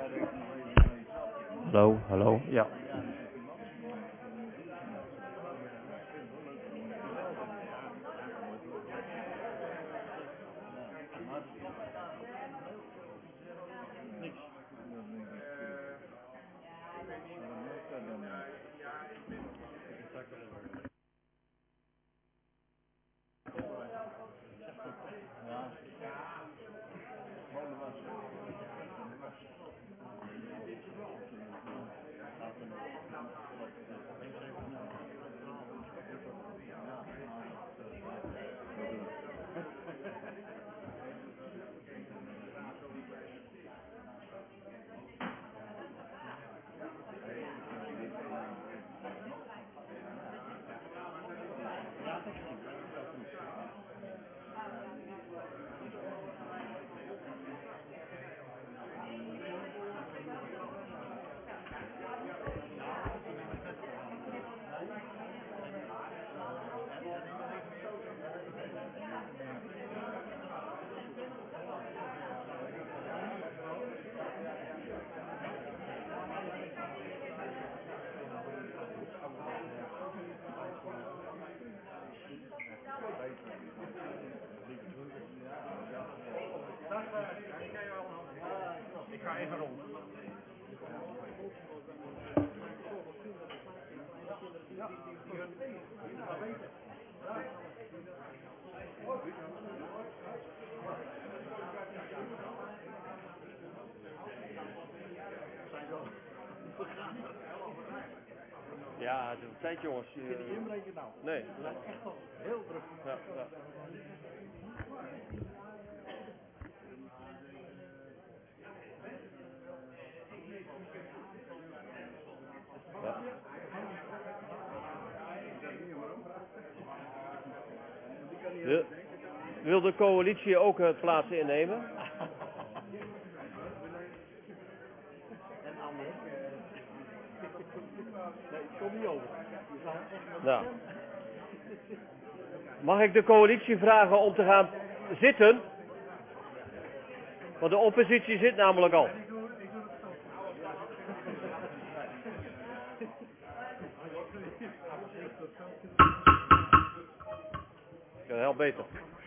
Hallo, hallo, ja. Ik ga even rond. Ja, het is een tijd jongens. Kun je niet inbreken nou? Nee. We zijn echt al heel druk. Ja, ja. Ja. Wil de coalitie ook het plaats innemen? En anders? Nee, ik kom niet over. Je zou echt Nou. Mag ik de coalitie vragen om te gaan zitten? Want de oppositie zit namelijk al. Ja, heel beter.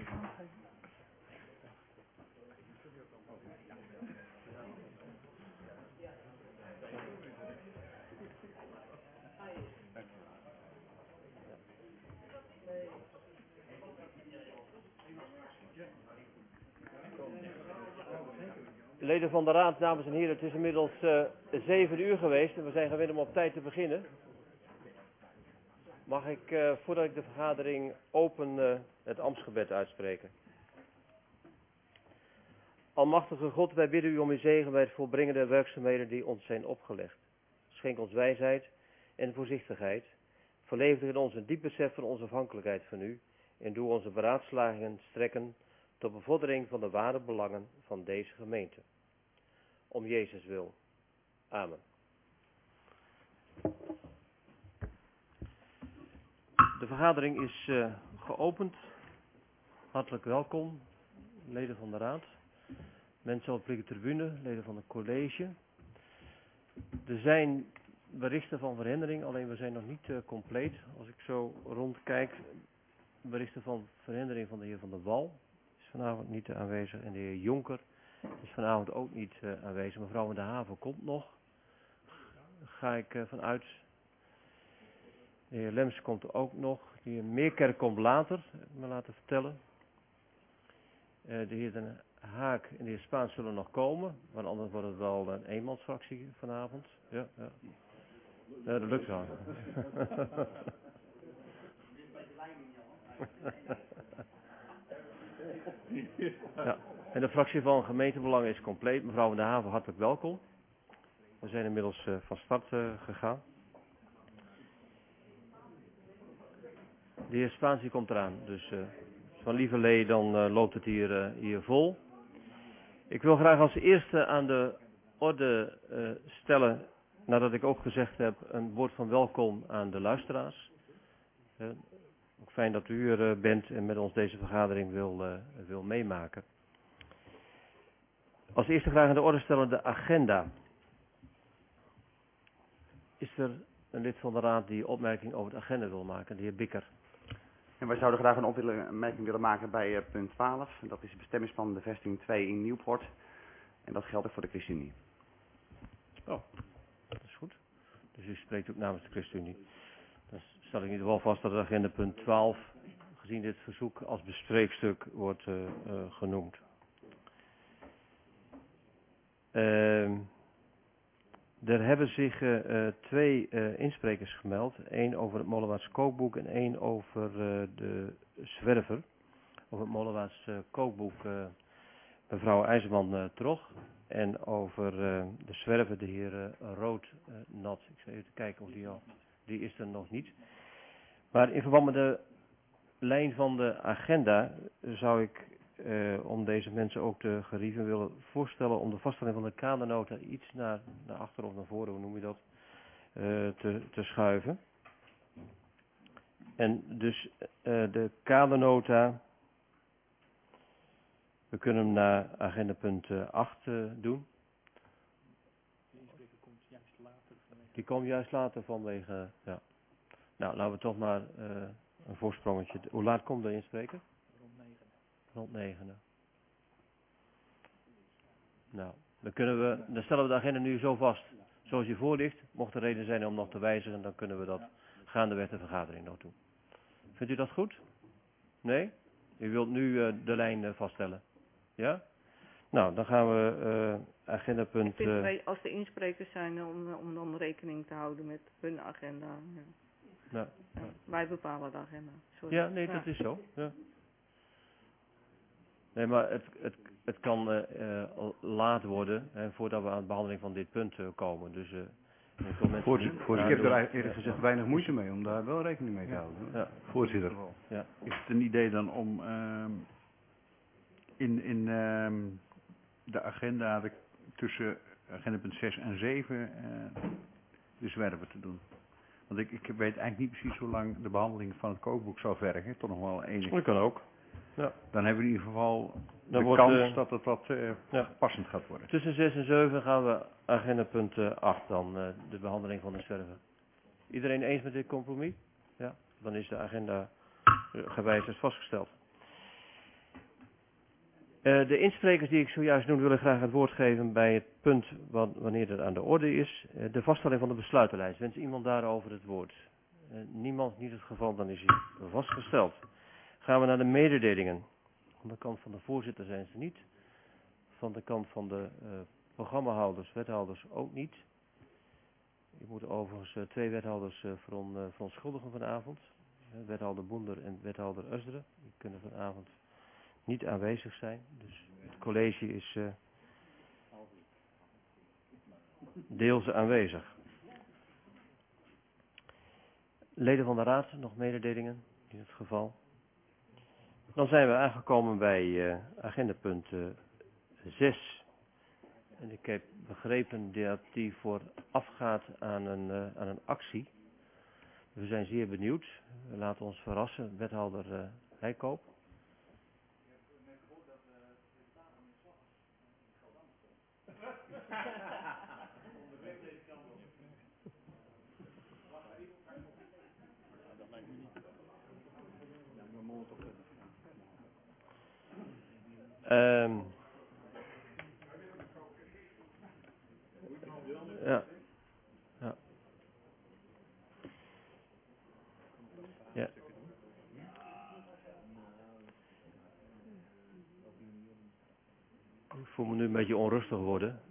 Leden van de raad, dames en heren, het is inmiddels 7 uur geweest en we zijn gewend om op tijd te beginnen. Mag ik, voordat ik de vergadering open, het ambtsgebed uitspreken? Almachtige God, wij bidden u om uw zegen bij het volbrengen der werkzaamheden die ons zijn opgelegd. Schenk ons wijsheid en voorzichtigheid. Verlevendig in ons een diep besef van onze afhankelijkheid van u en doe onze beraadslagingen strekken tot bevordering van de ware belangen van deze gemeente. Om Jezus wil. Amen. De vergadering is geopend. Hartelijk welkom, leden van de raad, mensen op de tribune, leden van het college. Er zijn berichten van verhindering, alleen we zijn nog niet compleet. Als ik zo rondkijk, berichten van verhindering van de heer Van der Wal is vanavond niet aanwezig en de heer Jonker is vanavond ook niet aanwezig. Mevrouw van der Haven komt nog, ga ik vanuit. De heer Lems komt ook nog. De heer Meerkerk komt later, heb ik me laten vertellen. De heer Den Haak en de heer Spaans zullen nog komen, want anders wordt het wel een eenmansfractie vanavond. Ja, ja. Ja, dat lukt wel. Ja. En de fractie van gemeentebelang is compleet. Mevrouw van der Haven, hartelijk welkom. We zijn inmiddels van start gegaan. De heer Spaans die komt eraan, dus van lieverlee dan loopt het hier vol. Ik wil graag als eerste aan de orde stellen, nadat ik ook gezegd heb, een woord van welkom aan de luisteraars. Ook fijn dat u er bent en met ons deze vergadering wil meemaken. Als eerste graag aan de orde stellen de agenda. Is er een lid van de raad die opmerking over de agenda wil maken? De heer Bikker. En wij zouden graag een opmerking willen maken bij punt 12. En dat is het bestemmingsplan de vesting 2 in Nieuwpoort. En dat geldt ook voor de ChristenUnie. Oh, dat is goed. Dus u spreekt ook namens de ChristenUnie. Dan stel ik in ieder geval vast dat het agenda punt 12, gezien dit verzoek, als bespreekstuk wordt genoemd. Er hebben zich twee insprekers gemeld. Eén over het Molewaards kookboek en één over de zwerver. Over het Molewaards kookboek mevrouw IJzerman Trog. En over de zwerver de heer Roodnat. Ik zal even kijken of die is er nog niet. Maar in verband met de lijn van de agenda zou ik om deze mensen ook de gerieven willen voorstellen om de vaststelling van de kadernota iets naar achter of naar voren, hoe noem je dat, te schuiven. En dus de kadernota, we kunnen hem naar agenda punt 8 doen. Die komt juist later vanwege, ja. Nou, laten we toch maar een voorsprongetje. Hoe laat komt de inspreker? Rond 9. Nou, dan stellen we de agenda nu zo vast. Zoals die voor ligt. Mocht er reden zijn om nog te wijzigen, dan kunnen we dat gaandeweg de vergadering nog doen. Vindt u dat goed? Nee? U wilt nu de lijn vaststellen? Ja? Nou, dan gaan we agenda punt... Ik vind wij, als de insprekers zijn, om dan rekening te houden met hun agenda. Ja. Nou, Ja, wij bepalen de agenda. Sorry. ja, nee, dat is zo. Ja. Nee, maar het kan laat worden, voordat we aan de behandeling van dit punt komen. Dus Voorzitter, ik heb er eerlijk gezegd weinig moeite mee om daar wel rekening mee te houden. Ja. Voorzitter, Ja. is het een idee dan om in de agenda tussen agenda punt 6 en 7 de zwerver te doen? Want ik weet eigenlijk niet precies hoe lang de behandeling van het kookboek zou vergen. Toch nog wel enig. Dat kan ook. Ja. Dan hebben we in ieder geval Dan de kans dat het wat passend gaat worden. Tussen 6 en 7 gaan we agenda punt 8 dan, de behandeling van de zwerver. Iedereen eens met dit compromis? Ja, dan is de agenda gewijzigd vastgesteld. De insprekers die ik zojuist noemde willen graag het woord geven bij het punt wanneer het aan de orde is. De vaststelling van de besluitenlijst. Wens iemand daarover het woord? Niemand, niet het geval, dan is hij vastgesteld. Gaan we naar de mededelingen. Van de kant van de voorzitter zijn ze niet. Van de kant van de programmahouders, wethouders ook niet. Ik moet overigens 2 wethouders verontschuldigen vanavond. Wethouder Boender en wethouder Usderen. Die kunnen vanavond niet aanwezig zijn. Dus het college is deels aanwezig. Leden van de raad, nog mededelingen in het geval. Dan zijn we aangekomen bij agenda punt 6. En ik heb begrepen dat die voorafgaat aan een actie. We zijn zeer benieuwd. We laten ons verrassen. Wethouder Heikoop. Ja. Ja. Ja. Ik voel me nu een beetje onrustig worden.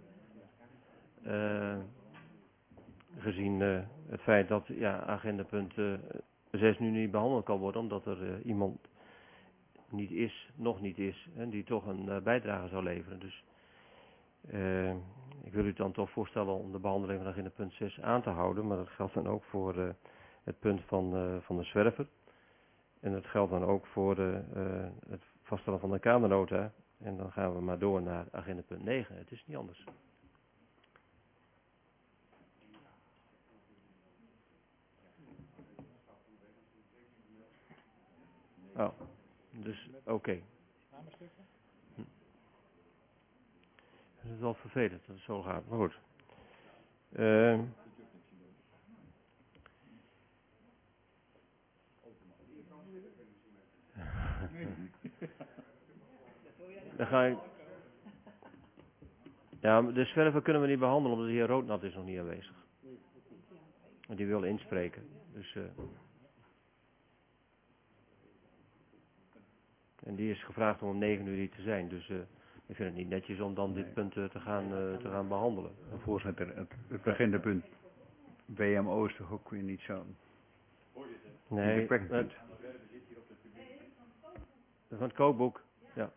Gezien het feit dat agenda punt 6 nu niet behandeld kan worden, omdat er iemand nog niet is, en die toch een bijdrage zou leveren. Dus ik wil u dan toch voorstellen om de behandeling van agenda punt 6 aan te houden, maar dat geldt dan ook voor het punt van de zwerver. En dat geldt dan ook voor het vaststellen van de kadernota. En dan gaan we maar door naar agenda punt 9. Het is niet anders. Oh, dus oké. Het is wel vervelend dat het zo gaat, maar goed. Dan ga ik... Ja, de zwerver kunnen we niet behandelen omdat de heer Roodnat is nog niet aanwezig. Want die wil inspreken. Dus, en die is gevraagd om 9 uur hier te zijn. Dus ik vind het niet netjes om dan dit punt te gaan behandelen. Voorzitter, het beginpunt WMO is toch ook weer niet zo... Nee, punt. van het kookboek. Ja.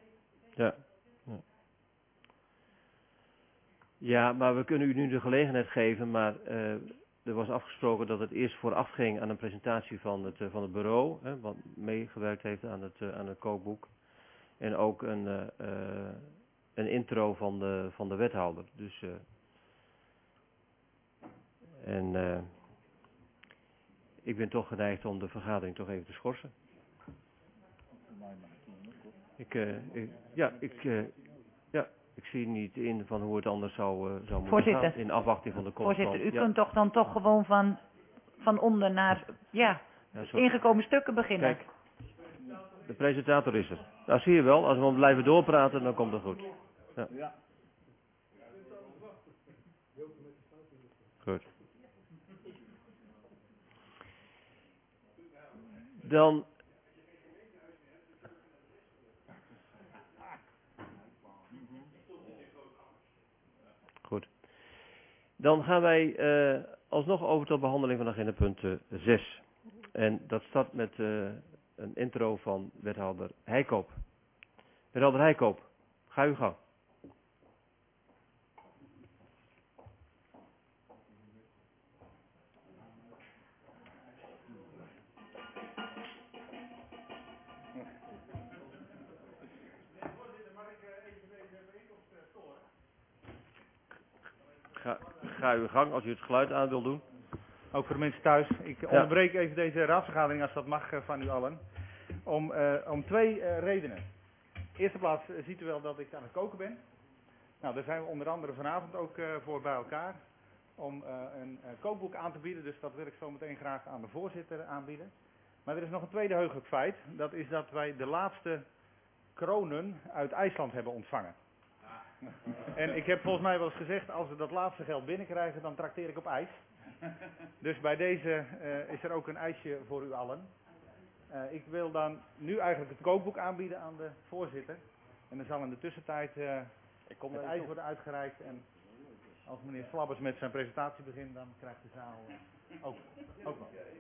Ja, maar we kunnen u nu de gelegenheid geven, maar er was afgesproken dat het eerst vooraf ging aan een presentatie van het bureau, wat meegewerkt heeft aan het kookboek. En ook een intro van de wethouder. Dus, ik ben toch geneigd om de vergadering toch even te schorsen. Ik zie niet in van hoe het anders zou moeten Voorzitter. gaan in afwachting van de komst. Voorzitter, u kunt toch dan toch gewoon van onder naar, ingekomen stukken beginnen. Kijk, de presentator is er. Nou, zie je wel, als we blijven doorpraten, dan komt het goed. Ja. Goed. Dan... Goed. Dan gaan wij alsnog over tot behandeling van agenda punt 6. En dat start met een intro van wethouder Heikoop. Wethouder Heikoop, ga uw gang. Ga uw gang als u het geluid aan wil doen. Ook voor de mensen thuis. Ik onderbreek even deze raadsvergadering als dat mag van u allen. Om 2 redenen. In de eerste plaats ziet u wel dat ik aan het koken ben. Nou, daar zijn we onder andere vanavond ook voor bij elkaar. Om een kookboek aan te bieden. Dus dat wil ik zo meteen graag aan de voorzitter aanbieden. Maar er is nog een tweede heugelijk feit. Dat is dat wij de laatste kronen uit IJsland hebben ontvangen. En ik heb volgens mij wel eens gezegd, als we dat laatste geld binnenkrijgen, dan trakteer ik op ijs. Dus bij deze is er ook een ijsje voor u allen. Ik wil dan nu eigenlijk het kookboek aanbieden aan de voorzitter. En dan zal in de tussentijd het ijs worden uitgereikt. En als meneer Slabbers met zijn presentatie begint, dan krijgt de zaal ook nog.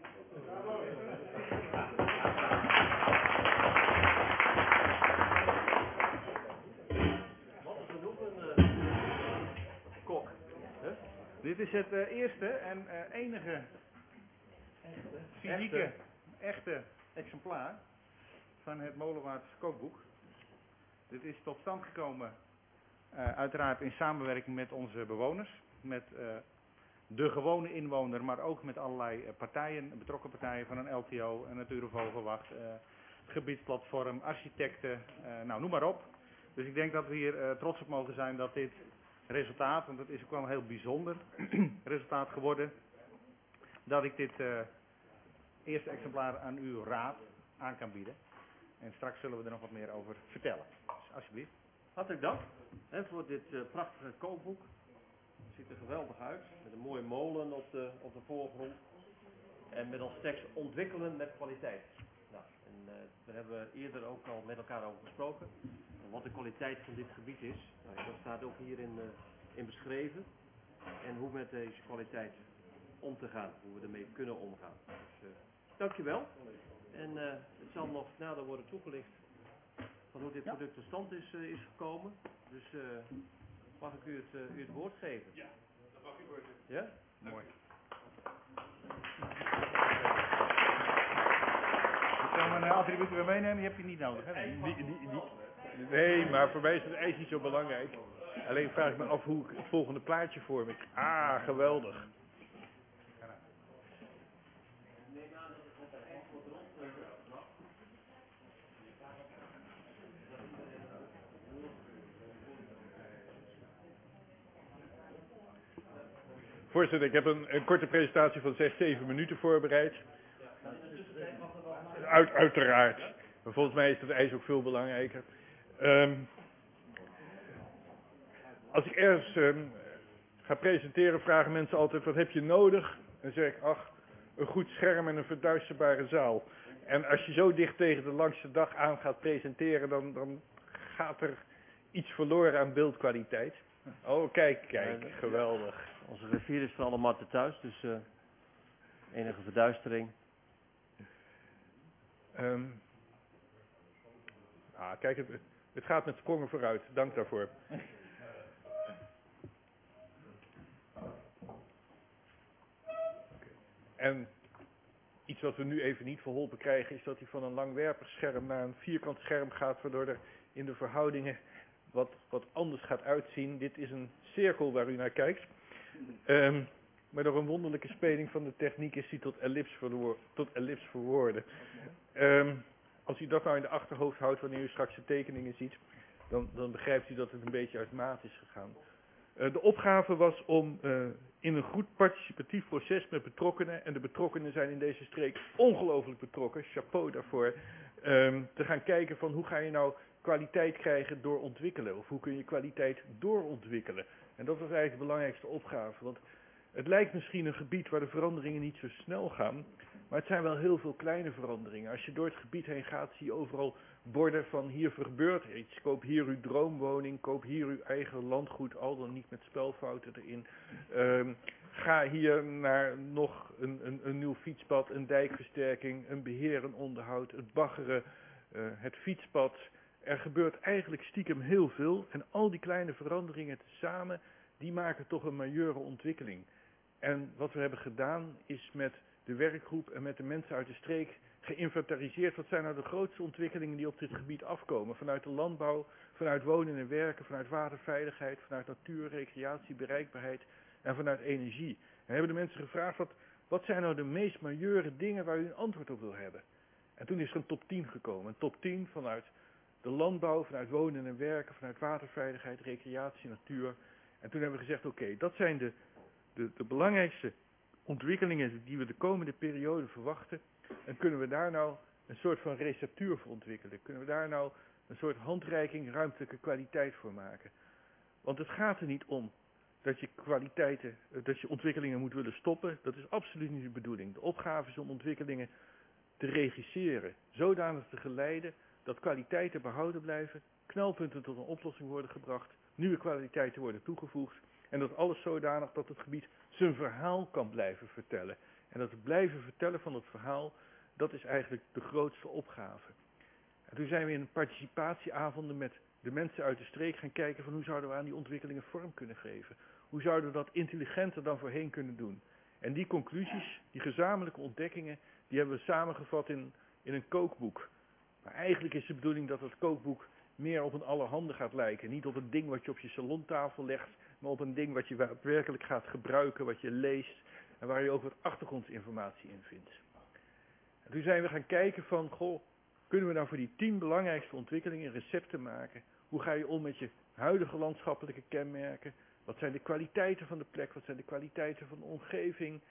Dit is het eerste en enige fysieke, echte exemplaar van het Molenwaarts kookboek. Dit is tot stand gekomen uiteraard in samenwerking met onze bewoners, met de gewone inwoner, maar ook met allerlei partijen, betrokken partijen van een LTO, een Natuurvogelwacht, gebiedsplatform, architecten, nou noem maar op. Dus ik denk dat we hier trots op mogen zijn dat dit resultaat, want het is ook wel een heel bijzonder resultaat geworden, dat ik dit eerste exemplaar aan uw raad aan kan bieden. En straks zullen we er nog wat meer over vertellen. Dus alsjeblieft. Hartelijk dank voor dit prachtige kookboek. Het ziet er geweldig uit, met een mooie molen op de voorgrond. En met als tekst ontwikkelen met kwaliteit. Nou, en daar hebben we eerder ook al met elkaar over gesproken. Wat de kwaliteit van dit gebied is. Nou, dat staat ook hierin in beschreven. En hoe met deze kwaliteit om te gaan. Hoe we ermee kunnen omgaan. Dus dankjewel. En het zal nog nader worden toegelicht van hoe dit product tot stand is gekomen. Dus mag ik u het woord geven? Ja, dat mag u worden. Ja? Mooi. Ik kan mijn attributen weer meenemen, die heb je niet nodig, hè? Nee, maar voor mij is het ijs niet zo belangrijk. Alleen vraag ik me af hoe ik het volgende plaatje vorm. Ah, geweldig. Voorzitter, ik heb een korte presentatie van 6-7 minuten voorbereid. Uiteraard. Maar volgens mij is dat eis ook veel belangrijker. Als ik ergens ga presenteren, vragen mensen altijd, wat heb je nodig? Dan zeg ik, ach, een goed scherm en een verduisterbare zaal. En als je zo dicht tegen de langste dag aan gaat presenteren, dan gaat er iets verloren aan beeldkwaliteit. Oh, kijk, geweldig. Onze rivier is van alle markten thuis, dus enige verduistering. Kijk, het gaat met sprongen vooruit. Dank daarvoor. En iets wat we nu even niet verholpen krijgen is dat hij van een langwerperscherm naar een vierkant scherm gaat, waardoor er in de verhoudingen wat anders gaat uitzien. Dit is een cirkel waar u naar kijkt. Maar door een wonderlijke speling van de techniek is hij tot ellips verworden. Als u dat nou in de achterhoofd houdt wanneer u straks de tekeningen ziet, dan begrijpt u dat het een beetje uit maat is gegaan. De opgave was om in een goed participatief proces met betrokkenen, en de betrokkenen zijn in deze streek ongelooflijk betrokken, chapeau daarvoor, te gaan kijken van hoe ga je nou kwaliteit krijgen door ontwikkelen, of hoe kun je kwaliteit doorontwikkelen. En dat was eigenlijk de belangrijkste opgave, want het lijkt misschien een gebied waar de veranderingen niet zo snel gaan, maar het zijn wel heel veel kleine veranderingen. Als je door het gebied heen gaat, zie je overal borden van hier gebeurt er iets. Koop hier uw droomwoning, koop hier uw eigen landgoed, al dan niet met spelfouten erin. Ga hier naar nog een nieuw fietspad, een dijkversterking, een beheer en onderhoud, het baggeren, het fietspad. Er gebeurt eigenlijk stiekem heel veel en al die kleine veranderingen tezamen, die maken toch een majeure ontwikkeling. En wat we hebben gedaan is met de werkgroep en met de mensen uit de streek geïnventariseerd wat zijn nou de grootste ontwikkelingen die op dit gebied afkomen. Vanuit de landbouw, vanuit wonen en werken, vanuit waterveiligheid, vanuit natuur, recreatie, bereikbaarheid en vanuit energie. En hebben de mensen gevraagd wat zijn nou de meest majeure dingen waar u een antwoord op wil hebben. En toen is er een top 10 gekomen. Een top 10 vanuit de landbouw, vanuit wonen en werken, vanuit waterveiligheid, recreatie, natuur. En toen hebben we gezegd oké, dat zijn de belangrijkste ontwikkelingen die we de komende periode verwachten. En kunnen we daar nou een soort van receptuur voor ontwikkelen? Kunnen we daar nou een soort handreiking ruimtelijke kwaliteit voor maken? Want het gaat er niet om dat je ontwikkelingen moet willen stoppen. Dat is absoluut niet de bedoeling. De opgave is om ontwikkelingen te regisseren. Zodanig te geleiden dat kwaliteiten behouden blijven. Knelpunten tot een oplossing worden gebracht. Nieuwe kwaliteiten worden toegevoegd. En dat alles zodanig dat het gebied zijn verhaal kan blijven vertellen. En dat het blijven vertellen van het verhaal, dat is eigenlijk de grootste opgave. En toen zijn we in participatieavonden met de mensen uit de streek gaan kijken van hoe zouden we aan die ontwikkelingen vorm kunnen geven. Hoe zouden we dat intelligenter dan voorheen kunnen doen. En die conclusies, die gezamenlijke ontdekkingen, die hebben we samengevat in een kookboek. Maar eigenlijk is de bedoeling dat het kookboek meer op een allerhande gaat lijken. Niet op een ding wat je op je salontafel legt, maar op een ding wat je werkelijk gaat gebruiken, wat je leest en waar je ook wat achtergrondinformatie in vindt. En toen zijn we gaan kijken van, kunnen we nou voor die 10 belangrijkste ontwikkelingen recepten maken? Hoe ga je om met je huidige landschappelijke kenmerken? Wat zijn de kwaliteiten van de plek? Wat zijn de kwaliteiten van de omgeving?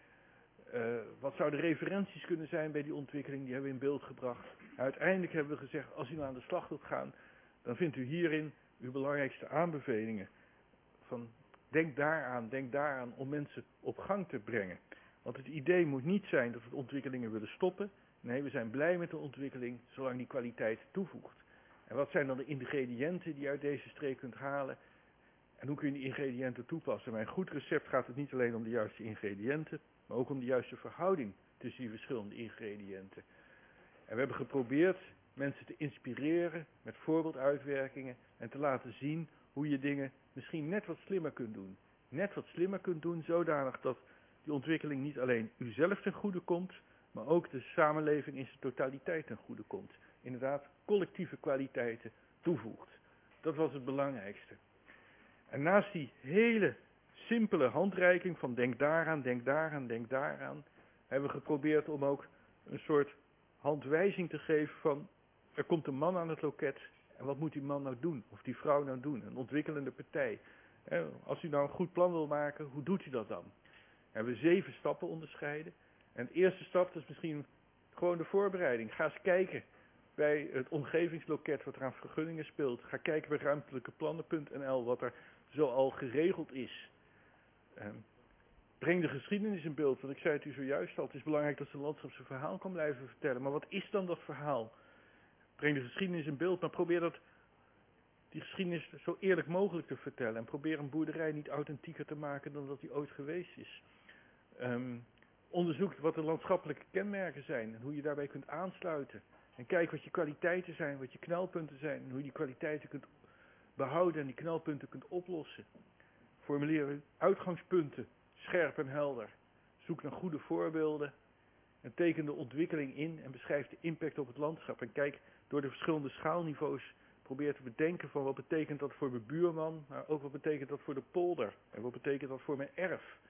Wat zouden referenties kunnen zijn bij die ontwikkeling? Die hebben we in beeld gebracht. En uiteindelijk hebben we gezegd, als u nou aan de slag wilt gaan, dan vindt u hierin uw belangrijkste aanbevelingen. Van denk daaraan om mensen op gang te brengen. Want het idee moet niet zijn dat we de ontwikkelingen willen stoppen. Nee, we zijn blij met de ontwikkeling zolang die kwaliteit toevoegt. En wat zijn dan de ingrediënten die je uit deze streek kunt halen? En hoe kun je die ingrediënten toepassen? Bij een goed recept gaat het niet alleen om de juiste ingrediënten, maar ook om de juiste verhouding tussen die verschillende ingrediënten. En we hebben geprobeerd mensen te inspireren met voorbeelduitwerkingen en te laten zien hoe je dingen misschien net wat slimmer kunt doen. Net wat slimmer kunt doen, zodanig dat die ontwikkeling niet alleen uzelf ten goede komt, maar ook de samenleving in zijn totaliteit ten goede komt. Inderdaad, collectieve kwaliteiten toevoegt. Dat was het belangrijkste. En naast die hele simpele handreiking van denk daaraan, denk daaraan, denk daaraan, hebben we geprobeerd om ook een soort handwijzing te geven van, er komt een man aan het loket en wat moet die man nou doen, of die vrouw nou doen, een ontwikkelende partij. Als u nou een goed plan wil maken, hoe doet u dat dan? We hebben 7 stappen onderscheiden. En de eerste stap, dat is misschien Gewoon de voorbereiding. Ga eens kijken bij het omgevingsloket wat er aan vergunningen speelt. Ga kijken bij ruimtelijkeplannen.nl wat er zo al geregeld is. Breng de geschiedenis in beeld, want ik zei het u zojuist al. Het is belangrijk dat zijn landschap zijn verhaal kan blijven vertellen. Maar wat is dan dat verhaal? Breng de geschiedenis in beeld, maar probeer die geschiedenis zo eerlijk mogelijk te vertellen. En probeer een boerderij niet authentieker te maken dan dat die ooit geweest is. Onderzoek wat de landschappelijke kenmerken zijn en hoe je daarbij kunt aansluiten. En kijk wat je kwaliteiten zijn, wat je knelpunten zijn en hoe je die kwaliteiten kunt behouden en die knelpunten kunt oplossen. Formuleer uitgangspunten, scherp en helder. Zoek naar goede voorbeelden en teken de ontwikkeling in en beschrijf de impact op het landschap. En kijk door de verschillende schaalniveaus, probeer te bedenken van wat betekent dat voor mijn buurman, maar ook wat betekent dat voor de polder en wat betekent dat voor mijn erf.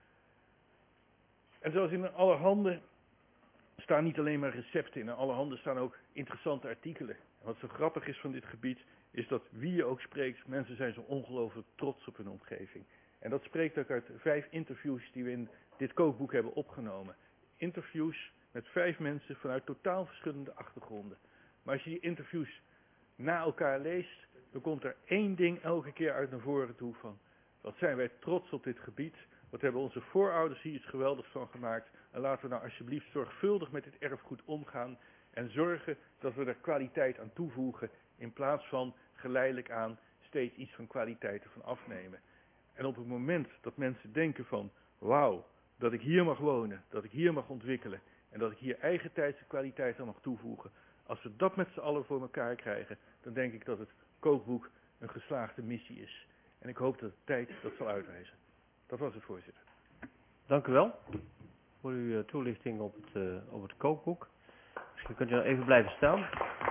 En zoals in Allerhande staan niet alleen maar recepten in, in Allerhande staan ook interessante artikelen. En wat zo grappig is van dit gebied, is dat wie je ook spreekt, mensen zijn zo ongelooflijk trots op hun omgeving. En dat spreekt ook uit 5 interviews die we in dit kookboek hebben opgenomen. Interviews met 5 mensen vanuit totaal verschillende achtergronden. Maar als je die interviews na elkaar leest, dan komt er 1 ding elke keer uit naar voren toe van, wat zijn wij trots op dit gebied. Wat hebben onze voorouders hier iets geweldigs van gemaakt. En laten we nou alsjeblieft zorgvuldig met dit erfgoed omgaan. En zorgen dat we er kwaliteit aan toevoegen. In plaats van geleidelijk aan steeds iets van kwaliteit ervan afnemen. En op het moment dat mensen denken van, wauw, dat ik hier mag wonen. Dat ik hier mag ontwikkelen. En dat ik hier eigentijdse kwaliteit aan mag toevoegen. Als we dat met z'n allen voor elkaar krijgen. Dan denk ik dat het kookboek een geslaagde missie is. En ik hoop dat de tijd dat zal uitwijzen. Dat was het, voorzitter. Dank u wel voor uw toelichting op het kookboek. Misschien kunt u nog even blijven staan.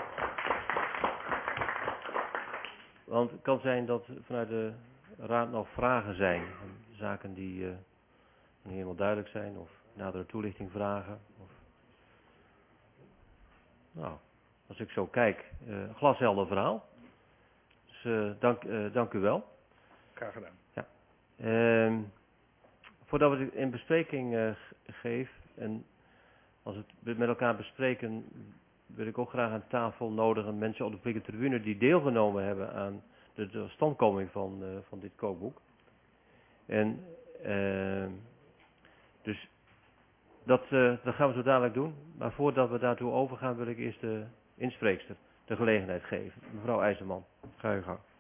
Want het kan zijn dat vanuit de raad nog vragen zijn. Zaken die niet helemaal duidelijk zijn. Of nadere toelichting vragen. Nou, als ik zo kijk, glashelder verhaal. Dus dank u wel. Graag gedaan. Ja. Voordat we het in bespreking geven en als we het met elkaar bespreken, wil ik ook graag aan tafel nodigen mensen op de publieke tribune die deelgenomen hebben aan de totstandkoming van dit kookboek. En dus dat gaan we zo dadelijk doen. Maar voordat we daartoe overgaan wil ik eerst de inspreekster de gelegenheid geven. Mevrouw IJzerman, ga uw gang.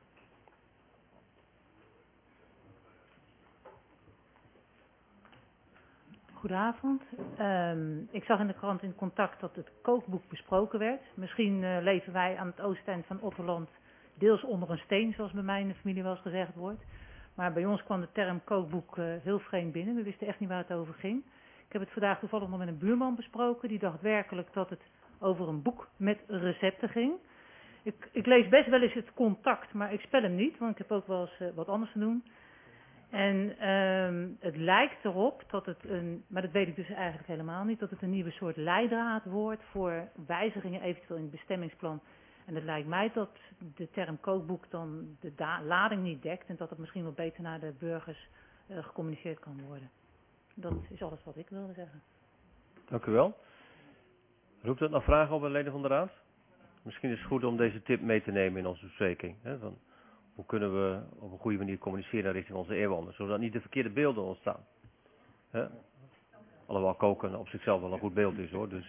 Goedenavond. Ik zag in de krant in Contact dat het kookboek besproken werd. Misschien leven wij aan het oosteind van Otterland deels onder een steen, zoals bij mij in de familie wel eens gezegd wordt. Maar bij ons kwam de term kookboek heel vreemd binnen. We wisten echt niet waar het over ging. Ik heb het vandaag toevallig nog met een buurman besproken. Die dacht werkelijk dat het over een boek met recepten ging. Ik lees best wel eens het Contact, maar ik spel hem niet, want ik heb ook wel eens wat anders te doen. En het lijkt erop dat het maar dat weet ik dus eigenlijk helemaal niet, dat het een nieuwe soort leidraad wordt voor wijzigingen eventueel in het bestemmingsplan. En het lijkt mij dat de term kookboek dan de lading niet dekt en dat het misschien wel beter naar de burgers gecommuniceerd kan worden. Dat is alles wat ik wilde zeggen. Dank u wel. Roept dat nog vragen op bij de leden van de raad? Misschien is het goed om deze tip mee te nemen in onze bespreking. Hè, van hoe kunnen we op een goede manier communiceren richting onze eerwoners, zodat niet de verkeerde beelden ontstaan. Hè? Alhoewel koken op zichzelf wel een goed beeld is hoor. Dus,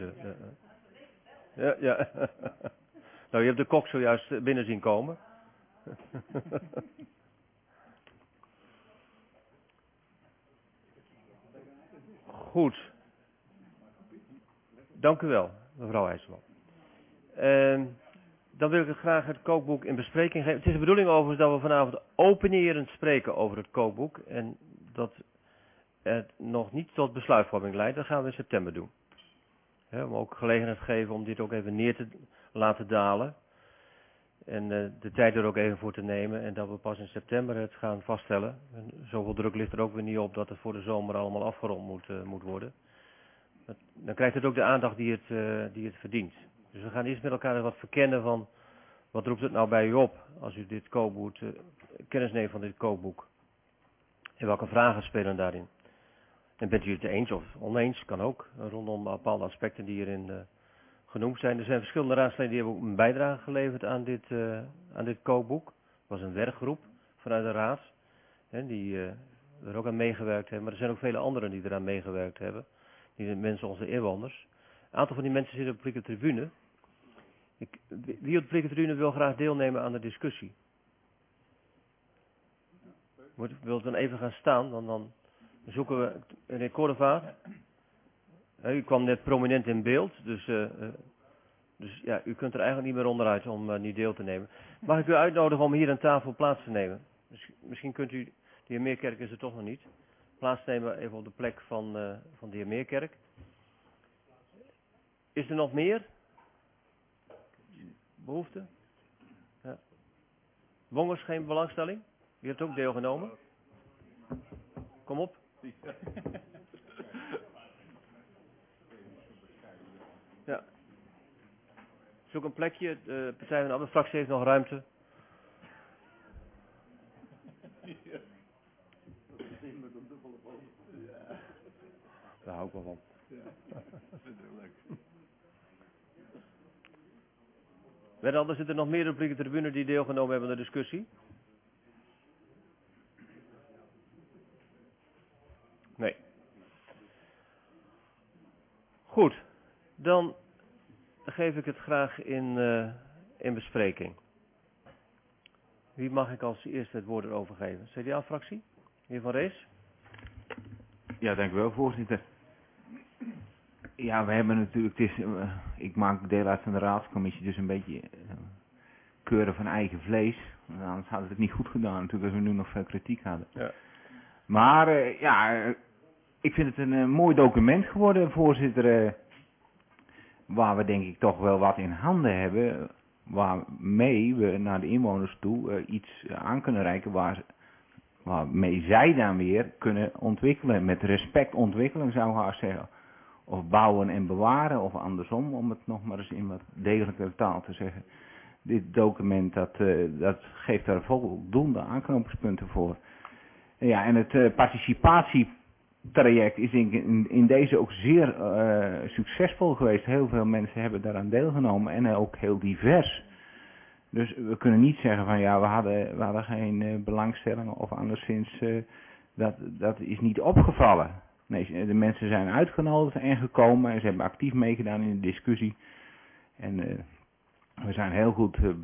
ja. Nou, je hebt de kok zojuist binnen zien komen. Goed. Dank u wel, mevrouw IJzerman. Dan wil ik graag het kookboek in bespreking geven. Het is de bedoeling overigens dat we vanavond openierend spreken over het kookboek. En dat het nog niet tot besluitvorming leidt. Dat gaan we in september doen. Om ook gelegenheid te geven om dit ook even neer te laten dalen. En de tijd er ook even voor te nemen. En dat we pas in september het gaan vaststellen. En zoveel druk ligt er ook weer niet op dat het voor de zomer allemaal afgerond moet worden. Dan krijgt het ook de aandacht die het verdient. Dus we gaan eerst met elkaar wat verkennen van wat roept het nou bij u op als u dit kookboek, kennis neemt van dit kookboek. En welke vragen spelen daarin. En bent u het eens of oneens, kan ook, rondom bepaalde aspecten die hierin genoemd zijn. Er zijn verschillende raadsleden die hebben ook een bijdrage geleverd aan dit kookboek. Het was een werkgroep vanuit de raad, die er ook aan meegewerkt hebben. Maar er zijn ook vele anderen die eraan meegewerkt hebben. Die zijn mensen, onze inwoners. Een aantal van die mensen zitten op de publieke tribune. Wie op de publieke tribune wil graag deelnemen aan de discussie? Wilt u dan even gaan staan, dan zoeken we meneer Kordevaart. U kwam net prominent in beeld, dus ja, u kunt er eigenlijk niet meer onderuit om niet deel te nemen. Mag ik u uitnodigen om hier aan tafel plaats te nemen? Misschien kunt u, de heer Meerkerk is er toch nog niet, plaats nemen even op de plek van de heer Meerkerk. Is er nog meer behoefte? Ja. Wongers, geen belangstelling? U hebt ook deelgenomen. Kom op. Ja. Zoek een plekje. De Partij van de Arbeid fractie heeft nog ruimte. Daar hou ik wel van. Er zitten nog meer op de tribune die deelgenomen hebben aan de discussie. Nee. Goed, dan geef ik het graag in bespreking. Wie mag ik als eerste het woord erover geven? CDA-fractie? Heer Van Rees? Ja, dank u wel, voorzitter. Ja, we hebben natuurlijk, ik maak deel uit van de raadscommissie, dus een beetje keuren van eigen vlees. Anders hadden we het niet goed gedaan, natuurlijk, als we nu nog veel kritiek hadden. Ja. Maar ja, ik vind het een mooi document geworden, voorzitter, waar we denk ik toch wel wat in handen hebben, waarmee we naar de inwoners toe iets aan kunnen reiken, waarmee zij dan weer kunnen ontwikkelen, met respect ontwikkelen zou ik haast zeggen. Of bouwen en bewaren, of andersom, om het nog maar eens in wat degelijke taal te zeggen. Dit document, dat geeft daar voldoende aanknopingspunten voor. Ja, en het participatietraject is in deze ook zeer succesvol geweest. Heel veel mensen hebben daaraan deelgenomen en ook heel divers. Dus we kunnen niet zeggen van ja, we hadden geen belangstelling of anderszins, dat is niet opgevallen. Nee, de mensen zijn uitgenodigd en gekomen en ze hebben actief meegedaan in de discussie. En we zijn heel goed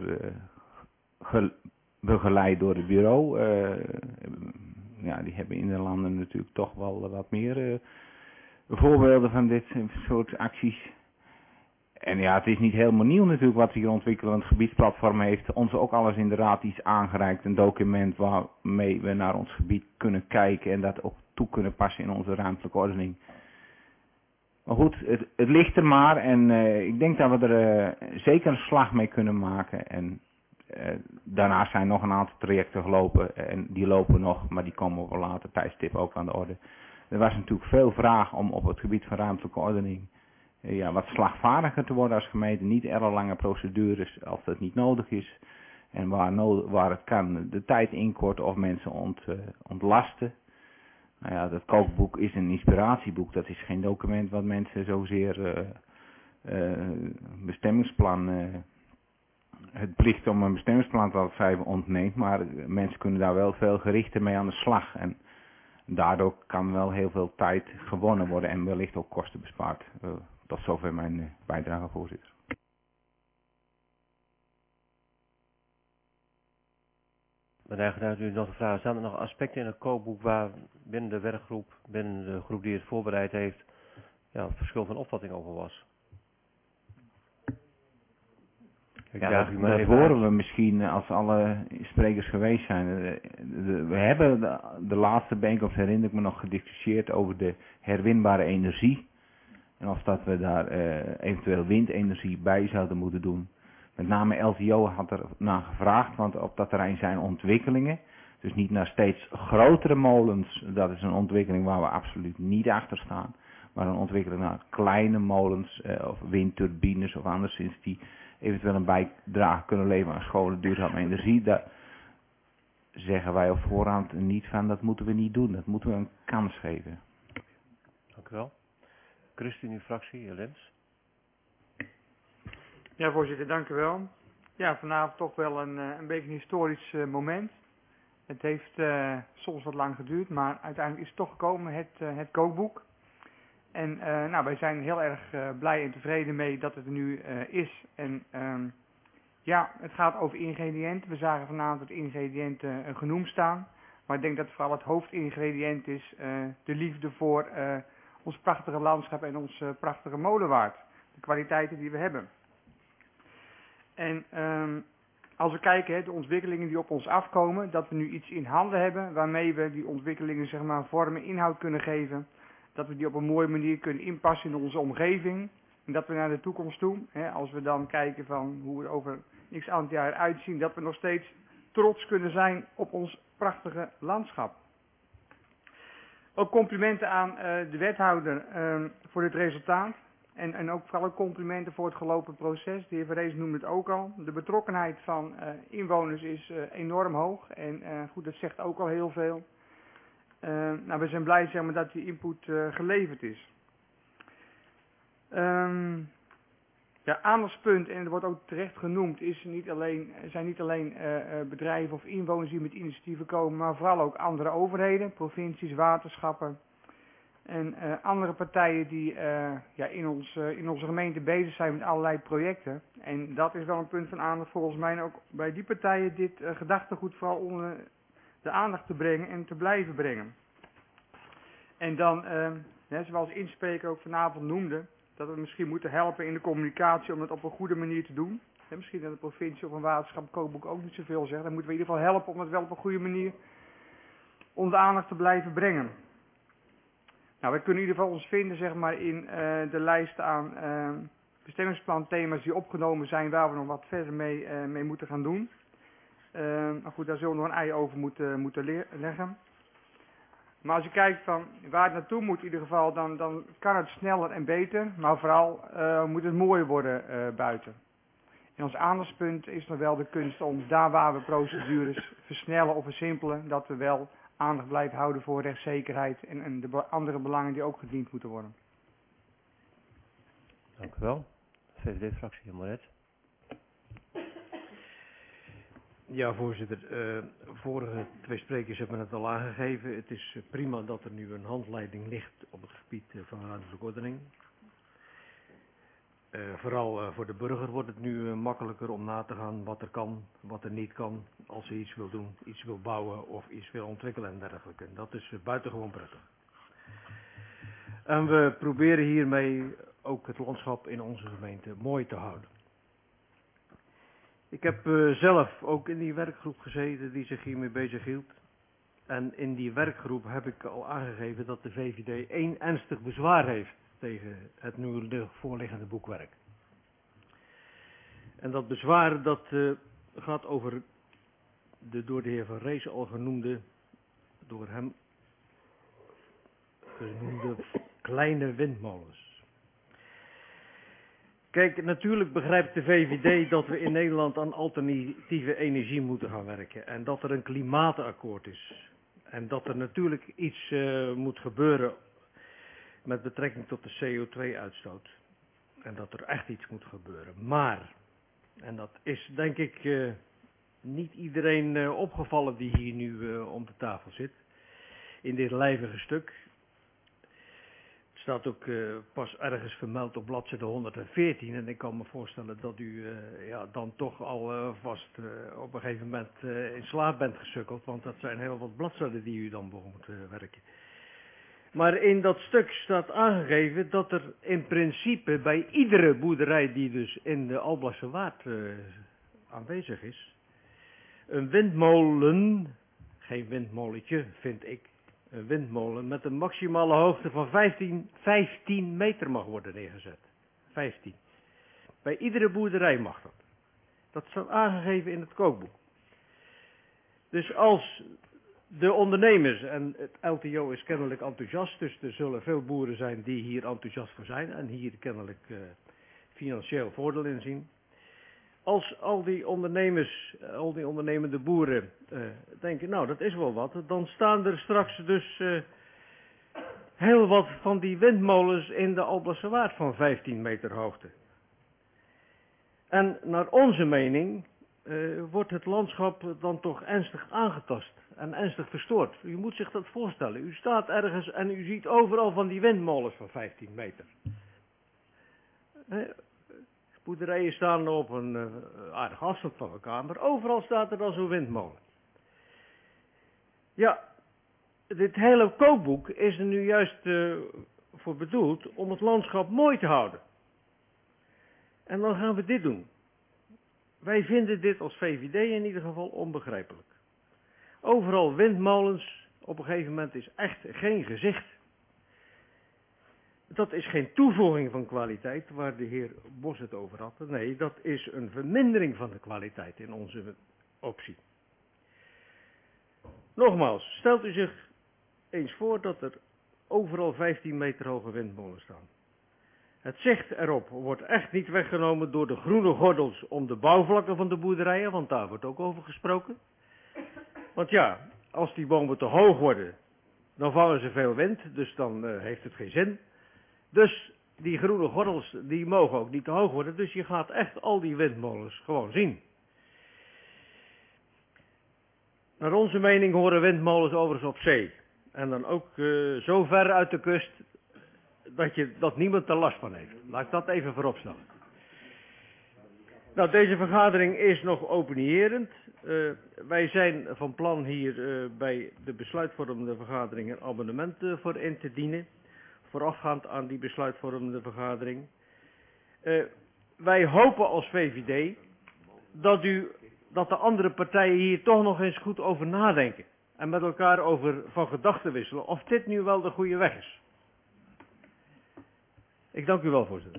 begeleid door het bureau. Ja, die hebben in de landen natuurlijk toch wel wat meer voorbeelden van dit soort acties. En ja, het is niet helemaal nieuw natuurlijk wat we hier ontwikkelen. Want het gebiedsplatform heeft ons ook alles in de raad iets aangereikt. Een document waarmee we naar ons gebied kunnen kijken en dat ook toe kunnen passen in onze ruimtelijke ordening. Maar goed, het ligt er maar en ik denk dat we er zeker een slag mee kunnen maken. En daarnaast zijn nog een aantal trajecten gelopen en die lopen nog, maar die komen op een later tijdstip ook aan de orde. Er was natuurlijk veel vraag om op het gebied van ruimtelijke ordening ja, wat slagvaardiger te worden als gemeente. Niet ellenlange procedures als dat niet nodig is. En waar het kan de tijd inkorten of mensen ontlasten. Nou ja, dat kookboek is een inspiratieboek. Dat is geen document wat mensen zozeer bestemmingsplan, het plicht om een bestemmingsplan te schrijven ontneemt. Maar mensen kunnen daar wel veel gerichter mee aan de slag. En daardoor kan wel heel veel tijd gewonnen worden en wellicht ook kosten bespaard. Tot zover mijn bijdrage, voorzitter. Meneer Genuit, u nog een vraag. Zijn er nog aspecten in het kookboek waar binnen de werkgroep, binnen de groep die het voorbereid heeft, ja, een verschil van opvatting over was? Ja, dat horen we misschien als alle sprekers geweest zijn. We hebben de laatste bijeenkomst, herinner ik me nog, gediscussieerd over de herwinbare energie. En of dat we daar eventueel windenergie bij zouden moeten doen. Met name LTO had er naar gevraagd, want op dat terrein zijn ontwikkelingen. Dus niet naar steeds grotere molens, dat is een ontwikkeling waar we absoluut niet achter staan. Maar een ontwikkeling naar kleine molens of windturbines of anderszins die eventueel een bijdrage kunnen leveren aan schone duurzame energie. Daar zeggen wij op voorhand niet van, dat moeten we niet doen. Dat moeten we een kans geven. u wel. ChristenUnie-fractie, Lens. Ja, voorzitter, dank u wel. Ja, vanavond toch wel een beetje een historisch moment. Het heeft soms wat lang geduurd, maar uiteindelijk is het toch gekomen, het kookboek. En nou, wij zijn heel erg blij en tevreden mee dat het er nu is. En ja, het gaat over ingrediënten. We zagen vanavond dat ingrediënten genoemd staan. Maar ik denk dat vooral het hoofdingrediënt is de liefde voor ons prachtige landschap en ons prachtige molenwaard. De kwaliteiten die we hebben. En als we kijken, de ontwikkelingen die op ons afkomen, dat we nu iets in handen hebben waarmee we die ontwikkelingen zeg maar vorm en inhoud kunnen geven. Dat we die op een mooie manier kunnen inpassen in onze omgeving. En dat we naar de toekomst toe, als we dan kijken van hoe we over x aantal jaar uitzien, dat we nog steeds trots kunnen zijn op ons prachtige landschap. Ook complimenten aan de wethouder voor dit resultaat. En ook vooral complimenten voor het gelopen proces. De heer Verrees noemde het ook al. De betrokkenheid van inwoners is enorm hoog. En goed, dat zegt ook al heel veel. Nou, we zijn blij zeg maar, dat die input geleverd is. Ja, aandachtspunt, en er wordt ook terecht genoemd, zijn niet alleen bedrijven of inwoners die met initiatieven komen, maar vooral ook andere overheden, provincies, waterschappen en andere partijen die ja, in onze gemeente bezig zijn met allerlei projecten. En dat is wel een punt van aandacht volgens mij ook bij die partijen dit gedachtegoed vooral onder de aandacht te brengen en te blijven brengen. En dan, zoals inspreker ook vanavond noemde, dat we misschien moeten helpen in de communicatie om het op een goede manier te doen. Misschien dat de provincie of een waterschap kookboek ook niet zoveel zegt. Dan moeten we in ieder geval helpen om het wel op een goede manier onder de aandacht te blijven brengen. Nou, we kunnen in ieder geval ons vinden zeg maar, in de lijst aan bestemmingsplanthema's die opgenomen zijn waar we nog wat verder mee moeten gaan doen. Maar goed, daar zullen we nog een ei over moeten leggen. Maar als je kijkt van waar het naartoe moet in ieder geval, dan kan het sneller en beter. Maar vooral moet het mooier worden buiten. En ons aandachtspunt is nog wel de kunst om daar waar we procedures versnellen of versimpelen, dat we wel aandacht blijven houden voor rechtszekerheid en de andere belangen die ook gediend moeten worden. Dank u wel. VVD-fractie, heer Moret. Ja, voorzitter. Vorige twee sprekers hebben het al aangegeven. Het is prima dat er nu een handleiding ligt op het gebied van ruimtelijke ordening. Vooral voor de burger wordt het nu makkelijker om na te gaan wat er kan, wat er niet kan, als hij iets wil doen, iets wil bouwen of iets wil ontwikkelen en dergelijke. Dat is buitengewoon prettig. En we proberen hiermee ook het landschap in onze gemeente mooi te houden. Ik heb zelf ook in die werkgroep gezeten die zich hiermee bezig hield. En in die werkgroep heb ik al aangegeven dat de VVD 1 ernstig bezwaar heeft tegen het nu voorliggende boekwerk. En dat bezwaar dat gaat over de door de heer Van Rees al genoemde, door hem genoemde kleine windmolens. Kijk, natuurlijk begrijpt de VVD dat we in Nederland aan alternatieve energie moeten gaan werken. En dat er een klimaatakkoord is. En dat er natuurlijk iets moet gebeuren met betrekking tot de CO2-uitstoot. En dat er echt iets moet gebeuren. Maar, en dat is denk ik niet iedereen opgevallen die hier nu om de tafel zit. In dit lijvige stuk. Het staat ook pas ergens vermeld op bladzijde 114. En ik kan me voorstellen dat u dan toch al vast op een gegeven moment in slaap bent gesukkeld. Want dat zijn heel wat bladzijden die u dan moet werken. Maar in dat stuk staat aangegeven dat er in principe bij iedere boerderij die dus in de Alblasserwaard aanwezig is, een windmolen, geen windmolentje vind ik, een windmolen met een maximale hoogte van 15 meter mag worden neergezet. 15. Bij iedere boerderij mag dat. Dat staat aangegeven in het kookboek. Dus als de ondernemers, en het LTO is kennelijk enthousiast, dus er zullen veel boeren zijn die hier enthousiast voor zijn en hier kennelijk financieel voordeel in zien. Als al die ondernemers, al die ondernemende boeren denken, nou dat is wel wat, dan staan er straks dus heel wat van die windmolens in de Alblasserwaard van 15 meter hoogte. En naar onze mening wordt het landschap dan toch ernstig aangetast en ernstig verstoord. U moet zich dat voorstellen. U staat ergens en u ziet overal van die windmolens van 15 meter. Boerderijen staan op een aardige afstand van elkaar, maar overal staat er dan zo'n windmolen. Ja, dit hele kookboek is er nu juist voor bedoeld om het landschap mooi te houden. En dan gaan we dit doen. Wij vinden dit als VVD in ieder geval onbegrijpelijk. Overal windmolens, op een gegeven moment is echt geen gezicht. Dat is geen toevoeging van kwaliteit, waar de heer Bos het over had. Nee, dat is een vermindering van de kwaliteit in onze optie. Nogmaals, stelt u zich eens voor dat er overal 15 meter hoge windmolens staan. Het zicht erop wordt echt niet weggenomen door de groene gordels om de bouwvlakken van de boerderijen, want daar wordt ook over gesproken. Want ja, als die bomen te hoog worden, dan vangen ze veel wind, dus dan heeft het geen zin. Dus die groene gordels, die mogen ook niet te hoog worden, dus je gaat echt al die windmolens gewoon zien. Naar onze mening horen windmolens overigens op zee. En dan ook zo ver uit de kust dat niemand er last van heeft. Laat ik dat even voorop stellen. Nou, deze vergadering is nog openierend. Wij zijn van plan hier bij de besluitvormende vergadering een amendement voor in te dienen. Voorafgaand aan die besluitvormende vergadering. Wij hopen als VVD dat de andere partijen hier toch nog eens goed over nadenken. En met elkaar van gedachten wisselen of dit nu wel de goede weg is. Ik dank u wel, voorzitter.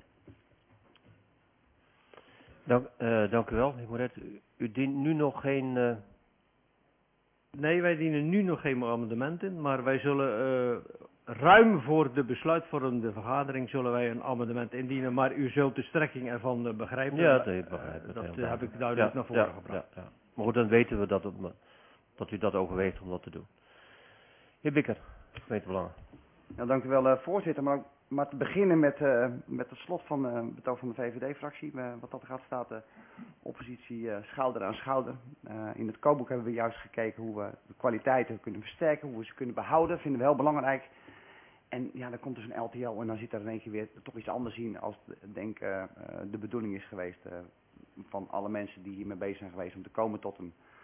Dank u wel, meneer Moret. U dient nu nog geen... Nee, wij dienen nu nog geen amendement in, maar wij zullen ruim voor de besluitvormende vergadering zullen wij een amendement indienen, maar u zult de strekking ervan begrijpen. Ja, dat begrijp ik. Dat heb ik duidelijk naar voren gebracht. Ja. Maar goed, dan weten we dat u dat overweegt om dat te doen. Heer Bikker, gemeentebelangen. Ja, dank u wel, voorzitter. Maar te beginnen met het slot van het betoog van de VVD-fractie. Wat dat gaat staat de oppositie schouder aan schouder. In het kookboek hebben we juist gekeken hoe we de kwaliteiten kunnen versterken, hoe we ze kunnen behouden. Vinden we heel belangrijk. En ja, dan komt dus een LTO en dan zit er in één keer weer toch iets anders in als de bedoeling is geweest van alle mensen die hiermee bezig zijn geweest om te komen tot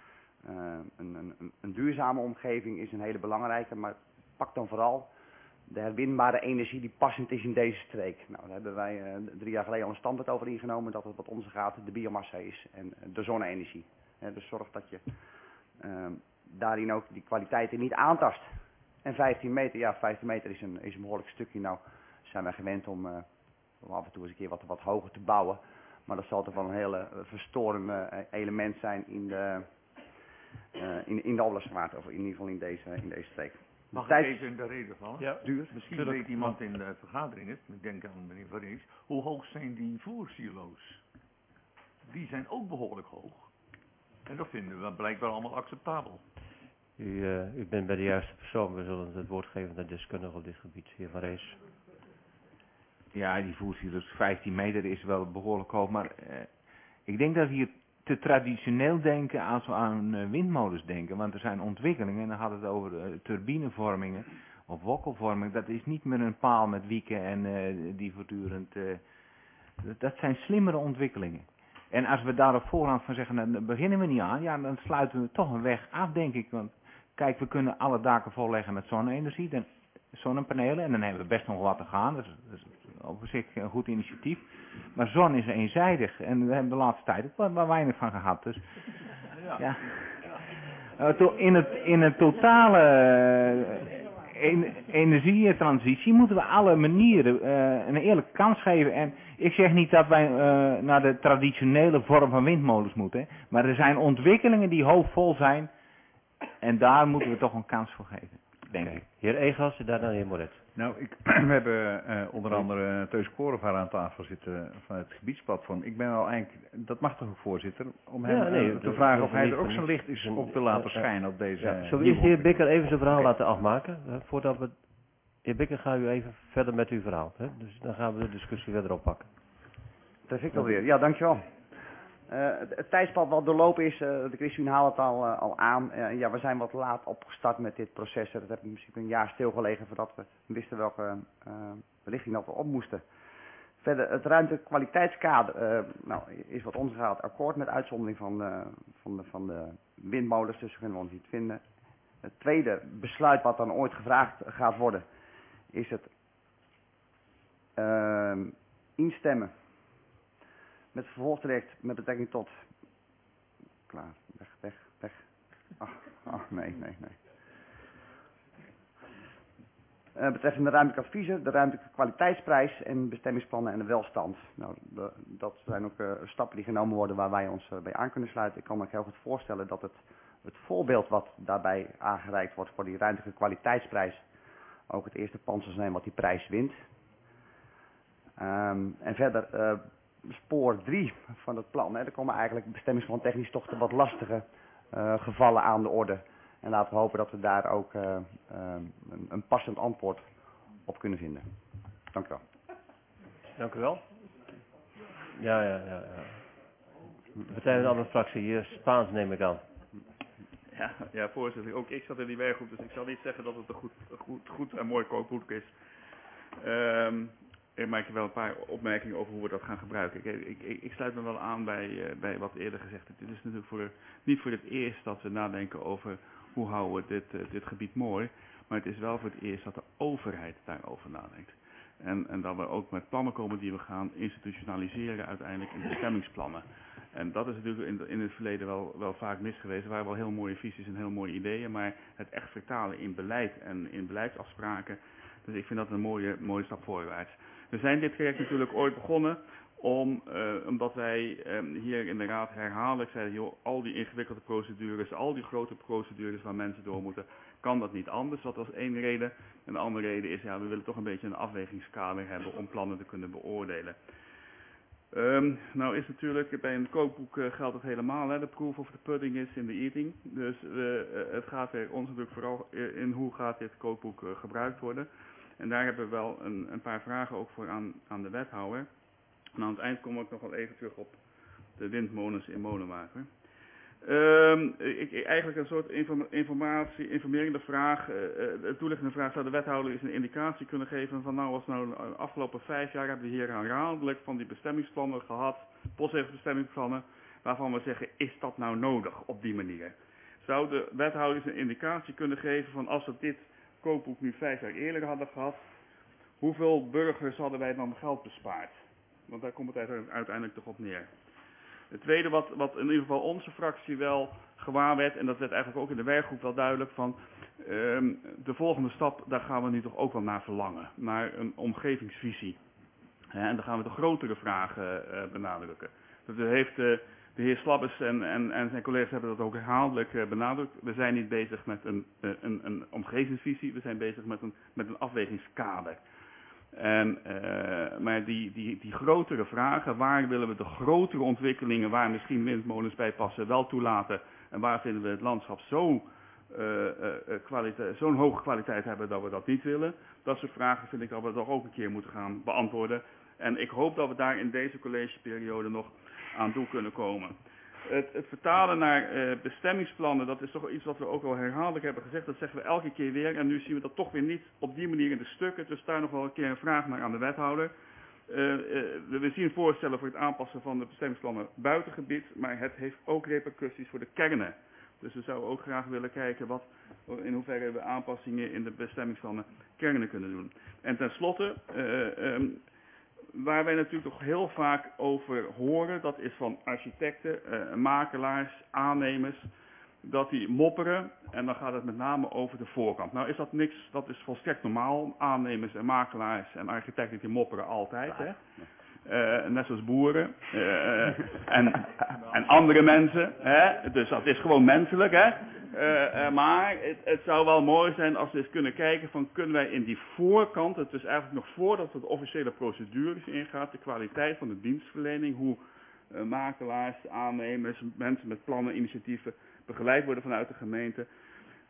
een duurzame omgeving is een hele belangrijke. Maar pak dan vooral de herwinbare energie die passend is in deze streek. Nou, daar hebben wij 3 jaar geleden al een standpunt over ingenomen dat het wat ons gaat de biomassa is en de zonne-energie. Dus zorg dat je daarin ook die kwaliteiten niet aantast. En 15 meter, ja 15 meter is een behoorlijk stukje. Nou zijn wij gewend om af en toe eens een keer wat hoger te bouwen. Maar dat zal toch wel een hele verstorend element zijn in de Alblasserwaard, of in ieder geval in deze streek. Mag ik even in de reden vallen? Ja, duur. Misschien weet iemand in de vergadering het, ik denk aan meneer Verrees, hoe hoog zijn die voersilo's? Die zijn ook behoorlijk hoog. En dat vinden we blijkbaar allemaal acceptabel. U bent bij de juiste persoon. We zullen het woord geven aan de deskundige op dit gebied, heer Verrees. Ja, die voersilo's 15 meter is wel behoorlijk hoog, maar ik denk dat we hier te traditioneel denken als we aan windmolens denken. Want er zijn ontwikkelingen, en dan had het over turbinevormingen of wokkelvorming. Dat is niet meer een paal met wieken en die voortdurend... dat zijn slimmere ontwikkelingen. En als we daar op voorhand van zeggen, nou, dan beginnen we niet aan, ja, dan sluiten we toch een weg af, denk ik. Want kijk, we kunnen alle daken volleggen met zonne-energie, zonnepanelen, en dan hebben we best nog wat te gaan. Dat is op zich een goed initiatief. Maar zon is eenzijdig en we hebben de laatste tijd ook wat weinig van gehad. Dus ja. In een totale energietransitie moeten we alle manieren een eerlijke kans geven. En ik zeg niet dat wij naar de traditionele vorm van windmolens moeten. Maar er zijn ontwikkelingen die hoopvol zijn. En daar moeten we toch een kans voor geven, denk ik. Heer Egas en daarna de heer Moret. Nou, we hebben onder andere Teus Korevaar aan tafel zitten van het gebiedsplatform. Ik ben wel eigenlijk, dat mag toch ook voorzitter, om hem te vragen of hij er ook zijn licht is op wil laten schijnen op deze... Zullen we eerst de heer Bikker even zijn verhaal laten afmaken, voordat we... Heer Bikker, ga u even verder met uw verhaal. Hè? Dus dan gaan we de discussie verder oppakken. Dat vind ik alweer. Ja, dankjewel. Het tijdspad wat doorlopen is, de ChristenUnie haalt het al aan. Ja, we zijn wat laat opgestart met dit proces. Dat heb misschien een jaar stilgelegen voordat we wisten welke richting dat we op moesten. Verder, het ruimtelijk kwaliteitskader is wat ons gaat akkoord met uitzondering van de windmolens, dus kunnen we ons niet vinden. Het tweede besluit wat dan ooit gevraagd gaat worden, is het instemmen met het vervolgtraject met betrekking tot... Klaar, weg. Ach, nee. Betreffende de ruimtelijke adviezen, de ruimtelijke kwaliteitsprijs en bestemmingsplannen en de welstand. Nou, dat zijn ook stappen die genomen worden waar wij ons bij aan kunnen sluiten. Ik kan me heel goed voorstellen dat het voorbeeld wat daarbij aangereikt wordt voor die ruimtelijke kwaliteitsprijs ook het eerste pand zal zijn wat die prijs wint. En verder spoor 3 van het plan. Er komen eigenlijk bestemmingsplan technisch toch de wat lastige gevallen aan de orde. En laten we hopen dat we daar ook een passend antwoord op kunnen vinden. Dank u wel. Dank u wel. Ja. Partij van de andere fractie, hier Spaans neem ik aan. Ja, voorzitter. Ook ik zat in die werkgroep, dus ik zal niet zeggen dat het een goed en mooi kookboek is. Ik maak je wel een paar opmerkingen over hoe we dat gaan gebruiken. Ik sluit me wel aan bij wat eerder gezegd is. Dit is natuurlijk niet voor het eerst dat we nadenken over hoe houden we dit gebied mooi. Maar het is wel voor het eerst dat de overheid daarover nadenkt. En dat we ook met plannen komen die we gaan institutionaliseren uiteindelijk in bestemmingsplannen. En dat is natuurlijk in het verleden wel vaak mis geweest. Er waren wel heel mooie visies en heel mooie ideeën, maar het echt vertalen in beleid en in beleidsafspraken. Dus ik vind dat een mooie stap voorwaarts. We zijn dit traject natuurlijk ooit begonnen omdat wij hier in de raad herhaaldelijk zeiden, joh, al die ingewikkelde procedures, al die grote procedures waar mensen door moeten, kan dat niet anders. Dat was één reden. En de andere reden is, ja, we willen toch een beetje een afwegingskader hebben om plannen te kunnen beoordelen. Nou is natuurlijk, bij een kookboek geldt het helemaal, hè, de proof of the pudding is in the eating. Dus het gaat er ons natuurlijk vooral in hoe gaat dit kookboek gebruikt worden. En daar hebben we wel een paar vragen ook voor aan de wethouder. En aan het eind kom ik nog wel even terug op de windmolens in Molenwater. Eigenlijk een soort informerende vraag, de toelichtende vraag, zou de wethouder eens een indicatie kunnen geven van nou, als nou de afgelopen 5 jaar hebben we hier herhaaldelijk van die bestemmingsplannen gehad, postzegelbestemmingsplannen, waarvan we zeggen, is dat nou nodig op die manier? Zou de wethouder eens een indicatie kunnen geven van als we dit kookboek nu 5 jaar eerder hadden gehad, hoeveel burgers hadden wij dan geld bespaard? Want daar komt het uiteindelijk toch op neer. Het tweede wat in ieder geval onze fractie wel gewaar werd, en dat werd eigenlijk ook in de werkgroep wel duidelijk van, de volgende stap, daar gaan we nu toch ook wel naar verlangen. Naar een omgevingsvisie. En dan gaan we de grotere vragen benadrukken. Dat heeft de heer Slabbes en zijn collega's hebben dat ook herhaaldelijk benadrukt. We zijn niet bezig met een omgevingsvisie, we zijn bezig met een afwegingskader. Maar die grotere vragen, waar willen we de grotere ontwikkelingen, waar misschien windmolens bij passen, wel toelaten. En waar vinden we het landschap zo'n hoge kwaliteit hebben dat we dat niet willen. Dat soort vragen vind ik dat we toch ook een keer moeten gaan beantwoorden. En ik hoop dat we daar in deze collegeperiode nog aan toe kunnen komen. Het vertalen naar bestemmingsplannen, dat is toch iets wat we ook al herhaaldelijk hebben gezegd. Dat zeggen we elke keer weer en nu zien we dat toch weer niet op die manier in de stukken. Dus daar nog wel een keer een vraag naar aan de wethouder. We zien voorstellen voor het aanpassen van de bestemmingsplannen buitengebied, maar het heeft ook repercussies voor de kernen. Dus we zouden ook graag willen kijken in hoeverre we aanpassingen in de bestemmingsplannen kernen kunnen doen. En tenslotte, waar wij natuurlijk toch heel vaak over horen, dat is van architecten, makelaars, aannemers, dat die mopperen en dan gaat het met name over de voorkant. Nou is dat niks, dat is volstrekt normaal. Aannemers en makelaars en architecten die mopperen altijd, hè. Net zoals boeren en andere mensen, hè. Dus dat is gewoon menselijk, hè. Maar het zou wel mooi zijn als we eens kunnen kijken van kunnen wij in die voorkant, het is eigenlijk nog voordat het de officiële procedures ingaat, de kwaliteit van de dienstverlening, hoe makelaars, aannemers, mensen met plannen, initiatieven begeleid worden vanuit de gemeente.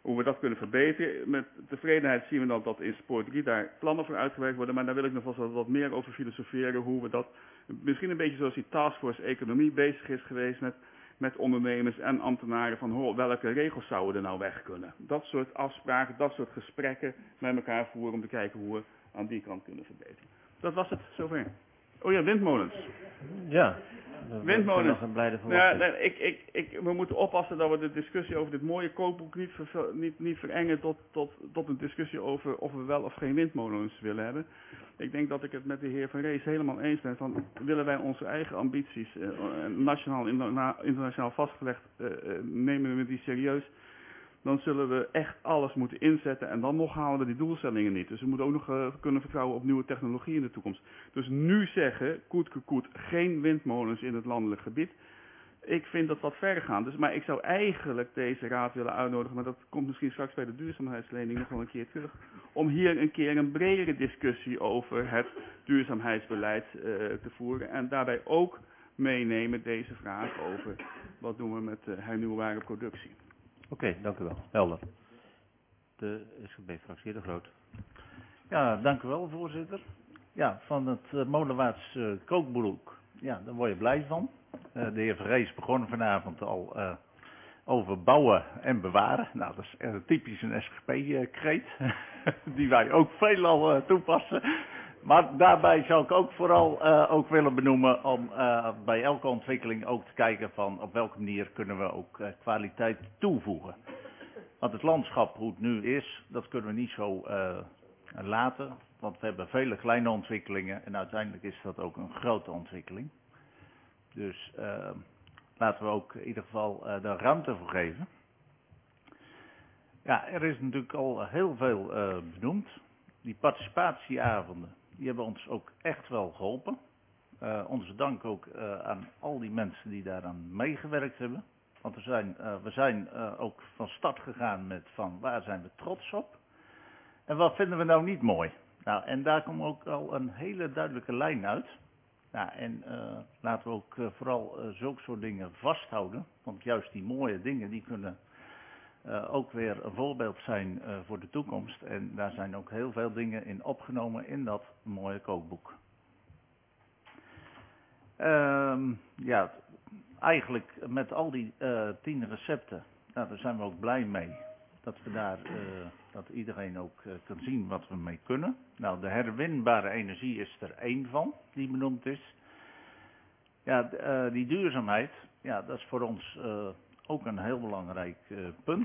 hoe we dat kunnen verbeteren. Met tevredenheid zien we dan dat in Spoor 3 daar plannen voor uitgewerkt worden, maar daar wil ik nog wel wat meer over filosoferen, hoe we dat, misschien een beetje zoals die taskforce economie bezig is geweest met ondernemers en ambtenaren van welke regels zouden er nou weg kunnen. Dat soort afspraken, dat soort gesprekken met elkaar voeren om te kijken hoe we aan die kant kunnen verbeteren. Dat was het, zover. Oh ja, windmolens. Ja. Windmolens. Ja, we moeten oppassen dat we de discussie over dit mooie kookboek niet verengen tot een discussie over of we wel of geen windmolens willen hebben. Ik denk dat ik het met de heer Van Rees helemaal eens ben van, willen wij onze eigen ambities nationaal internationaal vastgelegd, nemen we die serieus, dan zullen we echt alles moeten inzetten en dan nog halen we die doelstellingen niet. Dus we moeten ook nog kunnen vertrouwen op nieuwe technologie in de toekomst. Dus nu zeggen, koet, geen windmolens in het landelijk gebied. Ik vind dat wat ver gaan. Dus, maar ik zou eigenlijk deze raad willen uitnodigen, maar dat komt misschien straks bij de duurzaamheidslening nog wel een keer terug, om hier een keer een bredere discussie over het duurzaamheidsbeleid te voeren. En daarbij ook meenemen deze vraag over wat doen we met hernieuwbare productie. Oké, dank u wel. Helder. De SGB-fractie, de Groot. Ja, dank u wel, voorzitter. Ja, van het Molenwaarts kookboek, ja, daar word je blij van. De heer Verrees begon vanavond al over bouwen en bewaren. Nou, dat is typisch een SGP-kreet, die wij ook veelal toepassen. Maar daarbij zou ik ook vooral ook willen benoemen om bij elke ontwikkeling ook te kijken van op welke manier kunnen we ook kwaliteit toevoegen. Want het landschap hoe het nu is, dat kunnen we niet zo laten. Want we hebben vele kleine ontwikkelingen en uiteindelijk is dat ook een grote ontwikkeling. Dus laten we ook in ieder geval daar ruimte voor geven. Ja, er is natuurlijk al heel veel benoemd. Die participatieavonden, die hebben ons ook echt wel geholpen. Onze dank ook aan al die mensen die daaraan meegewerkt hebben. Want we zijn ook van start gegaan met van waar zijn we trots op. En wat vinden we nou niet mooi. Nou, en daar komt ook al een hele duidelijke lijn uit. Nou, en laten we ook vooral zulke soort dingen vasthouden. Want juist die mooie dingen die kunnen ook weer een voorbeeld zijn voor de toekomst. En daar zijn ook heel veel dingen in opgenomen in dat mooie kookboek. Ja, eigenlijk met al die 10 recepten, nou, daar zijn we ook blij mee. Dat we daar, dat iedereen ook kan zien wat we mee kunnen. Nou, de herwinbare energie is er één van, die benoemd is. Ja, die duurzaamheid, ja, dat is voor ons ook een heel belangrijk punt.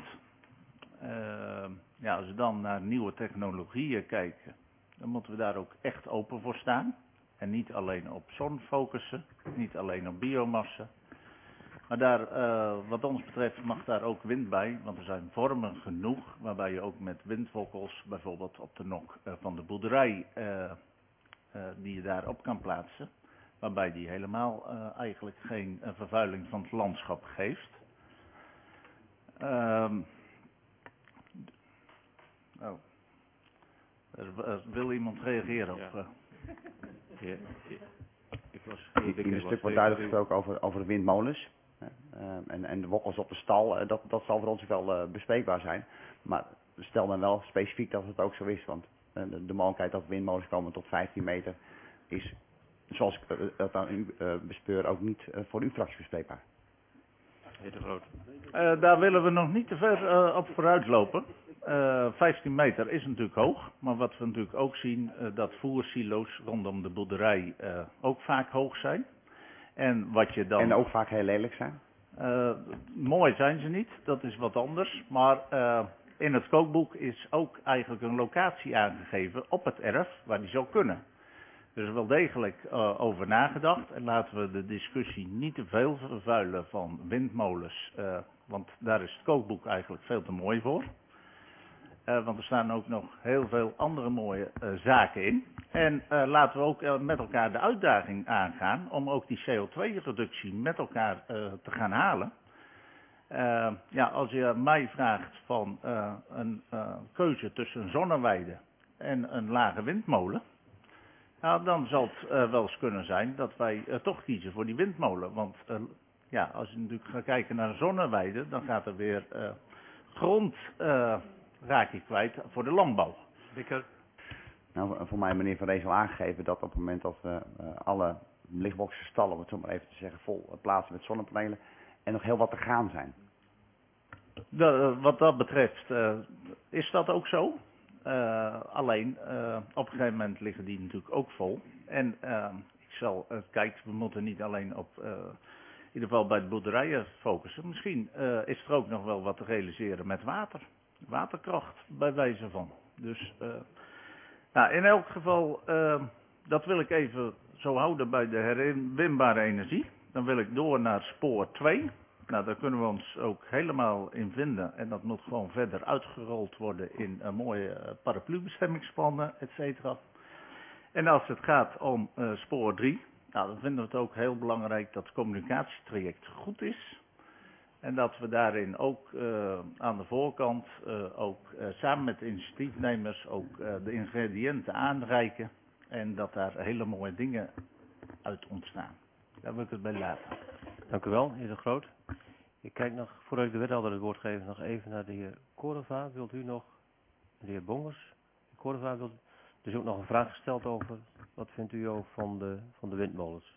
Ja, als we dan naar nieuwe technologieën kijken, dan moeten we daar ook echt open voor staan. En niet alleen op zon focussen, niet alleen op biomassa. Maar daar, wat ons betreft mag daar ook wind bij, want er zijn vormen genoeg waarbij je ook met windwokkels, bijvoorbeeld op de nok van de boerderij, die je daarop kan plaatsen. Waarbij die helemaal eigenlijk geen vervuiling van het landschap geeft. Wil iemand reageren op? In het stuk wordt duidelijk gesproken over de windmolens. En de wokkels op de stal, dat zal voor ons wel bespreekbaar zijn. Maar stel dan wel specifiek dat het ook zo is. Want de mogelijkheid dat windmolens komen tot 15 meter is, zoals ik dat aan u bespeur, ook niet voor uw fractie bespreekbaar. Heer De Groot. Daar willen we nog niet te ver op vooruit lopen. 15 meter is natuurlijk hoog, maar wat we natuurlijk ook zien, dat voersilo's rondom de boerderij ook vaak hoog zijn. En wat je dan... En ook vaak heel lelijk zijn? Mooi zijn ze niet, dat is wat anders. Maar in het kookboek is ook eigenlijk een locatie aangegeven op het erf waar die zou kunnen. Er is wel degelijk over nagedacht. En laten we de discussie niet te veel vervuilen van windmolens. Want daar is het kookboek eigenlijk veel te mooi voor. Want er staan ook nog heel veel andere mooie zaken in. En laten we ook met elkaar de uitdaging aangaan om ook die CO2-reductie met elkaar te gaan halen. Ja, als je mij vraagt van een keuze tussen een zonneweide en een lage windmolen. Nou, dan zal het wel eens kunnen zijn dat wij toch kiezen voor die windmolen. Want ja, als je natuurlijk gaat kijken naar een zonneweide, dan gaat er weer grond raak je kwijt voor de landbouw. Dikker. Nou, voor mij meneer Van Rees al aangegeven dat op het moment dat we alle lichtboxen stallen, om het zo maar even te zeggen, vol plaatsen met zonnepanelen en nog heel wat te gaan zijn. Wat dat betreft is dat ook zo. Alleen op een gegeven moment liggen die natuurlijk ook vol. En kijk, we moeten niet alleen op, in ieder geval bij de boerderijen focussen. Misschien is er ook nog wel wat te realiseren met water. Waterkracht bij wijze van. Dus nou, in elk geval, dat wil ik even zo houden bij de herwinbare energie. Dan wil ik door naar spoor 2. Nou, daar kunnen we ons ook helemaal in vinden. En dat moet gewoon verder uitgerold worden in mooie paraplubestemmingsplannen, et cetera. En als het gaat om spoor 3, nou, dan vinden we het ook heel belangrijk dat het communicatietraject goed is. En dat we daarin ook aan de voorkant, samen met de initiatiefnemers, ook de ingrediënten aanreiken. En dat daar hele mooie dingen uit ontstaan. Daar wil ik het bij laten. Dank u wel, heer De Groot. Ik kijk nog, voordat ik de wethouder het woord geef, nog even naar de heer Koreva. Wilt u nog, de heer Bongers? De Koreva wilt dus ook nog een vraag gesteld over, wat vindt u ook van de windmolens?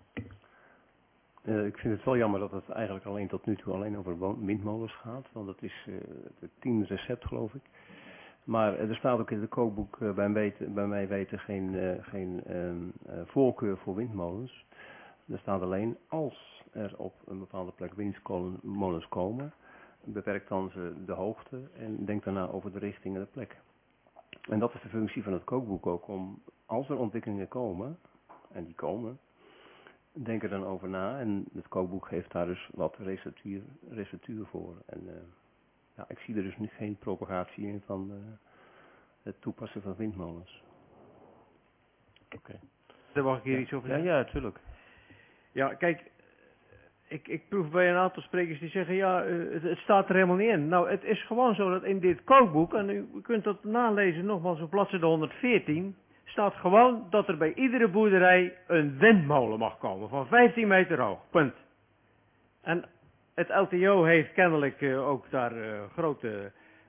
Ik vind het wel jammer dat het eigenlijk alleen tot nu toe alleen over windmolens gaat, want dat is het 10e recept geloof ik. Maar er staat ook in het kookboek bij mij weten geen voorkeur voor windmolens. Er staat alleen als er op een bepaalde plek windmolens komen, beperkt dan ze de hoogte en denk daarna over de richting en de plek. En dat is de functie van het kookboek ook, om als er ontwikkelingen komen, en die komen, denk er dan over na en het kookboek geeft daar dus wat receptuur voor. En ja, ik zie er dus geen propagatie in van het toepassen van windmolens. Oké. Daar mag ik hier iets over zeggen? Ja, tuurlijk. Ja, kijk, ik proef bij een aantal sprekers die zeggen, ja, het staat er helemaal niet in. Nou, het is gewoon zo dat in dit kookboek, en u kunt dat nalezen nogmaals op bladzijde 114, staat gewoon dat er bij iedere boerderij een windmolen mag komen van 15 meter hoog. Punt. En het LTO heeft kennelijk ook daar grote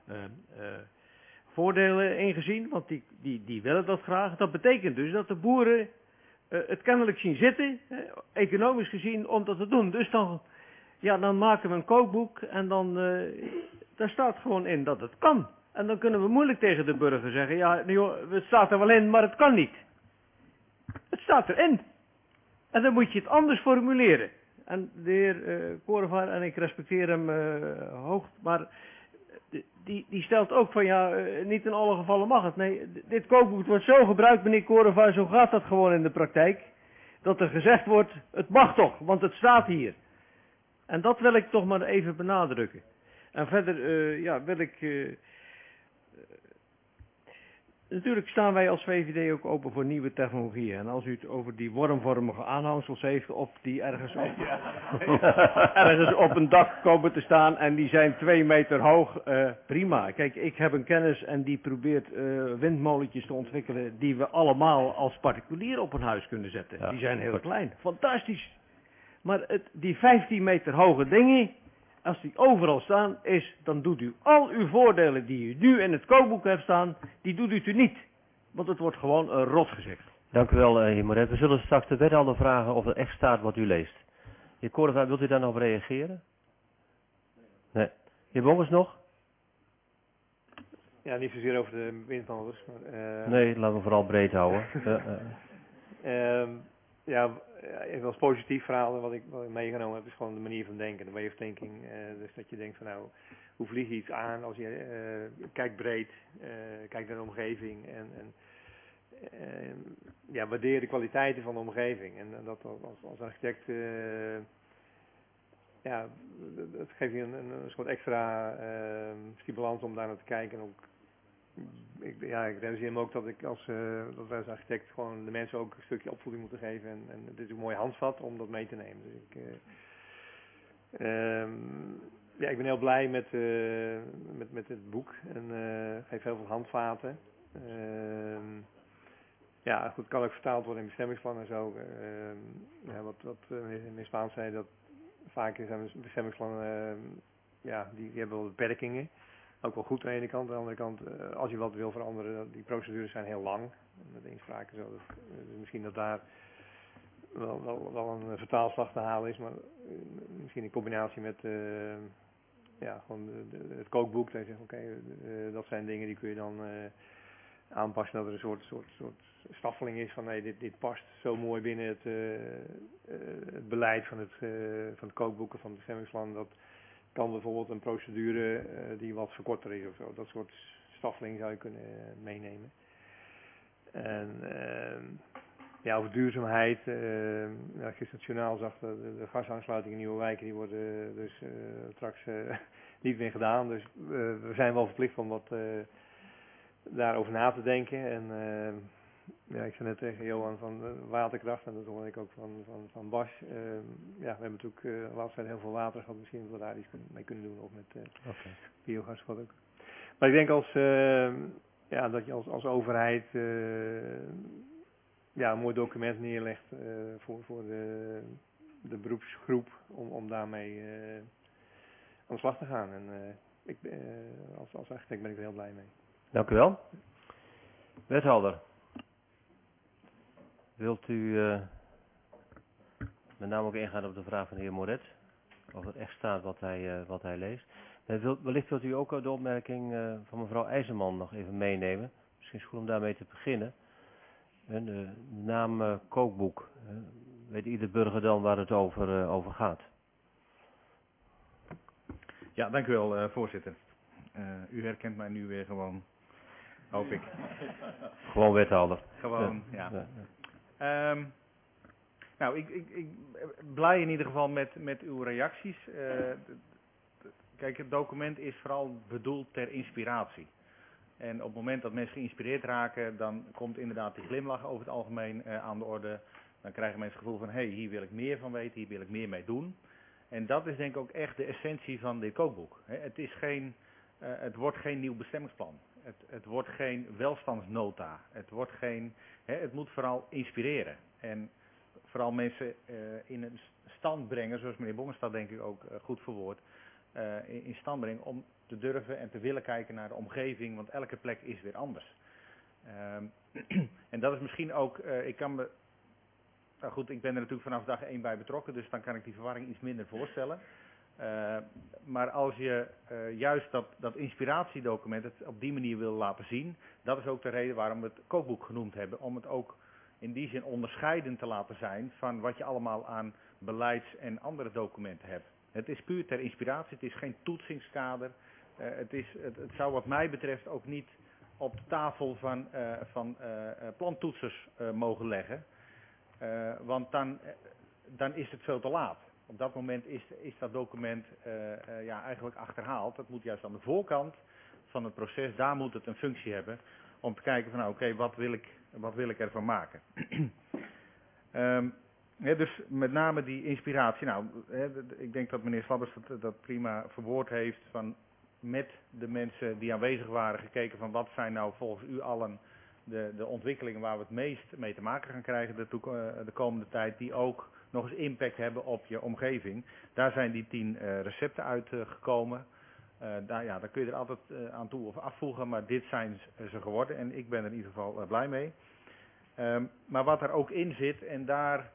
voordelen in gezien, want die willen dat graag. Dat betekent dus dat de boeren het kennelijk zien zitten, economisch gezien, om dat te doen. Dus dan maken we een kookboek en daar staat gewoon in dat het kan. En dan kunnen we moeilijk tegen de burger zeggen, ja, joh, het staat er wel in, maar het kan niet. Het staat erin. En dan moet je het anders formuleren. En de heer Koreva, en ik respecteer hem hoog, maar die stelt ook van, ja, niet in alle gevallen mag het. Nee, dit kookboek wordt zo gebruikt, meneer Koreva, zo gaat dat gewoon in de praktijk. Dat er gezegd wordt, het mag toch, want het staat hier. En dat wil ik toch maar even benadrukken. En verder, wil ik... Natuurlijk staan wij als VVD ook open voor nieuwe technologieën. En als u het over die wormvormige aanhangsels heeft, of die ergens op een dak komen te staan en die zijn 2 meter hoog, prima. Kijk, ik heb een kennis en die probeert windmolentjes te ontwikkelen die we allemaal als particulier op een huis kunnen zetten. Ja, die zijn heel klein. Fantastisch. Maar die 15 meter hoge dingen, als die overal staan, dan doet u al uw voordelen die u nu in het kookboek hebt staan, die doet u niet. Want het wordt gewoon een rotgezicht. Dank u wel, heer Moret. We zullen straks de wethouder vragen of er echt staat wat u leest. Heer Koreva, wilt u daar nog op reageren? Nee. Heer Bongers nog? Ja, niet zozeer over de windmolens. Maar, nee, laten we vooral breed houden. Even als positief verhaal wat ik meegenomen heb, is gewoon de manier van denken, de way of thinking. Dus dat je denkt van nou, hoe vlieg je iets aan als je kijkt breed, kijkt naar de omgeving en waardeer de kwaliteiten van de omgeving. En dat als architect, dat geeft je een soort extra stimulans om daar naar te kijken. En ook, ik realiseer me ook dat dat wij als architect gewoon de mensen ook een stukje opvoeding moeten geven. En dit is een mooi handvat om dat mee te nemen. Dus ik ben heel blij met het boek. En geef heel veel handvaten. Goed, kan ook vertaald worden in bestemmingsplan en zo. Wat meneer Spaans zei, dat vaak zijn bestemmingsplannen ja, die hebben wel beperkingen. Ook wel goed aan de ene kant. Aan de andere kant, als je wat wil veranderen, die procedures zijn heel lang. Met inspraak en zo. Misschien dat daar wel een vertaalslag te halen is, maar misschien in combinatie met ja, gewoon het kookboek. Dat je zegt, oké, dat zijn dingen die kun je dan aanpassen, dat er een soort staffeling is van nee, dit past zo mooi binnen het beleid van het kookboek of van het bestemmingsplan. Dat kan bijvoorbeeld een procedure die wat verkorter is of zo. Dat soort staffeling zou je kunnen meenemen. En ja, over duurzaamheid. Ja, gisteren het journaal zag de gasaansluiting in Nieuwe Wijken, die worden dus straks niet meer gedaan. Dus we zijn wel verplicht om wat daarover na te denken. En ja, ik zei net tegen Johan van waterkracht, en dat hoorde ik ook van Bas. Ja, we hebben natuurlijk de laatste tijd heel veel water gehad. Misschien dat we daar iets mee kunnen doen, of met biogas wat ook. Maar ik denk ja, dat je als overheid ja, een mooi document neerlegt voor de beroepsgroep om daarmee aan de slag te gaan. En als architect ben ik er heel blij mee. Dank u wel. Wethouder, wilt u met name ook ingaan op de vraag van de heer Moret, of er echt staat wat hij leest. Wellicht wilt u ook de opmerking van mevrouw IJzerman nog even meenemen. Misschien is het goed om daarmee te beginnen. De naam kookboek. Weet ieder burger dan waar het over gaat? Ja, dank u wel, voorzitter. U herkent mij nu weer gewoon, hoop ik. Gewoon wethouder. Gewoon, ja. Nou, ik blij in ieder geval met uw reacties. Kijk, het document is vooral bedoeld ter inspiratie. En op het moment dat mensen geïnspireerd raken, dan komt inderdaad die glimlach over het algemeen aan de orde. Dan krijgen mensen het gevoel van, hé, hier wil ik meer van weten, hier wil ik meer mee doen. En dat is denk ik ook echt de essentie van dit kookboek. Het wordt geen nieuw bestemmingsplan. Het wordt geen welstandsnota. Het moet vooral inspireren. En vooral mensen in een stand brengen, zoals meneer Bongenstad denk ik ook goed verwoordt, in stand brengen om te durven en te willen kijken naar de omgeving, want elke plek is weer anders. En dat is misschien ook, nou goed, ik ben er natuurlijk vanaf dag 1 bij betrokken, dus dan kan ik die verwarring iets minder voorstellen. Maar als je juist dat inspiratiedocument het op die manier wil laten zien, dat is ook de reden waarom we het kookboek genoemd hebben. Om het ook in die zin onderscheidend te laten zijn van wat je allemaal aan beleids- en andere documenten hebt. Het is puur ter inspiratie, het is geen toetsingskader. Het zou wat mij betreft ook niet op de tafel van plantoetsers mogen leggen. Want dan is het veel te laat. Op dat moment is dat document ja, eigenlijk achterhaald. Dat moet juist aan de voorkant van het proces, daar moet het een functie hebben. Om te kijken van nou oké, wat wil ik ervan maken. Dus met name die inspiratie. Nou, ik denk dat meneer Slabbers dat prima verwoord heeft. Van met de mensen die aanwezig waren gekeken van wat zijn nou volgens u allen de ontwikkelingen waar we het meest mee te maken gaan krijgen de komende tijd. Die ook nog eens impact hebben op je omgeving. Daar zijn die 10 recepten uitgekomen. Daar kun je er altijd aan toe of afvoegen, maar dit zijn ze geworden en ik ben er in ieder geval blij mee. Maar wat er ook in zit, en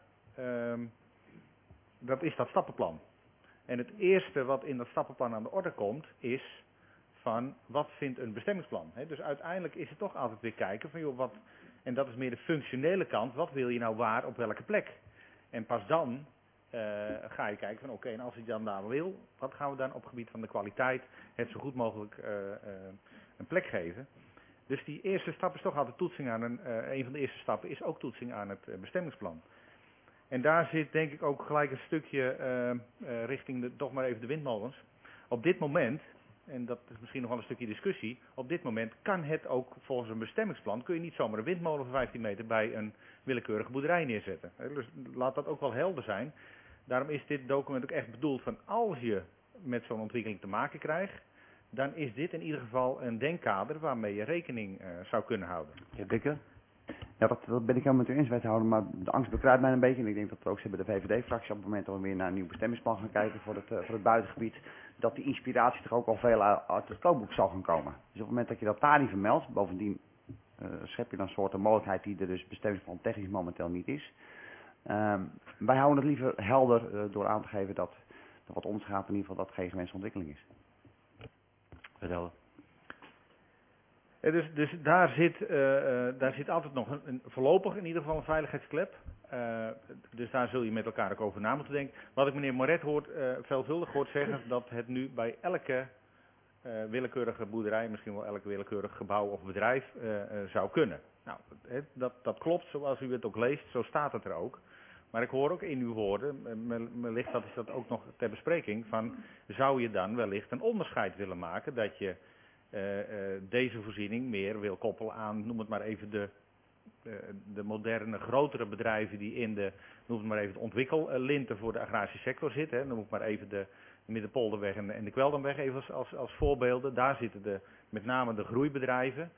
dat is dat stappenplan. En het eerste wat in dat stappenplan aan de orde komt, is van wat vindt een bestemmingsplan. Dus uiteindelijk is het toch altijd weer kijken van joh, en dat is meer de functionele kant, wat wil je nou waar op welke plek? En pas dan ga je kijken van oké, en als ik dan daar wil, wat gaan we dan op het gebied van de kwaliteit het zo goed mogelijk een plek geven. Dus die eerste stap is toch altijd toetsing aan een van de eerste stappen is ook toetsing aan het bestemmingsplan. En daar zit denk ik ook gelijk een stukje richting toch maar even de windmolens. Op dit moment, en dat is misschien nog wel een stukje discussie, op dit moment kan het ook volgens een bestemmingsplan, kun je niet zomaar een windmolen van 15 meter bij een willekeurige boerderij neerzetten. Dus laat dat ook wel helder zijn. Daarom is dit document ook echt bedoeld van als je met zo'n ontwikkeling te maken krijgt, dan is dit in ieder geval een denkkader waarmee je rekening zou kunnen houden. Ja, Dikke? Ja, dat ben ik helemaal met u eens, wethouder, maar de angst bekruipt mij een beetje. En ik denk dat we ook bij de VVD-fractie op het moment dat we weer naar een nieuw bestemmingsplan gaan kijken voor het buitengebied, dat die inspiratie toch ook al veel uit het kookboek zal gaan komen. Dus op het moment dat je dat daar niet vermeldt, bovendien schep je dan een soort mogelijkheid die er dus bestemmingsplan technisch momenteel niet is. Wij houden het liever helder door aan te geven dat wat ons gaat in ieder geval dat geen gewenste ontwikkeling is. Vertel. Dus daar zit altijd nog voorlopig in ieder geval een veiligheidsklep. Dus daar zul je met elkaar ook over na moeten denken. Wat ik meneer Moret veelvuldig hoort zeggen, dat het nu bij elke willekeurige boerderij, misschien wel elk willekeurig gebouw of bedrijf zou kunnen. Nou, dat klopt zoals u het ook leest, zo staat het er ook. Maar ik hoor ook in uw woorden, wellicht is dat ook nog ter bespreking, van zou je dan wellicht een onderscheid willen maken dat je deze voorziening meer wil koppelen aan, noem het maar even de moderne, grotere bedrijven die in de, noem het maar even, de ontwikkellinten voor de agrarische sector zitten. Hè. Noem ik maar even de Middenpolderweg en de Kweldamweg even als voorbeelden. Daar zitten met name de groeibedrijven.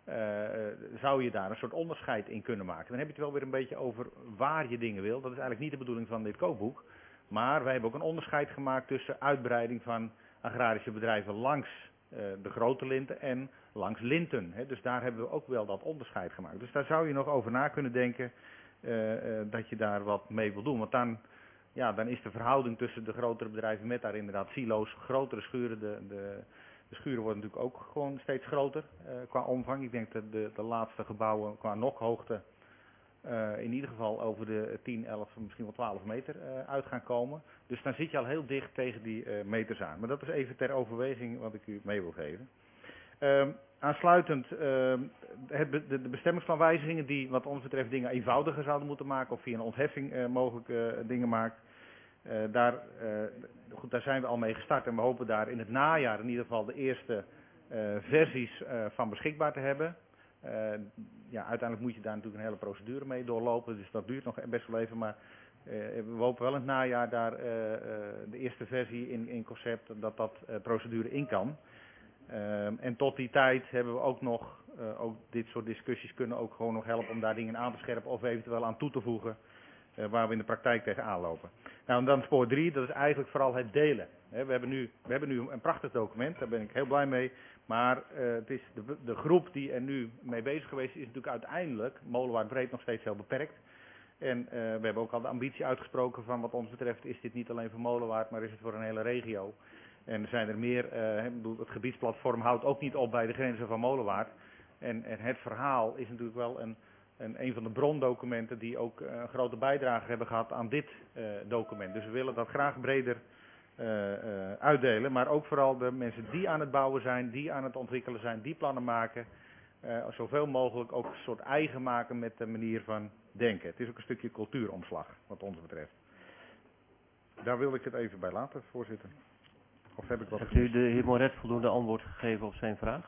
Zou je daar een soort onderscheid in kunnen maken. Dan heb je het wel weer een beetje over waar je dingen wil. Dat is eigenlijk niet de bedoeling van dit kookboek. Maar wij hebben ook een onderscheid gemaakt tussen uitbreiding van agrarische bedrijven langs de grote linten en langs linten. Hè. Dus daar hebben we ook wel dat onderscheid gemaakt. Dus daar zou je nog over na kunnen denken dat je daar wat mee wil doen. Want dan is de verhouding tussen de grotere bedrijven met daar inderdaad silo's, grotere schuren. De schuren worden natuurlijk ook gewoon steeds groter qua omvang. Ik denk dat de laatste gebouwen qua nokhoogte in ieder geval over de 10, 11, misschien wel 12 meter uit gaan komen. Dus dan zit je al heel dicht tegen die meters aan. Maar dat is even ter overweging wat ik u mee wil geven. Aansluitend de bestemmingsplanwijzigingen die wat ons betreft dingen eenvoudiger zouden moeten maken of via een ontheffing mogelijk dingen maakt. Daar zijn we al mee gestart en we hopen daar in het najaar in ieder geval de eerste versies van beschikbaar te hebben. Uiteindelijk moet je daar natuurlijk een hele procedure mee doorlopen, dus dat duurt nog best wel even, maar we hopen wel in het najaar daar de eerste versie in concept dat procedure in kan. En tot die tijd hebben we ook nog, ook dit soort discussies kunnen ook gewoon nog helpen om daar dingen aan te scherpen of eventueel aan toe te voegen waar we in de praktijk tegenaan lopen. Nou, en dan spoor 3, dat is eigenlijk vooral het delen. We hebben nu een prachtig document, daar ben ik heel blij mee. Maar het is de groep die er nu mee bezig geweest is natuurlijk uiteindelijk, Molenwaard breed, nog steeds heel beperkt. En we hebben ook al de ambitie uitgesproken van wat ons betreft is dit niet alleen voor Molenwaard, maar is het voor een hele regio. En er zijn er meer, het gebiedsplatform houdt ook niet op bij de grenzen van Molenwaard. En het verhaal is natuurlijk wel een van de brondocumenten die ook een grote bijdrage hebben gehad aan dit document. Dus we willen dat graag breder uitdelen, maar ook vooral de mensen die aan het bouwen zijn, die aan het ontwikkelen zijn, die plannen maken, zoveel mogelijk ook een soort eigen maken met de manier van denken. Het is ook een stukje cultuuromslag wat ons betreft. Daar wilde ik het even bij laten, voorzitter. Of heb ik wat? Heeft u de heer Moret voldoende antwoord gegeven op zijn vraag?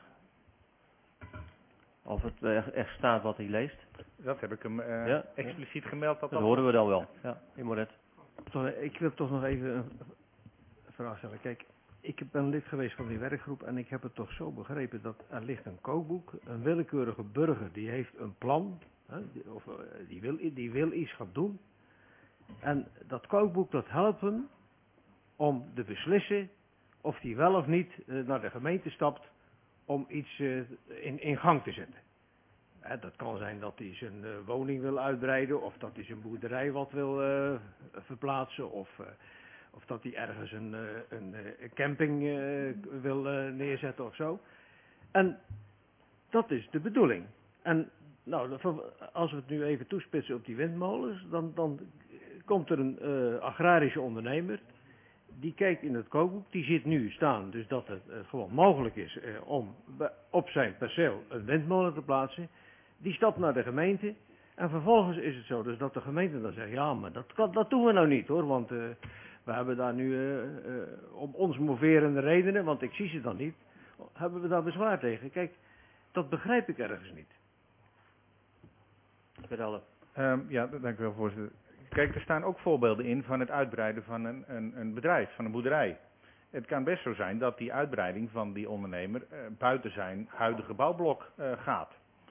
Of het echt staat wat hij leest? Dat heb ik hem expliciet gemeld. Dat horen we dan wel. Ja, heer Moret. Ik wil toch nog even een vraag stellen. Kijk, ik ben lid geweest van die werkgroep en ik heb het toch zo begrepen dat er ligt een kookboek. Een willekeurige burger die heeft een plan, die wil iets gaan doen. En dat kookboek dat helpt hem om te beslissen of hij wel of niet naar de gemeente stapt om iets in gang te zetten. Dat kan zijn dat hij zijn woning wil uitbreiden of dat hij zijn boerderij wat wil verplaatsen of dat hij ergens een camping wil neerzetten of zo. En dat is de bedoeling. En nou, als we het nu even toespitsen op die windmolens, dan komt er een agrarische ondernemer. Die kijkt in het kookboek, die ziet nu staan, dus dat het gewoon mogelijk is om op zijn perceel een windmolen te plaatsen. Die stapt naar de gemeente en vervolgens is het zo dus dat de gemeente dan zegt, ja maar dat doen we nou niet hoor, want we hebben daar nu om ons moverende redenen, want ik zie ze dan niet, hebben we daar bezwaar tegen. Kijk, dat begrijp ik ergens niet. Ja, dank u wel voorzitter. Kijk, er staan ook voorbeelden in van het uitbreiden van een bedrijf, van een boerderij. Het kan best zo zijn dat die uitbreiding van die ondernemer buiten zijn huidige bouwblok gaat.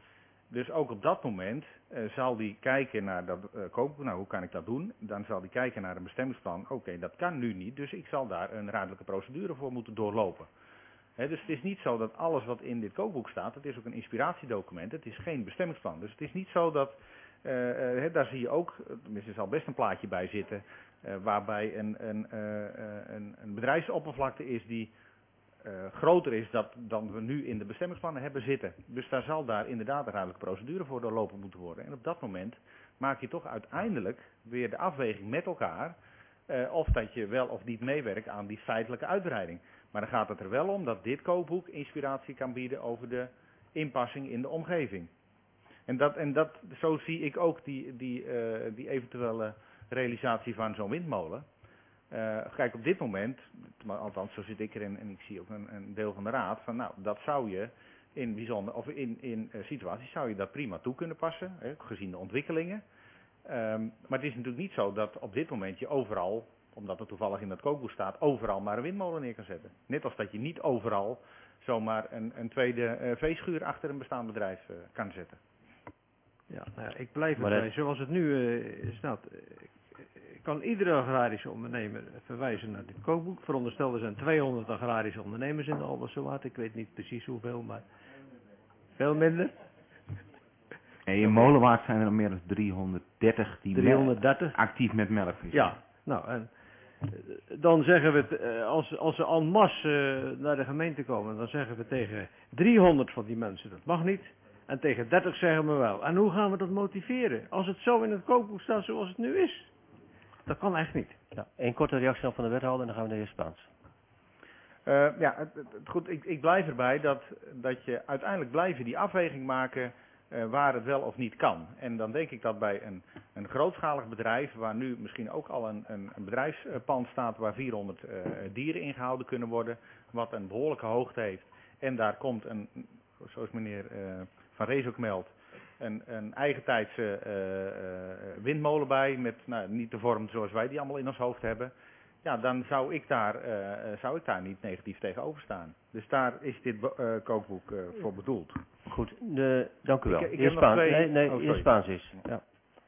Dus ook op dat moment zal die kijken naar dat kookboek. Nou, hoe kan ik dat doen? Dan zal die kijken naar een bestemmingsplan. Oké, dat kan nu niet, dus ik zal daar een ruimtelijke procedure voor moeten doorlopen. Dus het is niet zo dat alles wat in dit kookboek staat, het is ook een inspiratiedocument, het is geen bestemmingsplan. Dus het is niet zo dat, daar zie je ook, tenminste er zal best een plaatje bij zitten, waarbij een bedrijfsoppervlakte is die groter is dan we nu in de bestemmingsplannen hebben zitten. Dus daar zal daar inderdaad een ruimtelijke procedure voor doorlopen moeten worden. En op dat moment maak je toch uiteindelijk weer de afweging met elkaar of dat je wel of niet meewerkt aan die feitelijke uitbreiding. Maar dan gaat het er wel om dat dit kookboek inspiratie kan bieden over de inpassing in de omgeving. En zo zie ik ook die eventuele realisatie van zo'n windmolen. Kijk, op dit moment, althans zo zit ik erin en ik zie ook een deel van de raad, van nou, dat zou je in situaties zou je dat prima toe kunnen passen, gezien de ontwikkelingen. Maar het is natuurlijk niet zo dat op dit moment je overal, omdat het toevallig in dat kookboek staat, overal maar een windmolen neer kan zetten. Net als dat je niet overal zomaar een tweede veeschuur achter een bestaand bedrijf kan zetten. Ja, nou ja, ik blijf erbij. Zoals het nu staat, kan iedere agrarische ondernemer verwijzen naar dit kookboek. Veronderstel er zijn 200 agrarische ondernemers in de Albassewaard. Ik weet niet precies hoeveel, maar veel minder. Nee, in Molenwaard zijn er meer dan 330 die 330? Actief met melkvis. Ja, nou en dan zeggen we, als ze en masse naar de gemeente komen, dan zeggen we tegen 300 van die mensen, dat mag niet. En tegen 30 zeggen we wel. En hoe gaan we dat motiveren? Als het zo in het kookboek staat zoals het nu is. Dat kan echt niet. Ja, een korte reactie dan van de wethouder en dan gaan we naar de heer Spaans. Goed, ik blijf erbij dat je uiteindelijk blijven die afweging maken waar het wel of niet kan. En dan denk ik dat bij een grootschalig bedrijf, waar nu misschien ook al een bedrijfspand staat waar 400 dieren in gehouden kunnen worden, wat een behoorlijke hoogte heeft. En daar komt zoals meneer Van Rees ook meldt, een eigentijdse windmolen bij, met niet de vorm zoals wij die allemaal in ons hoofd hebben. Ja, dan zou ik daar niet negatief tegenover staan. Dus daar is dit kookboek voor bedoeld. Goed, dank u wel. Ik heb nog twee... Nee, Spaans is. Ja.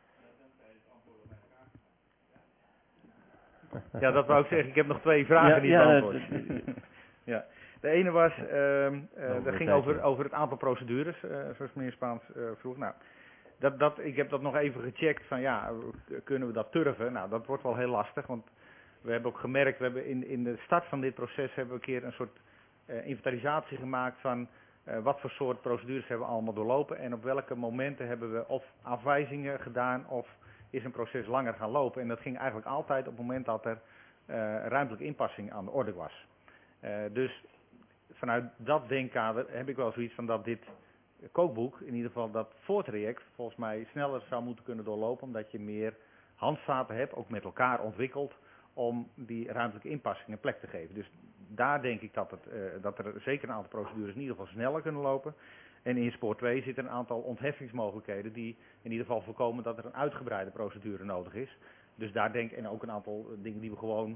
Ja, dat wou ik zeggen. Ik heb nog 2 vragen die beantwoord. Ja. De ene was, dat ging over het aantal procedures, zoals meneer Spaans vroeg. Nou, ik heb dat nog even gecheckt van ja, kunnen we dat turven? Nou, dat wordt wel heel lastig, want we hebben ook gemerkt, we hebben in de start van dit proces hebben we een keer een soort inventarisatie gemaakt van wat voor soort procedures hebben we allemaal doorlopen en op welke momenten hebben we of afwijzingen gedaan of is een proces langer gaan lopen. En dat ging eigenlijk altijd op het moment dat er ruimtelijke inpassing aan de orde was. Dus vanuit dat denkkader heb ik wel zoiets van dat dit kookboek, in ieder geval dat voortraject, volgens mij sneller zou moeten kunnen doorlopen, omdat je meer handvaten hebt, ook met elkaar ontwikkeld, om die ruimtelijke inpassingen plek te geven. Dus daar denk ik dat er zeker een aantal procedures in ieder geval sneller kunnen lopen. En in spoor 2 zitten een aantal ontheffingsmogelijkheden die in ieder geval voorkomen dat er een uitgebreide procedure nodig is. Dus daar denk ik, en ook een aantal dingen die we gewoon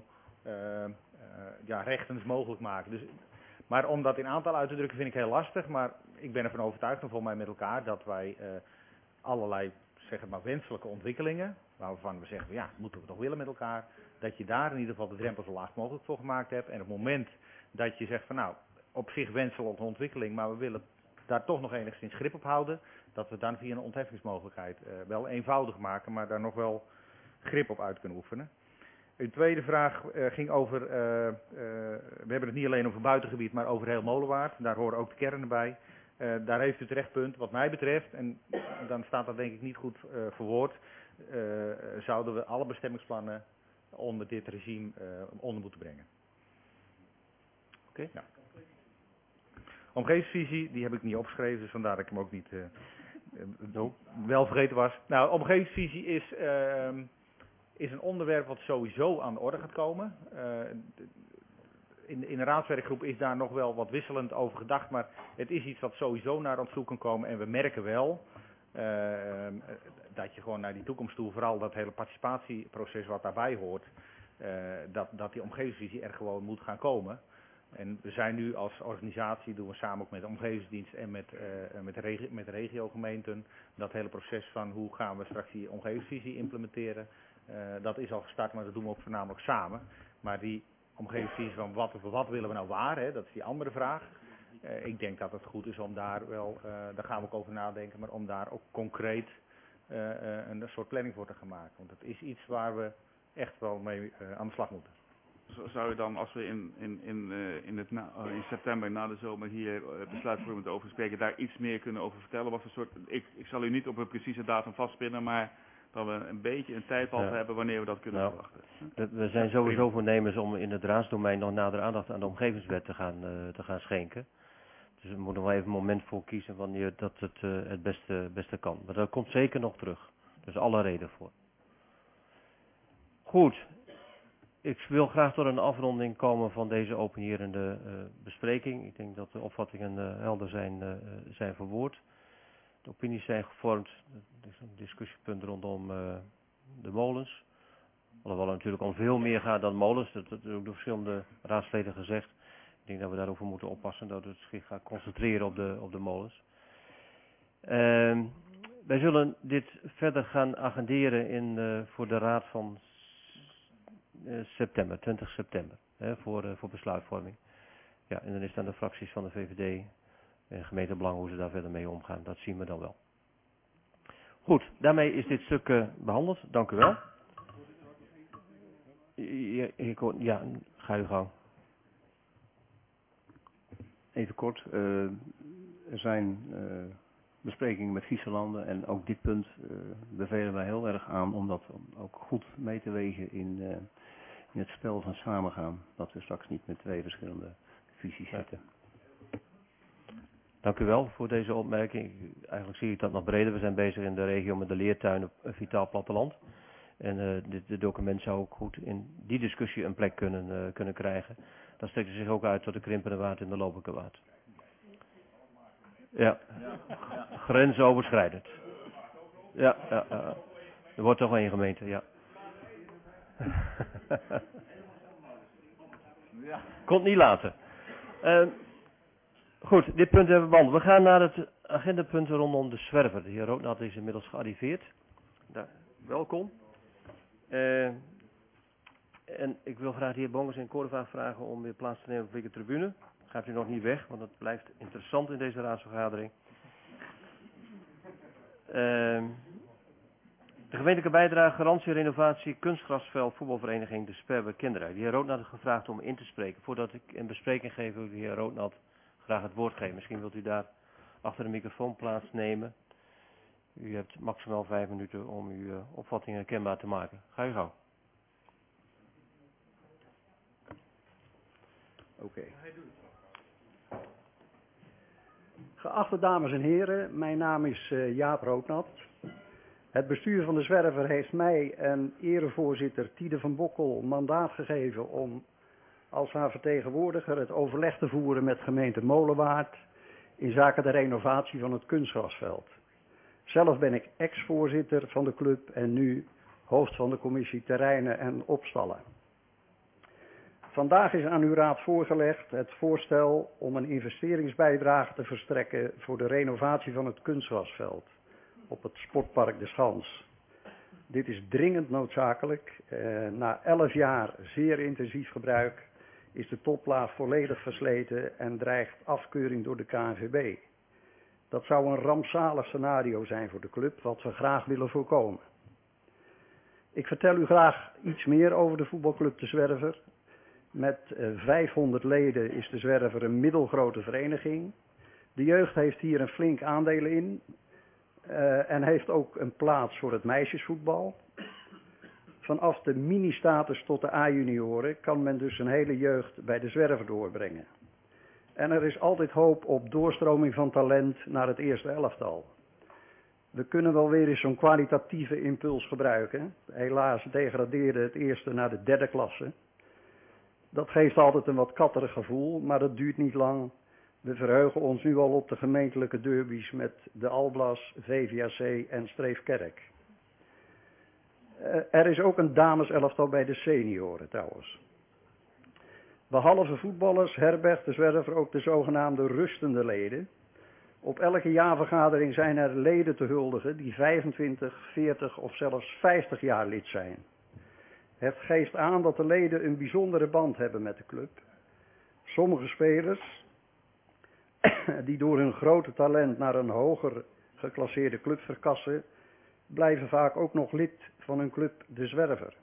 rechtens mogelijk maken. Dus, maar om dat in aantal uit te drukken vind ik heel lastig, maar ik ben ervan overtuigd, en volgens mij met elkaar, dat wij allerlei, zeg het maar, wenselijke ontwikkelingen, waarvan we zeggen, ja, moeten we toch willen met elkaar, dat je daar in ieder geval de drempel zo laag mogelijk voor gemaakt hebt. En op het moment dat je zegt van nou, op zich wenselijke ontwikkeling, maar we willen daar toch nog enigszins grip op houden, dat we dan via een ontheffingsmogelijkheid wel eenvoudig maken, maar daar nog wel grip op uit kunnen oefenen. Uw tweede vraag ging over, we hebben het niet alleen over buitengebied, maar over heel Molenwaard. Daar horen ook de kernen bij. Daar heeft u terecht punt. Wat mij betreft, en dan staat dat denk ik niet goed verwoord, zouden we alle bestemmingsplannen onder dit regime onder moeten brengen. Oké? Ja. Omgevingsvisie, die heb ik niet opgeschreven, dus vandaar dat ik hem ook niet wel vergeten was. Nou, omgevingsvisie is een onderwerp wat sowieso aan de orde gaat komen. In de raadswerkgroep is daar nog wel wat wisselend over gedacht, maar het is iets wat sowieso naar ons toe kan komen. En we merken wel dat je gewoon naar die toekomst toe, vooral dat hele participatieproces wat daarbij hoort, dat die omgevingsvisie er gewoon moet gaan komen. En we zijn nu als organisatie, doen we samen ook met de omgevingsdienst en met regiogemeenten, dat hele proces van hoe gaan we straks die omgevingsvisie implementeren, dat is al gestart, maar dat doen we ook voornamelijk samen. Maar die omgevingsvisie van wat willen we nou waar, hè, dat is die andere vraag. Ik denk dat het goed is om daar wel, daar gaan we ook over nadenken, maar om daar ook concreet een soort planning voor te gaan maken. Want het is iets waar we echt wel mee aan de slag moeten. Zou je dan, als we in september na de zomer hier besluitvormend over spreken, daar iets meer kunnen over vertellen? Wat voor soort, ik zal u niet op een precieze datum vastpinnen, maar dat we een beetje een tijdpad hebben wanneer we dat kunnen verwachten. We zijn sowieso voornemens om in het raadsdomein nog nader aandacht aan de omgevingswet te gaan schenken. Dus we moeten nog even een moment voor kiezen wanneer dat het beste kan. Maar dat komt zeker nog terug. Er is alle reden voor. Goed. Ik wil graag tot een afronding komen van deze openierende bespreking. Ik denk dat de opvattingen helder zijn verwoord. De opinies zijn gevormd. Er is een discussiepunt rondom de molens. Alhoewel het natuurlijk om veel meer gaat dan molens. Dat is ook door verschillende raadsleden gezegd. Ik denk dat we daarover moeten oppassen dat het zich gaat concentreren op de molens. Wij zullen dit verder gaan agenderen voor de raad van september, 20 september, voor besluitvorming. Ja, en dan is het aan de fracties van de VVD en gemeentebelang hoe ze daar verder mee omgaan. Dat zien we dan wel. Goed, daarmee is dit stuk behandeld. Dank u wel. Ja, ga uw gang. Even kort, er zijn besprekingen met Griezenlanden en ook dit punt bevelen wij heel erg aan om dat ook goed mee te wegen in het spel van samengaan. Dat we straks niet met twee verschillende visies zitten. Dank u wel voor deze opmerking. Eigenlijk zie ik dat nog breder. We zijn bezig in de regio met de leertuin op Vitaal Platteland. En dit document zou ook goed in die discussie een plek kunnen krijgen. Dat strekt zich ook uit tot de Krimpende Waard en de Lopelijke Waard. Ja, grensoverschrijdend. Ja. Er wordt toch wel een gemeente, ja. Komt niet later. Goed, dit punt hebben we behandeld. We gaan naar het agendapunt rondom de zwerver. De heer Roodnat is inmiddels gearriveerd. Welkom. En ik wil graag de heer Bongers en Korvaag vragen om weer plaats te nemen op de tribune. Gaat u nog niet weg, want het blijft interessant in deze raadsvergadering. De gemeentelijke bijdrage, garantie, renovatie, kunstgrasveld, voetbalvereniging De Sperber Kinderij. De heer Roodnat heeft gevraagd om in te spreken. Voordat ik een bespreking geef, wil ik de heer Roodnat graag het woord geven. Misschien wilt u daar achter de microfoon plaatsnemen. U hebt maximaal 5 minuten om uw opvattingen kenbaar te maken. Ga uw gang. Oké. Geachte dames en heren, mijn naam is Jaap Roodnat. Het bestuur van de Zwerver heeft mij en erevoorzitter Tiede van Bokkel mandaat gegeven om als haar vertegenwoordiger het overleg te voeren met gemeente Molenwaard in zaken de renovatie van het kunstgrasveld. Zelf ben ik ex-voorzitter van de club en nu hoofd van de commissie terreinen en opstallen. Vandaag is aan uw raad voorgelegd het voorstel om een investeringsbijdrage te verstrekken voor de renovatie van het kunstgrasveld op het sportpark De Schans. Dit is dringend noodzakelijk. Na 11 jaar zeer intensief gebruik is de topplaat volledig versleten en dreigt afkeuring door de KNVB. Dat zou een rampzalig scenario zijn voor de club, wat we graag willen voorkomen. Ik vertel u graag iets meer over de voetbalclub De Zwerver. Met 500 leden is De Zwerver een middelgrote vereniging. De jeugd heeft hier een flink aandeel in en heeft ook een plaats voor het meisjesvoetbal. Vanaf de mini-status tot de A-junioren kan men dus een hele jeugd bij De Zwerver doorbrengen. En er is altijd hoop op doorstroming van talent naar het eerste elftal. We kunnen wel weer eens zo'n kwalitatieve impuls gebruiken. Helaas degradeerde het eerste naar de 3e klasse. Dat geeft altijd een wat katterig gevoel, maar dat duurt niet lang. We verheugen ons nu al op de gemeentelijke derbies met de Alblas, VVAC en Streefkerk. Er is ook een dameselftal bij de senioren trouwens. Behalve voetballers herbergt de zwerver ook de zogenaamde rustende leden. Op elke jaarvergadering zijn er leden te huldigen die 25, 40 of zelfs 50 jaar lid zijn. Het geeft aan dat de leden een bijzondere band hebben met de club. Sommige spelers, die door hun grote talent naar een hoger geclasseerde club verkassen, blijven vaak ook nog lid van hun club, de zwerver.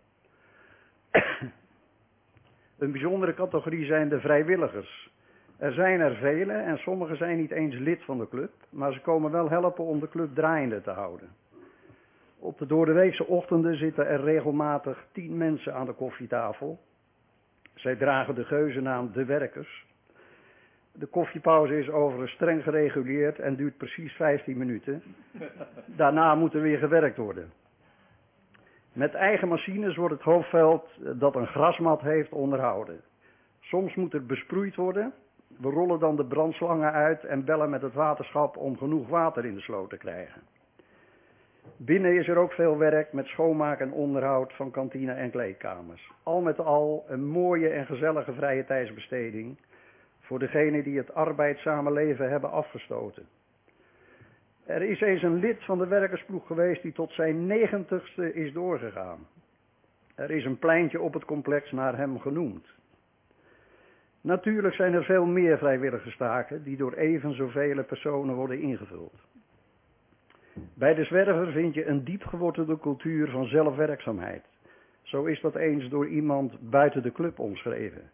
Een bijzondere categorie zijn de vrijwilligers. Er zijn er vele en sommigen zijn niet eens lid van de club, maar ze komen wel helpen om de club draaiende te houden. Op de doordeweekse ochtenden zitten er regelmatig 10 mensen aan de koffietafel. Zij dragen de geuzennaam De Werkers. De koffiepauze is overigens streng gereguleerd en duurt precies 15 minuten. Daarna moet er weer gewerkt worden. Met eigen machines wordt het hoofdveld dat een grasmat heeft onderhouden. Soms moet er besproeid worden. We rollen dan de brandslangen uit en bellen met het waterschap om genoeg water in de sloot te krijgen. Binnen is er ook veel werk met schoonmaak en onderhoud van kantine en kleedkamers. Al met al een mooie en gezellige vrije tijdsbesteding voor degenen die het arbeidzame leven hebben afgestoten. Er is eens een lid van de werkersploeg geweest die tot zijn 90ste is doorgegaan. Er is een pleintje op het complex naar hem genoemd. Natuurlijk zijn er veel meer vrijwilligerstaken die door even zoveel personen worden ingevuld. Bij de zwerver vind je een diep gewortelde cultuur van zelfwerkzaamheid. Zo is dat eens door iemand buiten de club omschreven.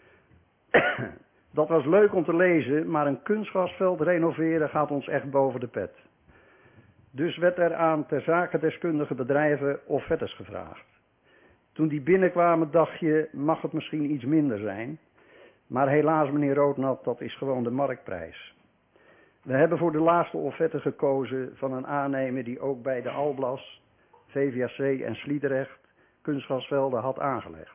Dat was leuk om te lezen, maar een kunstgrasveld renoveren gaat ons echt boven de pet. Dus werd er aan ter zake deskundige bedrijven offertes gevraagd. Toen die binnenkwamen dacht je, mag het misschien iets minder zijn. Maar helaas, meneer Roodnat, dat is gewoon de marktprijs. We hebben voor de laatste offerte gekozen van een aannemer die ook bij de Alblas, VVAC en Sliedrecht kunstgrasvelden had aangelegd.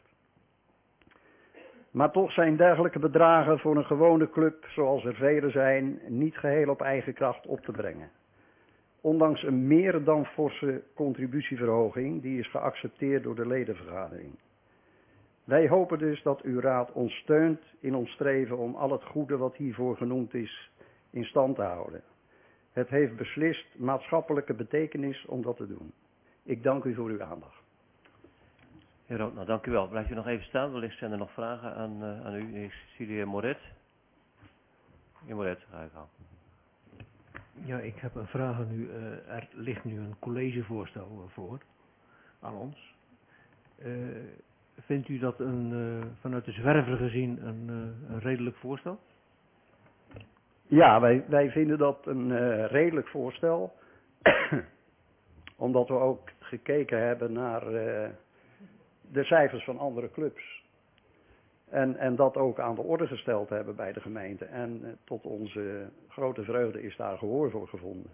Maar toch zijn dergelijke bedragen voor een gewone club, zoals er vele zijn, niet geheel op eigen kracht op te brengen. Ondanks een meer dan forse contributieverhoging, die is geaccepteerd door de ledenvergadering. Wij hopen dus dat uw raad ons steunt in ons streven om al het goede wat hiervoor genoemd is in stand te houden. Het heeft beslist maatschappelijke betekenis om dat te doen. Ik dank u voor uw aandacht. Heer Rood, dank u wel. Blijft u nog even staan, wellicht zijn er nog vragen aan u. Ik zie de heer Moret. Heer Moret, ga ik al. Ja, ik heb een vraag aan u. Er ligt nu een collegevoorstel voor aan ons. Vindt u dat vanuit de zwerver gezien een redelijk voorstel? Ja, wij vinden dat een redelijk voorstel. Omdat we ook gekeken hebben naar de cijfers van andere clubs. En dat ook aan de orde gesteld hebben bij de gemeente. En tot onze grote vreugde is daar gehoor voor gevonden.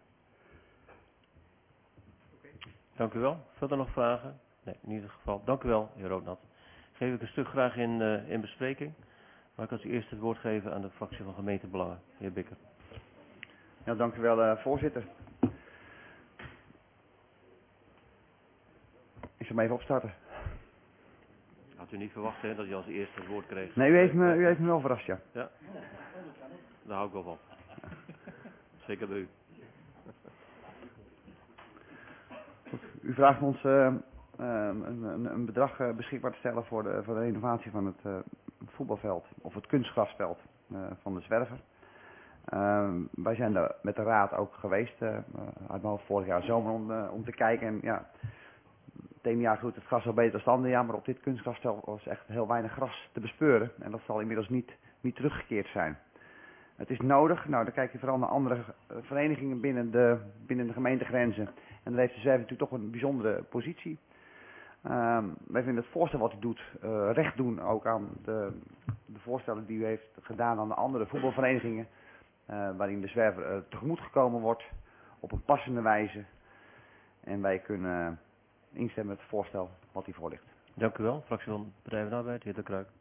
Dank u wel. Verder nog vragen? Nee, in ieder geval. Dank u wel, heer Roodnat. Geef ik een stuk graag in bespreking. Maar ik als eerst het woord geven aan de fractie van gemeentebelangen. Heer Bikker. Ja, dank u wel, voorzitter. Ik zal hem even opstarten. Had u niet verwacht hè, dat je als eerste het woord kreeg? Nee, u heeft me wel verrast, ja. Ja, daar hou ik wel van. Zeker bij u. U vraagt ons een bedrag beschikbaar te stellen voor de renovatie van het voetbalveld of het kunstgrasveld van de zwerver. Wij zijn er met de raad ook geweest, uit mijn hoofd vorig jaar zomer om te kijken. En ja, het ene jaar groeit het gras wel beter dan het andere jaar, maar op dit kunstgrasveld was echt heel weinig gras te bespeuren. En dat zal inmiddels niet teruggekeerd zijn. Het is nodig, nou dan kijk je vooral naar andere verenigingen binnen de gemeentegrenzen. En daar heeft de zwerver natuurlijk toch een bijzondere positie. Wij vinden het voorstel wat u doet recht doen ook aan de voorstellen die u heeft gedaan aan de andere voetbalverenigingen. Waarin de zwerver tegemoet gekomen wordt op een passende wijze. En wij kunnen instemmen met het voorstel wat hiervoor ligt. Dank u wel. Fractie van Partij van de Arbeid, de heer De Kruik.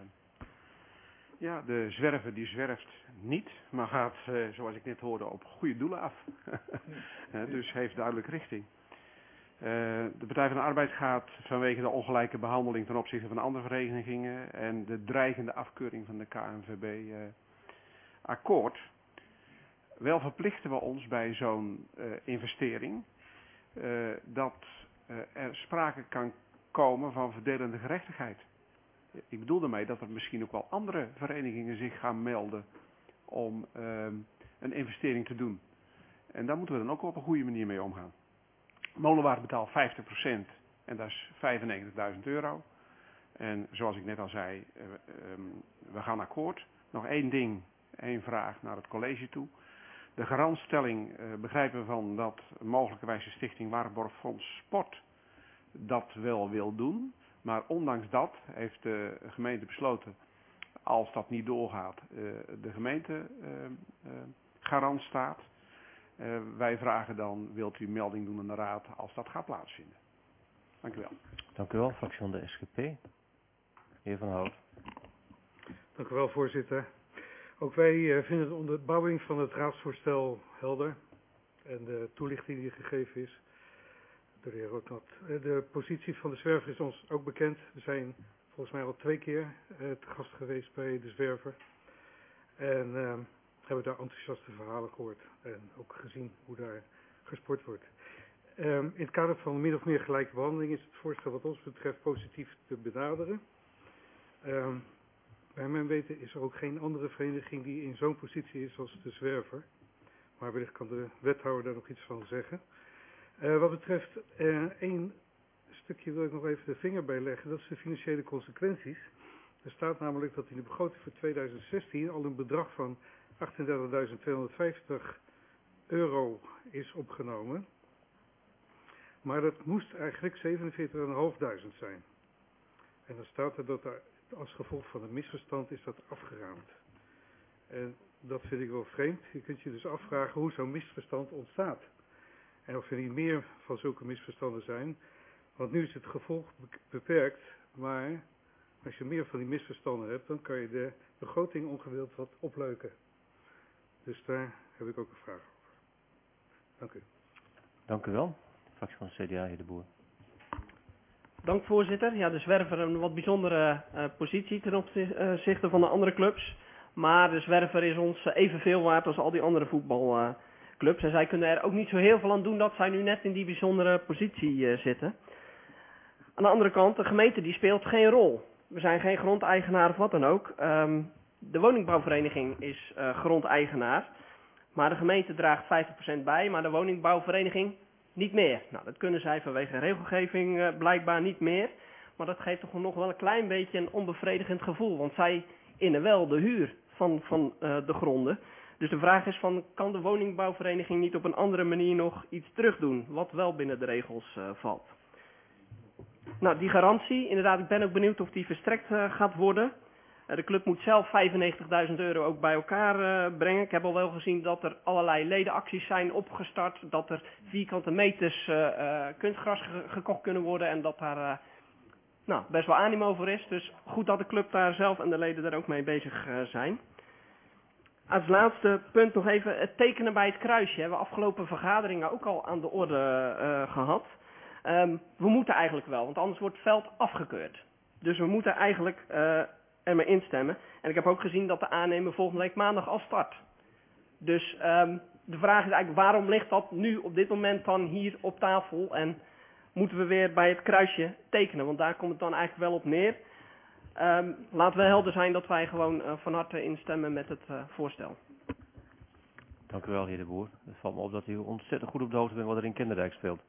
Ja, de zwerver die zwerft niet, maar gaat, zoals ik net hoorde, op goede doelen af. Dus heeft duidelijk richting. De Partij van de Arbeid gaat vanwege de ongelijke behandeling ten opzichte van andere verenigingen en de dreigende afkeuring van de KNVB akkoord. Wel verplichten we ons bij zo'n investering dat er sprake kan komen van verdelende gerechtigheid. Ik bedoel daarmee dat er misschien ook wel andere verenigingen zich gaan melden om een investering te doen. En daar moeten we dan ook op een goede manier mee omgaan. Molenwaard betaalt 50% en dat is €95.000. En zoals ik net al zei, we gaan akkoord. Nog één ding, één vraag naar het college toe. De garantstelling begrijpen we van dat mogelijkerwijs de stichting Waarborgfonds Sport dat wel wil doen. Maar ondanks dat heeft de gemeente besloten, als dat niet doorgaat, de gemeente garant staat. Wij vragen dan, wilt u melding doen aan de raad als dat gaat plaatsvinden. Dank u wel. Dank u wel, fractie van de SGP. Heer Van Hout. Dank u wel, voorzitter. Ook wij vinden de onderbouwing van het raadsvoorstel helder en de toelichting die gegeven is door de heer Roodnat. De positie van de zwerver is ons ook bekend. We zijn volgens mij al 2 keer te gast geweest bij de zwerver en hebben daar enthousiaste verhalen gehoord en ook gezien hoe daar gesport wordt. In het kader van min of meer gelijke behandeling is het voorstel wat ons betreft positief te benaderen. Bij mijn weten is er ook geen andere vereniging die in zo'n positie is als de zwerver. Maar wellicht kan de wethouder daar nog iets van zeggen. Wat betreft één stukje wil ik nog even de vinger bij leggen. Dat is de financiële consequenties. Er staat namelijk dat in de begroting voor 2016 al een bedrag van €38.250 is opgenomen. Maar dat moest eigenlijk 47.500 zijn. En dan staat er dat er als gevolg van een misverstand is dat afgeraamd. En dat vind ik wel vreemd. Je kunt je dus afvragen hoe zo'n misverstand ontstaat. En of er niet meer van zulke misverstanden zijn. Want nu is het gevolg beperkt. Maar als je meer van die misverstanden hebt, dan kan je de begroting ongewild wat opleuken. Dus daar heb ik ook een vraag over. Dank u. Dank u wel. Fractie van de CDA, heer De Boer. Dank voorzitter. Ja, de zwerver een wat bijzondere positie ten opzichte van de andere clubs. Maar de zwerver is ons evenveel waard als al die andere voetbalclubs. En zij kunnen er ook niet zo heel veel aan doen dat zij nu net in die bijzondere positie zitten. Aan de andere kant, de gemeente die speelt geen rol. We zijn geen grondeigenaar of wat dan ook. De woningbouwvereniging is grondeigenaar. Maar de gemeente draagt 50% bij, maar de woningbouwvereniging niet meer. Nou, dat kunnen zij vanwege regelgeving blijkbaar niet meer. Maar dat geeft toch nog wel een klein beetje een onbevredigend gevoel. Want zij innen wel de huur van de gronden. Dus de vraag is van, kan de woningbouwvereniging niet op een andere manier nog iets terugdoen? Wat wel binnen de regels valt. Nou, die garantie, inderdaad, ik ben ook benieuwd of die verstrekt gaat worden. De club moet zelf €95.000 ook bij elkaar brengen. Ik heb al wel gezien dat er allerlei ledenacties zijn opgestart. Dat er vierkante meters kunstgras gekocht kunnen worden. En dat daar best wel animo voor is. Dus goed dat de club daar zelf en de leden daar ook mee bezig zijn. Als laatste punt nog even het tekenen bij het kruisje. Hebben we afgelopen vergaderingen ook al aan de orde gehad. We moeten eigenlijk wel, want anders wordt het veld afgekeurd. Dus we moeten eigenlijk ermee instemmen. En ik heb ook gezien dat de aannemer volgende week maandag al start. Dus de vraag is eigenlijk, waarom ligt dat nu op dit moment dan hier op tafel? En moeten we weer bij het kruisje tekenen? Want daar komt het dan eigenlijk wel op neer. Laten we helder zijn dat wij gewoon van harte instemmen met het voorstel. Dank u wel, heer De Boer. Het valt me op dat u ontzettend goed op de hoogte bent wat er in Kinderdijk speelt.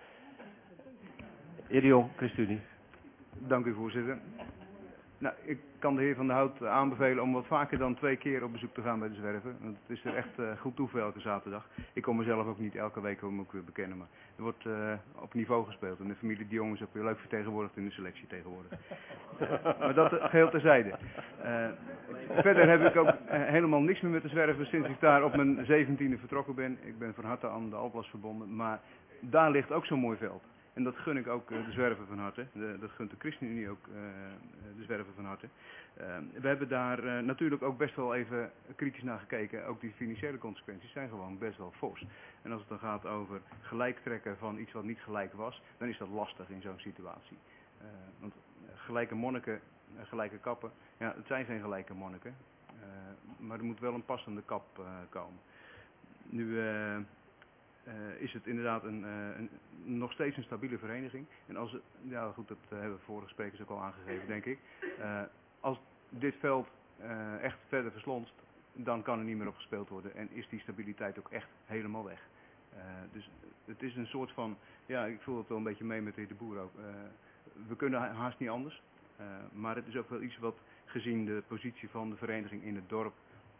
Heer De Jong, ChristenUnie. Dank u, voorzitter. Nou, ik kan de heer Van der Hout aanbevelen om wat vaker dan 2 keer op bezoek te gaan bij de zwerver. Want het is er echt goed toe voor elke zaterdag. Ik kom mezelf ook niet elke week, moet ik weer bekennen. Maar er wordt op niveau gespeeld. En de familie De Jong is ook weer leuk vertegenwoordigd in de selectie tegenwoordig. Maar dat geheel terzijde. Verder heb ik ook helemaal niks meer met de zwerver sinds ik daar op mijn 17e vertrokken ben. Ik ben van harte aan de Alplas verbonden. Maar daar ligt ook zo'n mooi veld. En dat gun ik ook de zwerver van harte. Dat gunt de ChristenUnie ook de zwerver van harte. We hebben daar natuurlijk ook best wel even kritisch naar gekeken. Ook die financiële consequenties zijn gewoon best wel fors. En als het dan gaat over gelijk trekken van iets wat niet gelijk was, dan is dat lastig in zo'n situatie. Want gelijke monniken, gelijke kappen, ja, het zijn geen gelijke monniken. Maar er moet wel een passende kap komen. Nu is het inderdaad nog steeds een stabiele vereniging. En als het, ja goed, dat hebben vorige sprekers ook al aangegeven, denk ik. Als dit veld echt verder verslonst, dan kan er niet meer op gespeeld worden. En is die stabiliteit ook echt helemaal weg. Dus het is een soort van, ja, ik voel het wel een beetje mee met de heer De Boer ook. We kunnen haast niet anders. Maar het is ook wel iets wat gezien de positie van de vereniging in het dorp,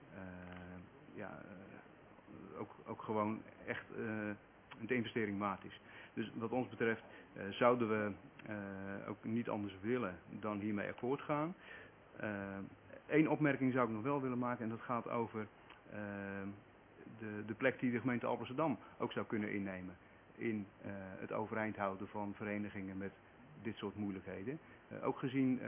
ook gewoon echt de investering waard is. Dus wat ons betreft zouden we ook niet anders willen dan hiermee akkoord gaan. Eén opmerking zou ik nog wel willen maken en dat gaat over de plek die de gemeente Alblasserdam ook zou kunnen innemen in het overeind houden van verenigingen met dit soort moeilijkheden. Ook gezien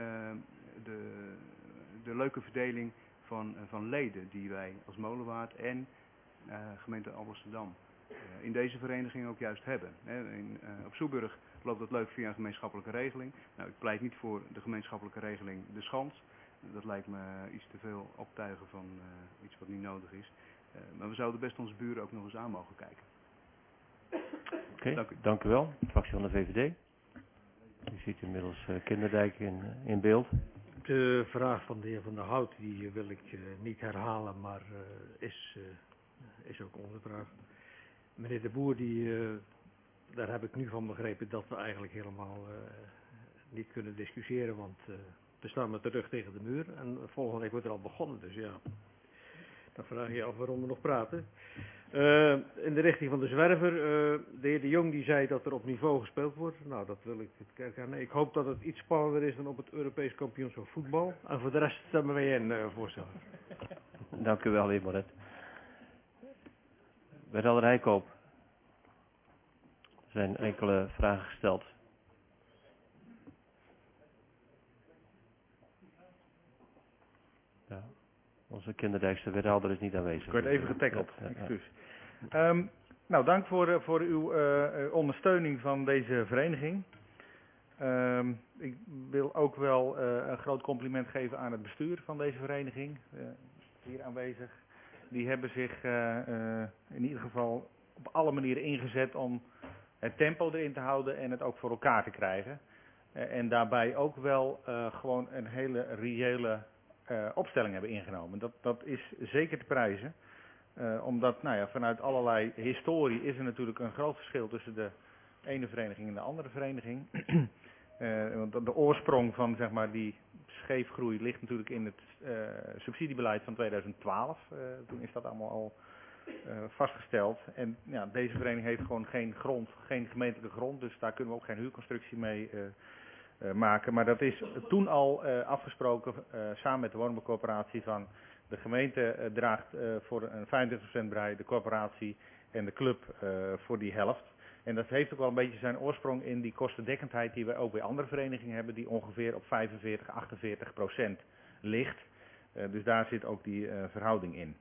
de leuke verdeling van leden die wij als Molenwaard en gemeente Alblasserdam in deze vereniging ook juist hebben. Op Soeburg loopt dat leuk via een gemeenschappelijke regeling. Nou, ik pleit niet voor de gemeenschappelijke regeling De Schans. Dat lijkt me iets te veel optuigen van iets wat niet nodig is. Maar we zouden best onze buren ook nog eens aan mogen kijken. Oké, dank u wel. Fractie van de VVD. U ziet inmiddels Kinderdijk in beeld. De vraag van de heer Van der Hout die wil ik niet herhalen, maar is ook onze vraag. Meneer De Boer, daar heb ik nu van begrepen dat we eigenlijk helemaal niet kunnen discussiëren, want we staan met de rug tegen de muur en volgende week wordt er al begonnen, dus ja, dan vraag je je af waarom we nog praten. In de richting van de zwerver, de heer De Jong die zei dat er op niveau gespeeld wordt. Nou, dat wil ik het kerken. Ik hoop dat het iets spannender is dan op het Europees kampioenschap voetbal. En voor de rest stemmen wij in, voorstellen. Dank u wel, heer Moret. Wethouder Heikoop. Er zijn enkele vragen gesteld. Ja, onze Kinderdijkse wethouder is niet aanwezig. Ik werd even getackeld, Ja. excuus. Nou, dank voor uw ondersteuning van deze vereniging. Ik wil ook wel een groot compliment geven aan het bestuur van deze vereniging, hier aanwezig. Die hebben zich in ieder geval op alle manieren ingezet om het tempo erin te houden en het ook voor elkaar te krijgen. En daarbij ook wel gewoon een hele reële opstelling hebben ingenomen. Dat is zeker te prijzen. Omdat nou ja, vanuit allerlei historie is er natuurlijk een groot verschil tussen de ene vereniging en de andere vereniging. Want de oorsprong van zeg maar, die scheefgroei ligt natuurlijk in het subsidiebeleid van 2012. Toen is dat allemaal al vastgesteld. En ja, deze vereniging heeft gewoon geen grond, geen gemeentelijke grond. Dus daar kunnen we ook geen huurconstructie mee maken. Maar dat is toen al afgesproken samen met de woningbouwcorporatie van de gemeente draagt voor een 25% bij de corporatie en de club voor die helft. En dat heeft ook wel een beetje zijn oorsprong in die kostendekkendheid die we ook bij andere verenigingen hebben, die ongeveer op 45-48% ligt. Dus daar zit ook die verhouding in.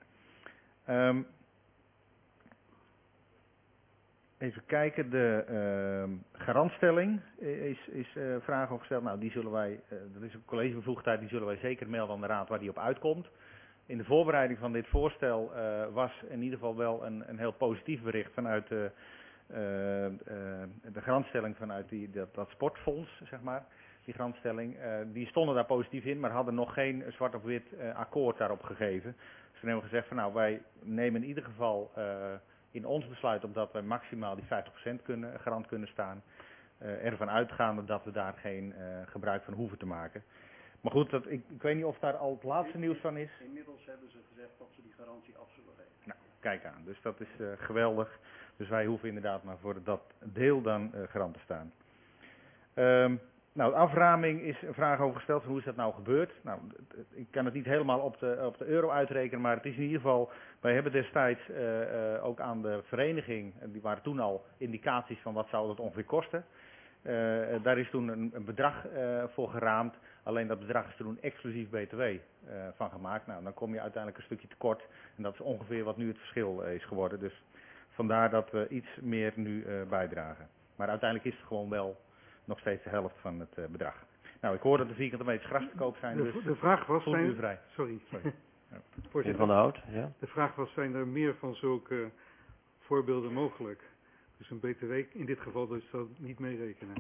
Even kijken, de garantstelling is vragen over gesteld. Nou, die zullen wij, dat is een collegebevoegdheid, die zullen wij zeker melden aan de raad waar die op uitkomt. In de voorbereiding van dit voorstel was in ieder geval wel een heel positief bericht vanuit de garantstelling vanuit dat sportfonds, zeg maar. Die garantstelling, die stonden daar positief in, maar hadden nog geen zwart op wit akkoord daarop gegeven. Dus toen hebben we gezegd van nou, wij nemen in ieder geval in ons besluit, omdat wij maximaal die 50% garant kunnen staan, ervan uitgaande dat we daar geen gebruik van hoeven te maken. Maar goed, ik weet niet of daar al het laatste nieuws van is. Inmiddels hebben ze gezegd dat ze die garantie af zullen geven. Nou, kijk aan. Dus dat is geweldig. Dus wij hoeven inderdaad maar voor dat deel dan garant te staan. Nou, de aframing is een vraag over gesteld van hoe is dat nou gebeurd. Nou, ik kan het niet helemaal op de euro uitrekenen, maar het is in ieder geval, wij hebben destijds ook aan de vereniging, en die waren toen al indicaties van wat zou dat ongeveer kosten. Daar is toen een bedrag voor geraamd. Alleen dat bedrag is toen exclusief BTW van gemaakt. Nou, dan kom je uiteindelijk een stukje tekort. En dat is ongeveer wat nu het verschil is geworden. Dus vandaar dat we iets meer nu bijdragen. Maar uiteindelijk is het gewoon wel nog steeds de helft van het bedrag. Nou, ik hoor dat de vierkante meters gras te koop zijn. De vraag was, voelt u vrij. Sorry. Ja. Voorzitter, Van der Hout, ja. De vraag was, zijn er meer van zulke voorbeelden mogelijk? Dus een BTW, in dit geval dus dat niet meerekenen.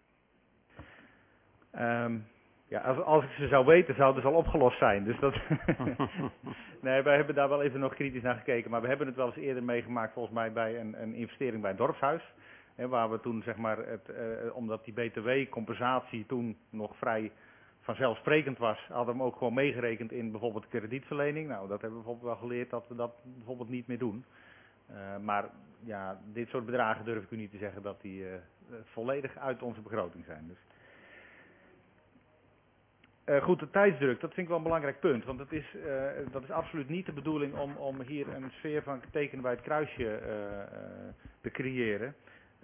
Ja, als ik ze zou weten, zouden ze al opgelost zijn. Dus dat nee, wij hebben daar wel even nog kritisch naar gekeken. Maar we hebben het wel eens eerder meegemaakt, volgens mij, bij een investering bij een dorpshuis. Hè, waar we toen, zeg maar, omdat die BTW-compensatie toen nog vrij vanzelfsprekend was, hadden we hem ook gewoon meegerekend in bijvoorbeeld kredietverlening. Nou, dat hebben we bijvoorbeeld wel geleerd dat we dat bijvoorbeeld niet meer doen. Maar ja, dit soort bedragen durf ik u niet te zeggen dat die volledig uit onze begroting zijn. Dus. Goed, de tijdsdruk, dat vind ik wel een belangrijk punt. Want dat is absoluut niet de bedoeling om hier een sfeer van tekenen bij het kruisje te creëren.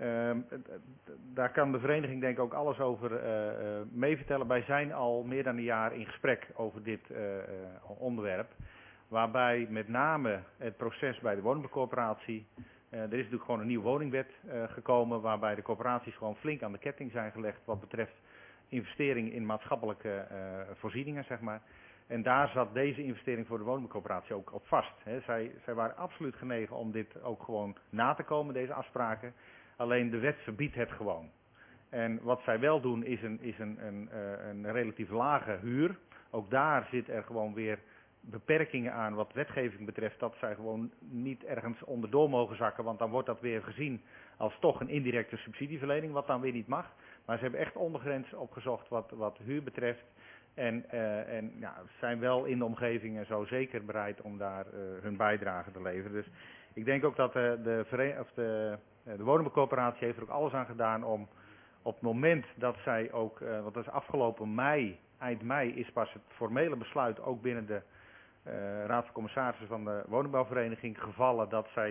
Daar kan de vereniging denk ik ook alles over meevertellen. Wij zijn al meer dan een jaar in gesprek over dit onderwerp. Waarbij met name het proces bij de woningbouwcorporatie. Er is natuurlijk gewoon een nieuwe woningwet gekomen. Waarbij de corporaties gewoon flink aan de ketting zijn gelegd wat betreft investering in maatschappelijke voorzieningen, zeg maar. En daar zat deze investering voor de woningbouwcorporatie ook op vast. Hè. Zij waren absoluut genegen om dit ook gewoon na te komen, deze afspraken. Alleen de wet verbiedt het gewoon. En wat zij wel doen is een relatief lage huur. Ook daar zit er gewoon weer beperkingen aan wat wetgeving betreft. Dat zij gewoon niet ergens onderdoor mogen zakken. Want dan wordt dat weer gezien als toch een indirecte subsidieverlening. Wat dan weer niet mag. Maar ze hebben echt ondergrens opgezocht wat huur betreft. En ja, zijn wel in de omgeving en zo zeker bereid om daar hun bijdrage te leveren. Dus ik denk ook dat de woningbouwcorporatie heeft er ook alles aan gedaan om op het moment dat zij ook, want dat is afgelopen mei, eind mei is pas het formele besluit ook binnen de Raad van Commissarissen van de woningbouwvereniging gevallen dat zij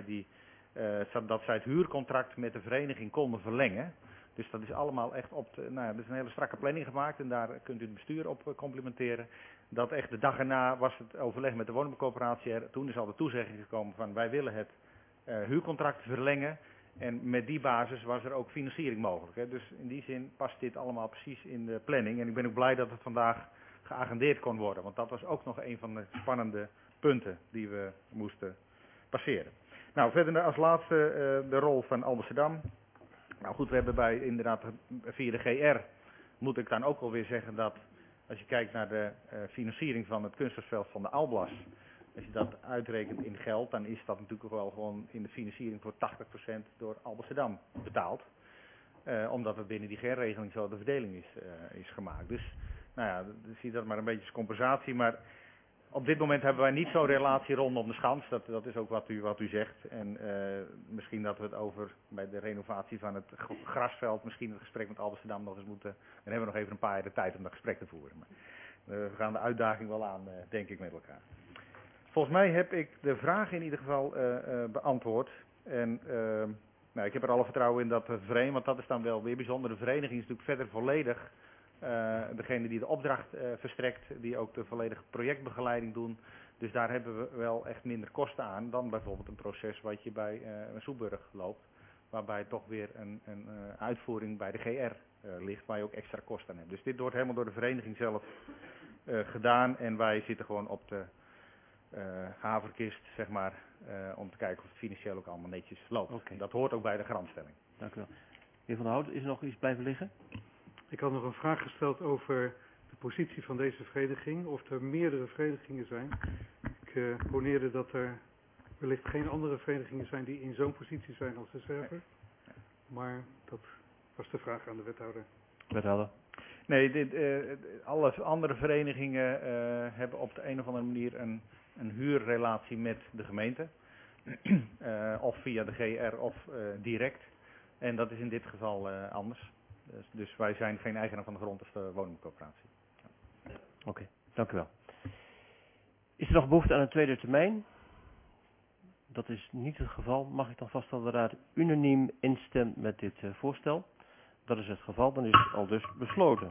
het huurcontract met de vereniging konden verlengen. Dus dat is allemaal echt er is een hele strakke planning gemaakt en daar kunt u het bestuur op complimenteren. Dat echt de dag erna was het overleg met de woningbouwcorporatie. Toen is al de toezegging gekomen van wij willen het huurcontract verlengen. En met die basis was er ook financiering mogelijk. Hè. Dus in die zin past dit allemaal precies in de planning. En ik ben ook blij dat het vandaag geagendeerd kon worden. Want dat was ook nog een van de spannende punten die we moesten passeren. Nou, verder als laatste de rol van Alblasserdam. Nou goed, we hebben inderdaad via de GR, moet ik dan ook alweer zeggen dat als je kijkt naar de financiering van het kunstgrasveld van de Alblas, als je dat uitrekent in geld, dan is dat natuurlijk wel gewoon in de financiering voor 80% door Alblasserdam betaald. Omdat het binnen die GR-regeling zo de verdeling is gemaakt. Dus, nou ja, zie dat maar een beetje als compensatie, maar op dit moment hebben wij niet zo'n relatie rondom de schans, dat is ook wat u zegt. En misschien dat we het over bij de renovatie van het grasveld, misschien het gesprek met Alblasserdam nog eens moeten. Dan hebben we nog even een paar jaar de tijd om dat gesprek te voeren. Maar, we gaan de uitdaging wel aan, denk ik, met elkaar. Volgens mij heb ik de vraag in ieder geval beantwoord. En nou, ik heb er alle vertrouwen in dat de vereniging, want dat is dan wel weer bijzonder. De vereniging is natuurlijk verder volledig degene die de opdracht verstrekt, die ook de volledige projectbegeleiding doen. Dus daar hebben we wel echt minder kosten aan dan bijvoorbeeld een proces wat je bij Soeburg loopt. Waarbij toch weer een uitvoering bij de GR ligt, waar je ook extra kosten aan hebt. Dus dit wordt helemaal door de vereniging zelf gedaan en wij zitten gewoon op de haverkist, zeg maar, om te kijken of het financieel ook allemaal netjes loopt. Okay. Dat hoort ook bij de garantstelling. Dank u wel. Heer Van der Hout, is er nog iets blijven liggen? Ik had nog een vraag gesteld over de positie van deze vereniging, of er meerdere verenigingen zijn. Ik poneerde dat er wellicht geen andere verenigingen zijn die in zo'n positie zijn als de Zwerver. Maar dat was de vraag aan de wethouder. Wethouder? Nee, alle andere verenigingen hebben op de een of andere manier een huurrelatie met de gemeente. Of via de GR of direct. En dat is in dit geval anders. Dus wij zijn geen eigenaar van de grond als de woningcoöperatie. Oké, dank u wel. Is er nog behoefte aan een tweede termijn? Dat is niet het geval. Mag ik dan vaststellen dat de raad unaniem instemt met dit voorstel? Dat is het geval, dan is het al dus besloten.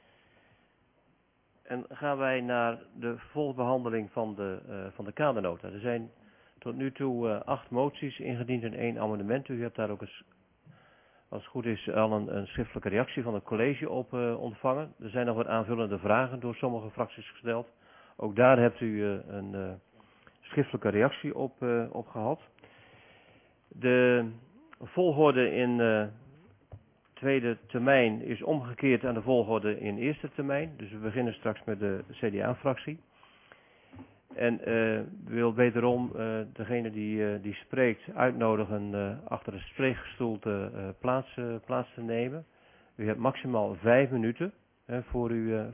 En gaan wij naar de volbehandeling van de kadernota. Er zijn tot nu toe 8 moties ingediend en 1 amendement. U hebt daar ook eens, als het goed is, al een schriftelijke reactie van het college op ontvangen. Er zijn nog wat aanvullende vragen door sommige fracties gesteld. Ook daar hebt u een schriftelijke reactie op gehad. De volgorde in tweede termijn is omgekeerd aan de volgorde in eerste termijn. Dus we beginnen straks met de CDA-fractie. En wil wederom degene die spreekt uitnodigen achter het spreekgestoel plaats te nemen. U hebt maximaal 5 minuten voor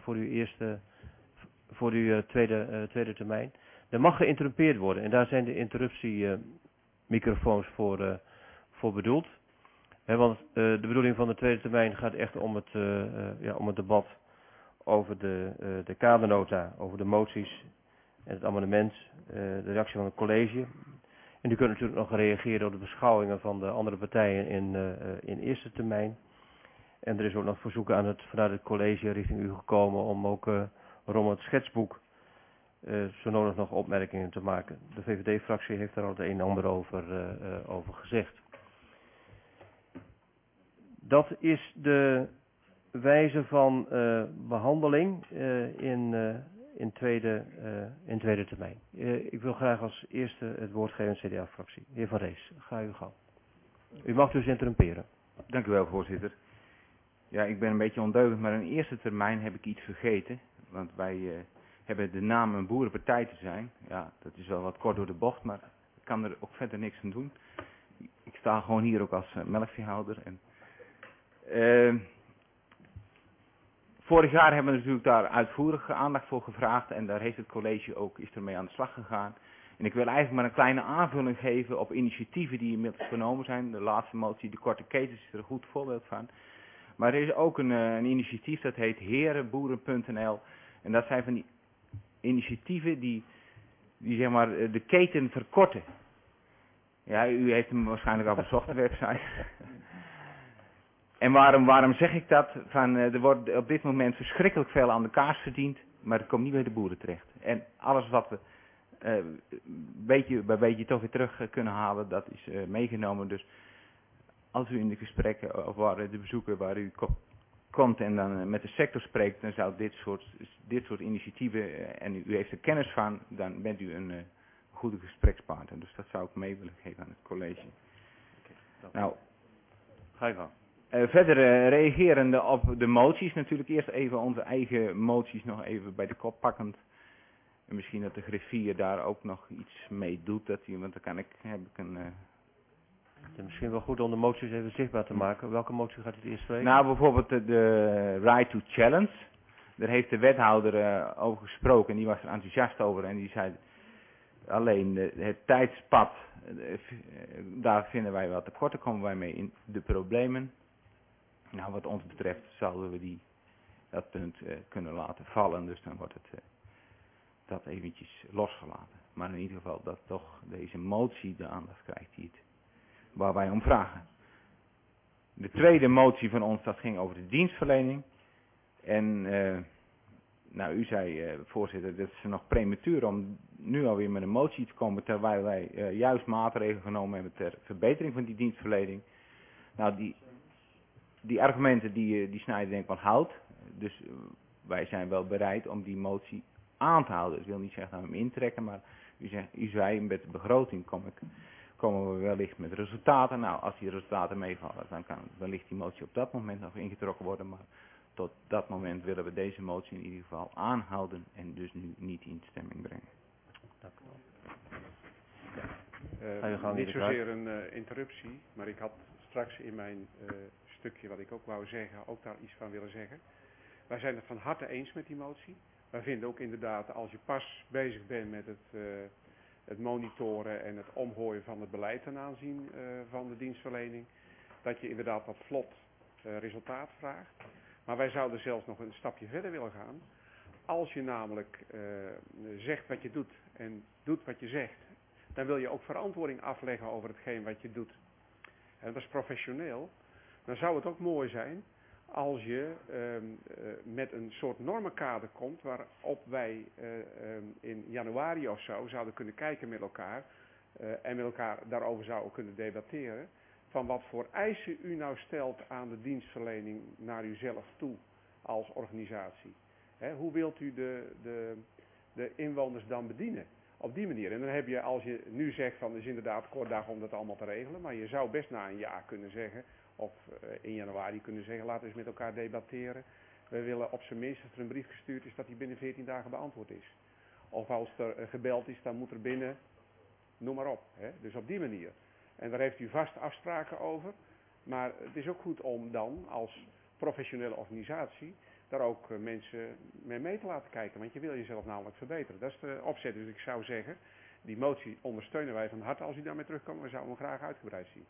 uw tweede termijn. Er mag geïnterrumpeerd worden en daar zijn de interruptiemicrofoons voor bedoeld. Want de bedoeling van de tweede termijn gaat echt om het debat over de kadernota, over de moties en het amendement, de reactie van het college. En u kunt natuurlijk nog reageren op de beschouwingen van de andere partijen in eerste termijn. En er is ook nog verzoek vanuit het college richting u gekomen om ook rond het schetsboek zo nodig nog opmerkingen te maken. De VVD-fractie heeft daar al het een en ander over gezegd. Dat is de wijze van behandeling in tweede termijn. Ik wil graag als eerste het woord geven aan de CDA-fractie. Heer Van Rees, ga uw gang. U mag dus interrumperen. Dank u wel, voorzitter. Ja, ik ben een beetje ondeugend, maar in eerste termijn heb ik iets vergeten. Want wij hebben de naam een boerenpartij te zijn. Ja, dat is wel wat kort door de bocht, maar ik kan er ook verder niks aan doen. Ik sta gewoon hier ook als melkveehouder. Vorig jaar hebben we natuurlijk daar uitvoerige aandacht voor gevraagd en daar heeft het college ook, is ermee aan de slag gegaan. En ik wil eigenlijk maar een kleine aanvulling geven op initiatieven die inmiddels genomen zijn. De laatste motie, de korte ketens, is er een goed voorbeeld van. Maar er is ook een initiatief dat heet herenboeren.nl. En dat zijn van die initiatieven die zeg maar de keten verkorten. Ja, u heeft hem waarschijnlijk al bezocht, de website. En waarom zeg ik dat? Er wordt op dit moment verschrikkelijk veel aan de kaas verdiend, maar het komt niet bij de boeren terecht. En alles wat we beetje bij beetje toch weer terug kunnen halen, dat is meegenomen. Dus als u in de gesprekken of de bezoeken waar u komt en dan met de sector spreekt, dan zou dit soort initiatieven, en u heeft er kennis van, dan bent u een goede gesprekspartner. Dus dat zou ik mee willen geven aan het college. Nou, ga je gang. Verder reagerende op de moties, natuurlijk eerst even onze eigen moties nog even bij de kop pakkend. En misschien dat de griffier daar ook nog iets mee doet, want dan heb ik een... Het is misschien wel goed om de moties even zichtbaar te maken. Welke motie gaat het eerst spreken? Nou, bijvoorbeeld de Right to Challenge. Daar heeft de wethouder over gesproken en die was er enthousiast over en die zei alleen het tijdspad, daar vinden wij wel tekort, daar komen wij mee in de problemen. Nou, wat ons betreft zouden we dat punt kunnen laten vallen, dus dan wordt het dat eventjes losgelaten. Maar in ieder geval dat toch deze motie de aandacht krijgt waar wij om vragen. De tweede motie van ons, dat ging over de dienstverlening. En nou, u zei, voorzitter, dat is nog prematuur om nu alweer met een motie te komen, terwijl wij juist maatregelen genomen hebben ter verbetering van die dienstverlening. Nou, die argumenten die snijden denk ik wat hout. Dus wij zijn wel bereid om die motie aan te houden. Ik wil niet zeggen dat we hem intrekken, maar u zei met de begroting komen we wellicht met resultaten. Nou, als die resultaten meevallen, dan kan wellicht die motie op dat moment nog ingetrokken worden. Maar tot dat moment willen we deze motie in ieder geval aanhouden en dus nu niet in stemming brengen. Dank u wel. Niet zozeer een interruptie, maar ik had straks in mijn stukje wat ik ook wou zeggen, ook daar iets van willen zeggen. Wij zijn het van harte eens met die motie. Wij vinden ook inderdaad, als je pas bezig bent met het monitoren en het omgooien van het beleid ten aanzien van de dienstverlening, dat je inderdaad wat vlot resultaat vraagt. Maar wij zouden zelfs nog een stapje verder willen gaan. Als je namelijk zegt wat je doet en doet wat je zegt, dan wil je ook verantwoording afleggen over hetgeen wat je doet. En dat is professioneel. dan zou het ook mooi zijn als je met een soort normenkader komt waarop wij in januari of zo zouden kunnen kijken met elkaar en met elkaar daarover zouden kunnen debatteren van wat voor eisen u nou stelt aan de dienstverlening naar uzelf toe als organisatie. Hoe wilt u de inwoners dan bedienen? Op die manier. En dan heb je, als je nu zegt van het is inderdaad kort dag om dat allemaal te regelen, maar je zou best na een jaar kunnen zeggen, of in januari kunnen zeggen, laten we eens met elkaar debatteren. We willen op zijn minst, als er een brief gestuurd is, dat die binnen 14 dagen beantwoord is. Of als er gebeld is, dan moet er binnen, noem maar op. Dus op die manier. En daar heeft u vast afspraken over. Maar het is ook goed om dan als professionele organisatie daar ook mensen mee te laten kijken. Want je wil jezelf namelijk verbeteren. Dat is de opzet. Dus ik zou zeggen, die motie ondersteunen wij van harte als u daarmee terugkomt. We zouden hem graag uitgebreid zien.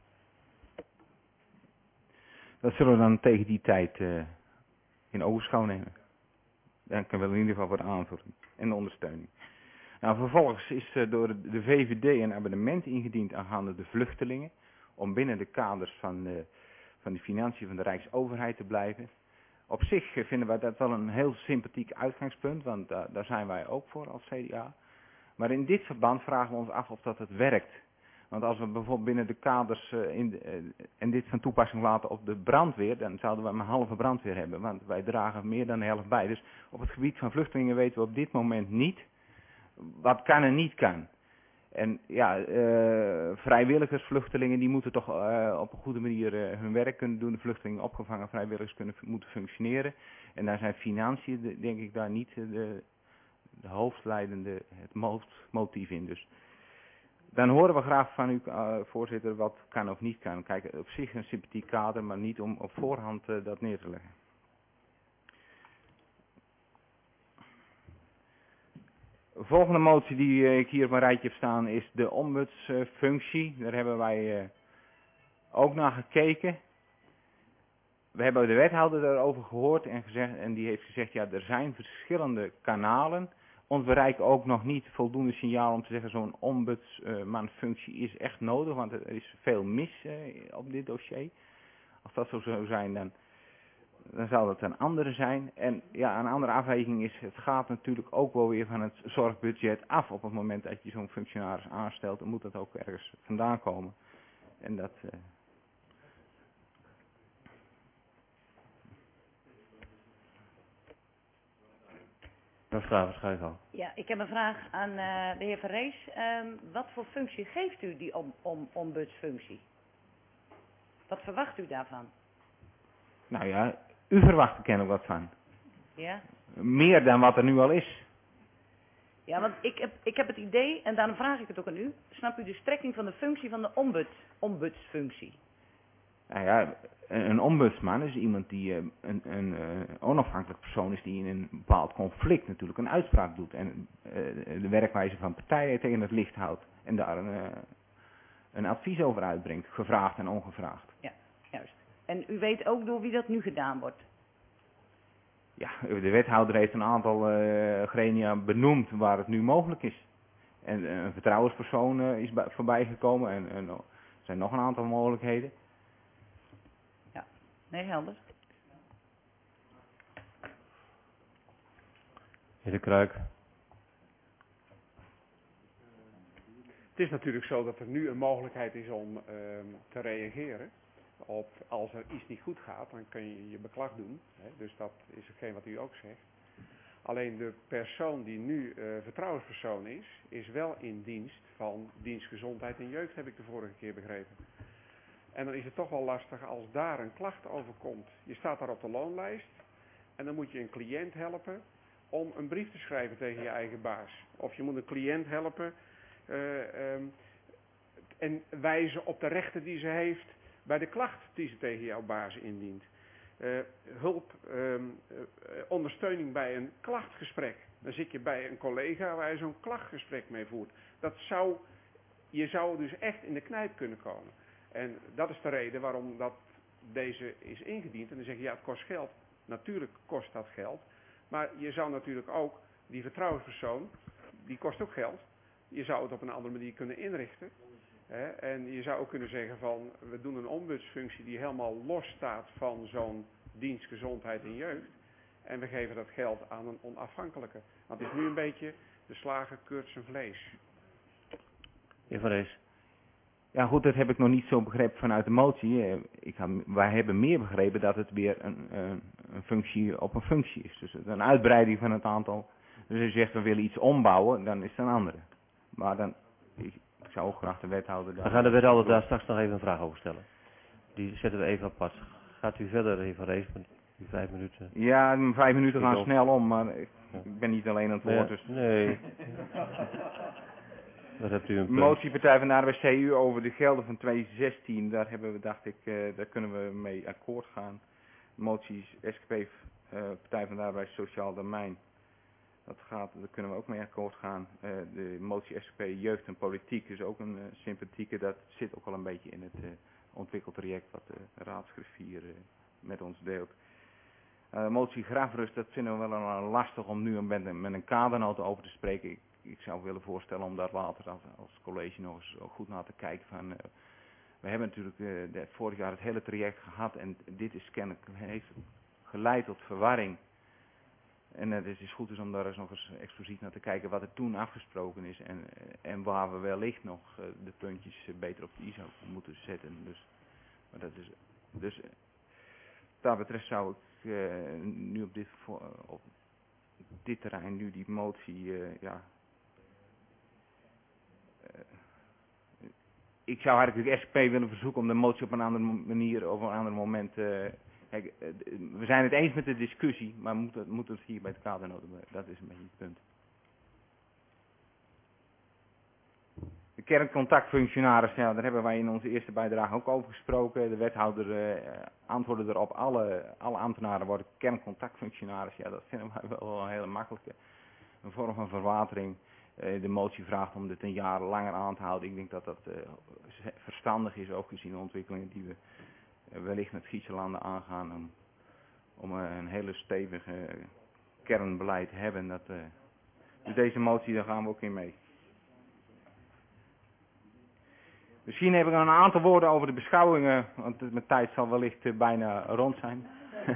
Dat zullen we dan tegen die tijd in ogenschouw nemen. Dan kunnen we in ieder geval voor de aanvulling en de ondersteuning. Nou, vervolgens is door de VVD een abonnement ingediend aangaande de vluchtelingen. Om binnen de kaders van de financiën van de Rijksoverheid te blijven. Op zich vinden wij dat wel een heel sympathiek uitgangspunt, want daar zijn wij ook voor als CDA. Maar in dit verband vragen we ons af of dat het werkt. Want als we bijvoorbeeld binnen de kaders en dit van toepassing laten op de brandweer, dan zouden we een halve brandweer hebben. Want wij dragen meer dan de helft bij. Dus op het gebied van vluchtelingen weten we op dit moment niet wat kan en niet kan. En ja, vrijwilligers, vluchtelingen, die moeten toch op een goede manier hun werk kunnen doen. De vluchtelingen opgevangen vrijwilligers moeten functioneren. En daar zijn financiën, denk ik, daar niet de hoofdleidende, het motief in. Dus dan horen we graag van u, voorzitter, wat kan of niet kan. Kijk, op zich een sympathiek kader, maar niet om op voorhand dat neer te leggen. De volgende motie die ik hier op mijn rijtje heb staan is de ombudsfunctie. Daar hebben wij ook naar gekeken. We hebben de wethouder daarover gehoord en die heeft gezegd, ja, er zijn verschillende kanalen. Ons bereikt ook nog niet voldoende signaal om te zeggen zo'n ombudsmanfunctie is echt nodig, want er is veel mis op dit dossier. Als dat zo zou zijn, dan zou dat een andere zijn. En ja, een andere afweging is, het gaat natuurlijk ook wel weer van het zorgbudget af. Op het moment dat je zo'n functionaris aanstelt, dan moet dat ook ergens vandaan komen. En dat... Mevrouw Schuival. Ja, ik heb een vraag aan de heer Van Rees. Wat voor functie geeft u die ombudsfunctie? Wat verwacht u daarvan? Nou ja, u verwacht er kennelijk wat van. Ja? Meer dan wat er nu al is. Ja, want ik heb het idee, en daarom vraag ik het ook aan u. Snapt u de strekking van de functie van de ombudsfunctie? Nou ja, een ombudsman is iemand die een onafhankelijk persoon is die in een bepaald conflict natuurlijk een uitspraak doet. En de werkwijze van partijen tegen het licht houdt. En daar een advies over uitbrengt, gevraagd en ongevraagd. Ja, juist. En u weet ook door wie dat nu gedaan wordt? Ja, de wethouder heeft een aantal gremia benoemd waar het nu mogelijk is. En een vertrouwenspersoon is voorbij gekomen en er zijn nog een aantal mogelijkheden. Ja, nee, helder. Heer De Kruik. Het is natuurlijk zo dat er nu een mogelijkheid is om te reageren. Op als er iets niet goed gaat, dan kun je je beklag doen. Dus dat is hetgeen wat u ook zegt. Alleen de persoon die nu vertrouwenspersoon is wel in dienst van dienst gezondheid en jeugd, heb ik de vorige keer begrepen. En dan is het toch wel lastig als daar een klacht over komt. Je staat daar op de loonlijst en dan moet je een cliënt helpen om een brief te schrijven tegen je eigen baas. Of je moet een cliënt helpen en wijzen op de rechten die ze heeft bij de klacht die ze tegen jouw baas indient. Ondersteuning bij een klachtgesprek. Dan zit je bij een collega waar je zo'n klachtgesprek mee voert. Je zou dus echt in de knijp kunnen komen. En dat is de reden waarom dat deze is ingediend. En dan zeg je, ja, het kost geld. Natuurlijk kost dat geld. Maar je zou natuurlijk ook, die vertrouwenspersoon, die kost ook geld. Je zou het op een andere manier kunnen inrichten. En je zou ook kunnen zeggen van, we doen een ombudsfunctie die helemaal los staat van zo'n dienst gezondheid en jeugd. En we geven dat geld aan een onafhankelijke. Want het is nu een beetje de slager keurt zijn vlees. Heer Van Rees. Ja goed, dat heb ik nog niet zo begrepen vanuit de motie. Wij hebben meer begrepen dat het weer een functie op een functie is. Dus een uitbreiding van het aantal. Dus als je zegt we willen iets ombouwen, dan is het een andere. Maar dan, ik zou ook graag de wethouder... We gaan de wethouder daar straks nog even een vraag over stellen. Die zetten we even apart. Gaat u verder, heer Van Rees, met die 5 minuten? Ja, 5 minuten gaan snel om, maar ik ben niet alleen aan het woord. Dus. Nee. Daar hebt u een punt. Motie Partij van de Arbeid CU over de gelden van 2016, daar hebben we, dacht ik, daar kunnen we mee akkoord gaan. Moties SGP Partij van de Arbeid Sociaal Domein, daar kunnen we ook mee akkoord gaan. De motie SGP Jeugd en Politiek is ook een sympathieke, dat zit ook al een beetje in het ontwikkeltraject wat de raadsgriffier met ons deelt. Motie Grafrust, dat vinden we wel lastig om nu met een kadernota over te spreken. Ik zou willen voorstellen om daar later als college nog eens goed naar te kijken. We hebben natuurlijk vorig jaar het hele traject gehad en dit is kennelijk, heeft geleid tot verwarring. En het is goed dus om daar eens nog eens expliciet naar te kijken wat er toen afgesproken is en waar we wellicht nog de puntjes beter op de i zou moeten zetten. Maar dat is, dus wat dat betreft zou ik nu op dit terrein nu die motie, ik zou eigenlijk de SGP willen verzoeken om de motie op een andere manier, op een ander moment... Kijk, we zijn het eens met de discussie, maar moet het hier bij het kadernota, dat is een beetje het punt. De kerncontactfunctionaris, ja, daar hebben wij in onze eerste bijdrage ook over gesproken. De wethouder antwoordde erop, alle ambtenaren worden kerncontactfunctionaris. Ja, dat vinden wij wel een hele makkelijke, een vorm van verwatering. De motie vraagt om dit een jaar langer aan te houden. Ik denk dat dat verstandig is, ook gezien de ontwikkelingen die we wellicht met Giesselanden aangaan. Om een hele stevige kernbeleid te hebben. Dus deze motie, daar gaan we ook in mee. Misschien heb ik nog een aantal woorden over de beschouwingen, want mijn tijd zal wellicht bijna rond zijn.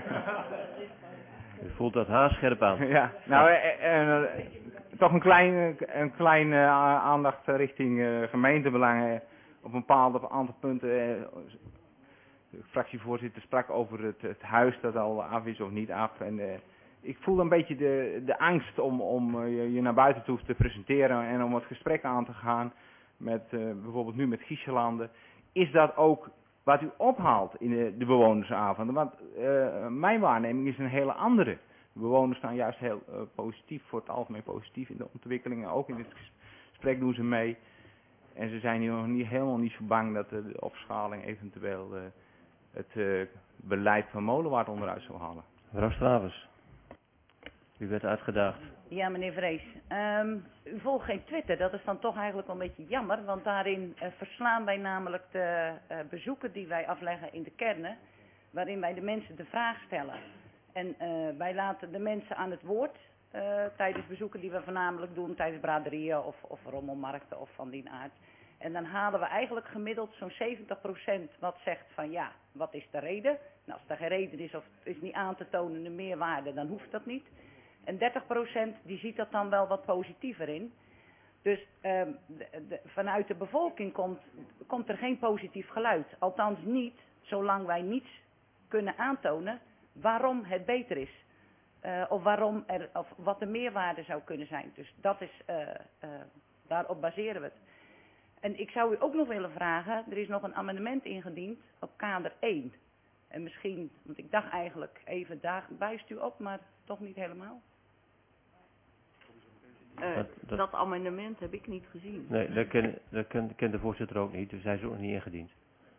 U voelt dat haarscherp aan. Ja, nou, toch een kleine aandacht richting gemeentebelangen. Op een bepaald aantal punten. De fractievoorzitter sprak over het huis dat al af is of niet af. En ik voel een beetje de angst om je naar buiten toe te presenteren en om het gesprek aan te gaan. Met bijvoorbeeld nu met Giesselanden. Is dat ook wat u ophaalt in de bewonersavonden? Want mijn waarneming is een hele andere. De bewoners staan juist heel positief, voor het algemeen positief in de ontwikkelingen. Ook in het gesprek doen ze mee. En ze zijn hier nog helemaal niet zo bang dat de opschaling eventueel het beleid van Molenwaard onderuit zou halen. Mevrouw Stravers, u werd uitgedaagd. Ja, meneer Vrees. U volgt geen Twitter, dat is dan toch eigenlijk wel een beetje jammer, want daarin verslaan wij namelijk de bezoeken die wij afleggen in de kernen, waarin wij de mensen de vraag stellen. En wij laten de mensen aan het woord tijdens bezoeken die we voornamelijk doen tijdens braderieën of rommelmarkten of van die aard. En dan halen we eigenlijk gemiddeld zo'n 70% wat zegt van ja, wat is de reden? Nou, als er geen reden is of het is niet aan te tonen de meerwaarde, dan hoeft dat niet. En 30% die ziet dat dan wel wat positiever in. Dus vanuit de bevolking komt er geen positief geluid. Althans niet, zolang wij niets kunnen aantonen waarom het beter is. Of wat de meerwaarde zou kunnen zijn. Dus dat is, daarop baseren we het. En ik zou u ook nog willen vragen, er is nog een amendement ingediend op kader 1. En misschien, want ik dacht eigenlijk even, daar wijst u op, maar toch niet helemaal. Dat amendement heb ik niet gezien. Nee, dat kent de voorzitter ook niet, dus hij is ook nog niet ingediend.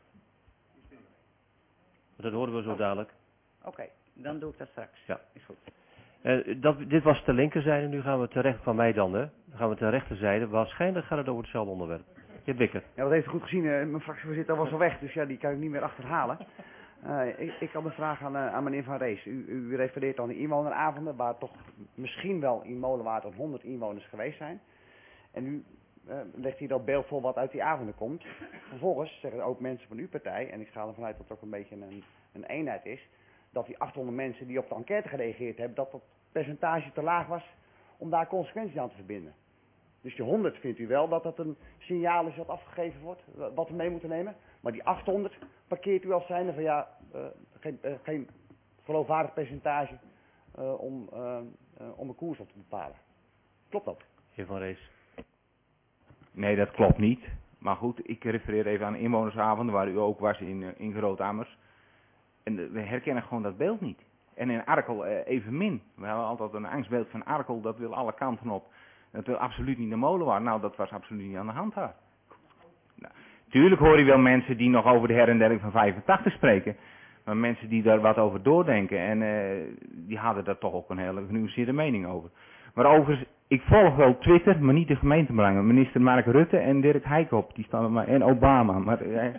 Dat horen we zo dadelijk. Oké, dan doe ik dat straks. Ja. Is goed. Dit was de linkerzijde, nu gaan we terecht van mij dan, hè. Dan gaan we ter rechterzijde. Waarschijnlijk gaat het over hetzelfde onderwerp. Je Bikker. Ja, dat heeft u goed gezien. Mijn fractievoorzitter was al weg, dus ja, die kan ik niet meer achterhalen. Ik had een vraag aan meneer Van Rees. U refereert aan de inwoneravonden, waar toch misschien wel in Molenwaard 100 inwoners geweest zijn. En u legt hij dat beeld voor wat uit die avonden komt. Vervolgens zeggen ook mensen van uw partij, en ik ga ervan uit dat het ook een beetje een eenheid is, dat die 800 mensen die op de enquête gereageerd hebben, dat dat percentage te laag was om daar consequenties aan te verbinden. Dus die 100 vindt u wel dat dat een signaal is dat afgegeven wordt, wat we mee moeten nemen. Maar die 800 parkeert u als zijnde van ja, geen geloofwaardig percentage om een koers op te bepalen. Klopt dat? Heer Van Rees. Nee, dat klopt niet. Maar goed, ik refereer even aan inwonersavonden waar u ook was in Groot-Ammers. En we herkennen gewoon dat beeld niet. En in Arkel evenmin. We hebben altijd een angstbeeld van Arkel, dat wil alle kanten op. Dat wil absoluut niet de molenwaard. Nou, dat was absoluut niet aan de hand daar. Nou, tuurlijk hoor je wel mensen die nog over de herindeling van 85 spreken. Maar mensen die daar wat over doordenken. En die hadden daar toch ook een hele genuanceerde mening over. Maar overigens, ik volg wel Twitter, maar niet de gemeentebelangen. Minister Mark Rutte en Dirk Heikop, die staan bij mij. En Obama. Maar,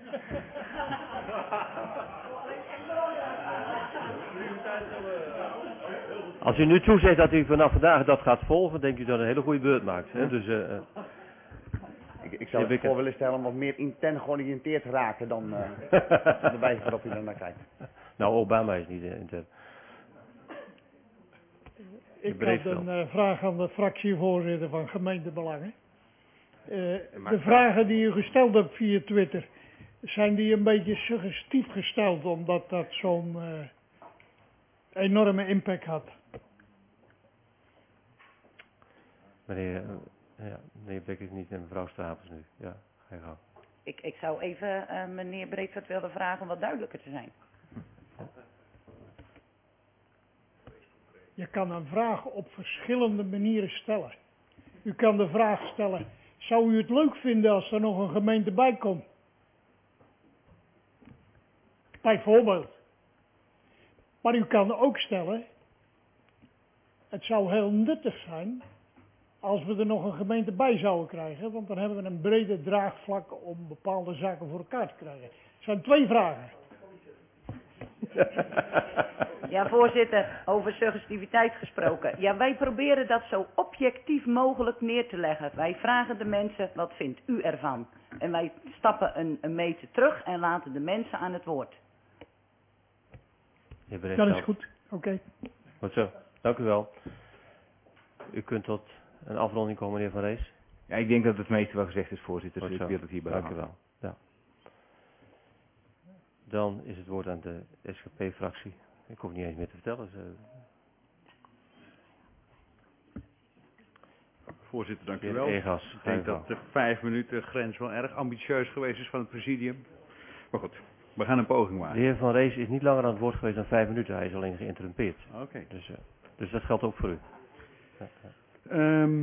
Als u nu toezegt dat u vanaf vandaag dat gaat volgen, denk u dat u een hele goede beurt maakt. Hè? Dus, ik zou het voor willen stellen om wat meer intern georiënteerd te raken dan de wijze waarop u er naar kijkt. Nou, Obama is niet intern. Ik had een vraag aan de fractievoorzitter van gemeentebelangen. De vragen die u gesteld hebt via Twitter, zijn die een beetje suggestief gesteld omdat dat zo'n enorme impact had? Meneer Bekker is niet en mevrouw Stapels nu. Ja, ga je gang. Ik zou even meneer Breedveld willen vragen om wat duidelijker te zijn. Je kan een vraag op verschillende manieren stellen. U kan de vraag stellen, zou u het leuk vinden als er nog een gemeente bij komt? Bijvoorbeeld. Maar u kan ook stellen, het zou heel nuttig zijn als we er nog een gemeente bij zouden krijgen, want dan hebben we een brede draagvlak om bepaalde zaken voor elkaar te krijgen. Het zijn 2 vragen. Ja, voorzitter, over suggestiviteit gesproken. Ja, wij proberen dat zo objectief mogelijk neer te leggen. Wij vragen de mensen, wat vindt u ervan? En wij stappen een meter terug en laten de mensen aan het woord. Dat is goed, oké. Goed zo, dank u wel. U kunt tot een afronding komen, meneer Van Rees. Ja, ik denk dat het meeste wel gezegd is, voorzitter. Dus Goed ik zo. wil het hierbij Dank u houden. wel. Ja. Dan is het woord aan de SGP-fractie. Ik hoef niet eens meer te vertellen. Voorzitter, dank u Heer wel. Egas, Ik denk ga je dat de 5 minuten grens wel erg ambitieus geweest is van het presidium. Maar goed, we gaan een poging maken. De heer Van Rees is niet langer aan het woord geweest dan 5 minuten. Hij is alleen geïnterrumpeerd. Oké. Dus dat geldt ook voor u. Ja, ja.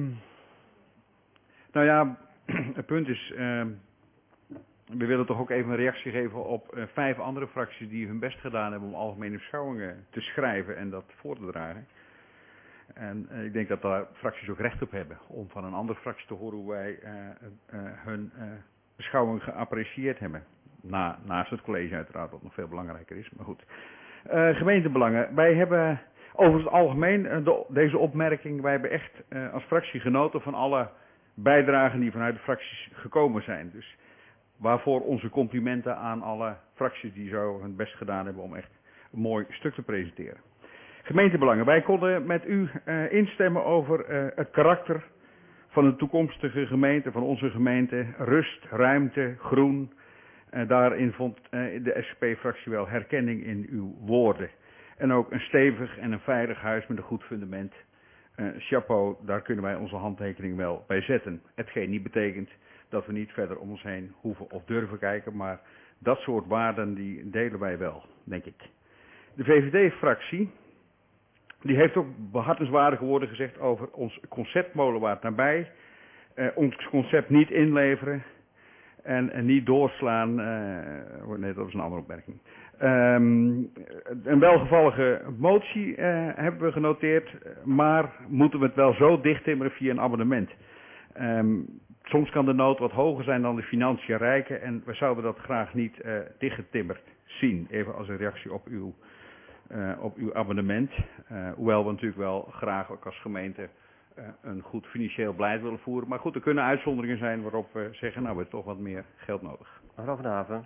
Nou ja, het punt is, we willen toch ook even een reactie geven op 5 andere fracties die hun best gedaan hebben om algemene beschouwingen te schrijven en dat voor te dragen. En ik denk dat daar fracties ook recht op hebben om van een andere fractie te horen hoe wij hun beschouwing geapprecieerd hebben. Naast het college uiteraard, wat nog veel belangrijker is, maar goed. Gemeentebelangen. Wij hebben over het algemeen deze opmerking, wij hebben echt als fractie genoten van alle bijdragen die vanuit de fracties gekomen zijn. Dus waarvoor onze complimenten aan alle fracties die zo hun best gedaan hebben om echt een mooi stuk te presenteren. Gemeentebelangen. Wij konden met u instemmen over het karakter van de toekomstige gemeente, van onze gemeente. Rust, ruimte, groen. Daarin vond de SGP-fractie wel herkenning in uw woorden. En ook een stevig en een veilig huis met een goed fundament. Chapeau, daar kunnen wij onze handtekening wel bij zetten. Hetgeen niet betekent dat we niet verder om ons heen hoeven of durven kijken, maar dat soort waarden die delen wij wel, denk ik. De VVD-fractie, die heeft ook behartenswaardige woorden gezegd over ons concept Molenwaard nabij. Ons concept niet inleveren en niet doorslaan. Nee, dat is een andere opmerking. Een welgevallige motie hebben we genoteerd, maar moeten we het wel zo dichttimmeren via een abonnement. Soms kan de nood wat hoger zijn dan de financiën reiken en we zouden dat graag niet dichtgetimmerd zien. Even als een reactie op uw abonnement. Hoewel we natuurlijk wel graag ook als gemeente een goed financieel beleid willen voeren. Maar goed, er kunnen uitzonderingen zijn waarop we zeggen, nou, we hebben toch wat meer geld nodig. Mevrouw Van Haven.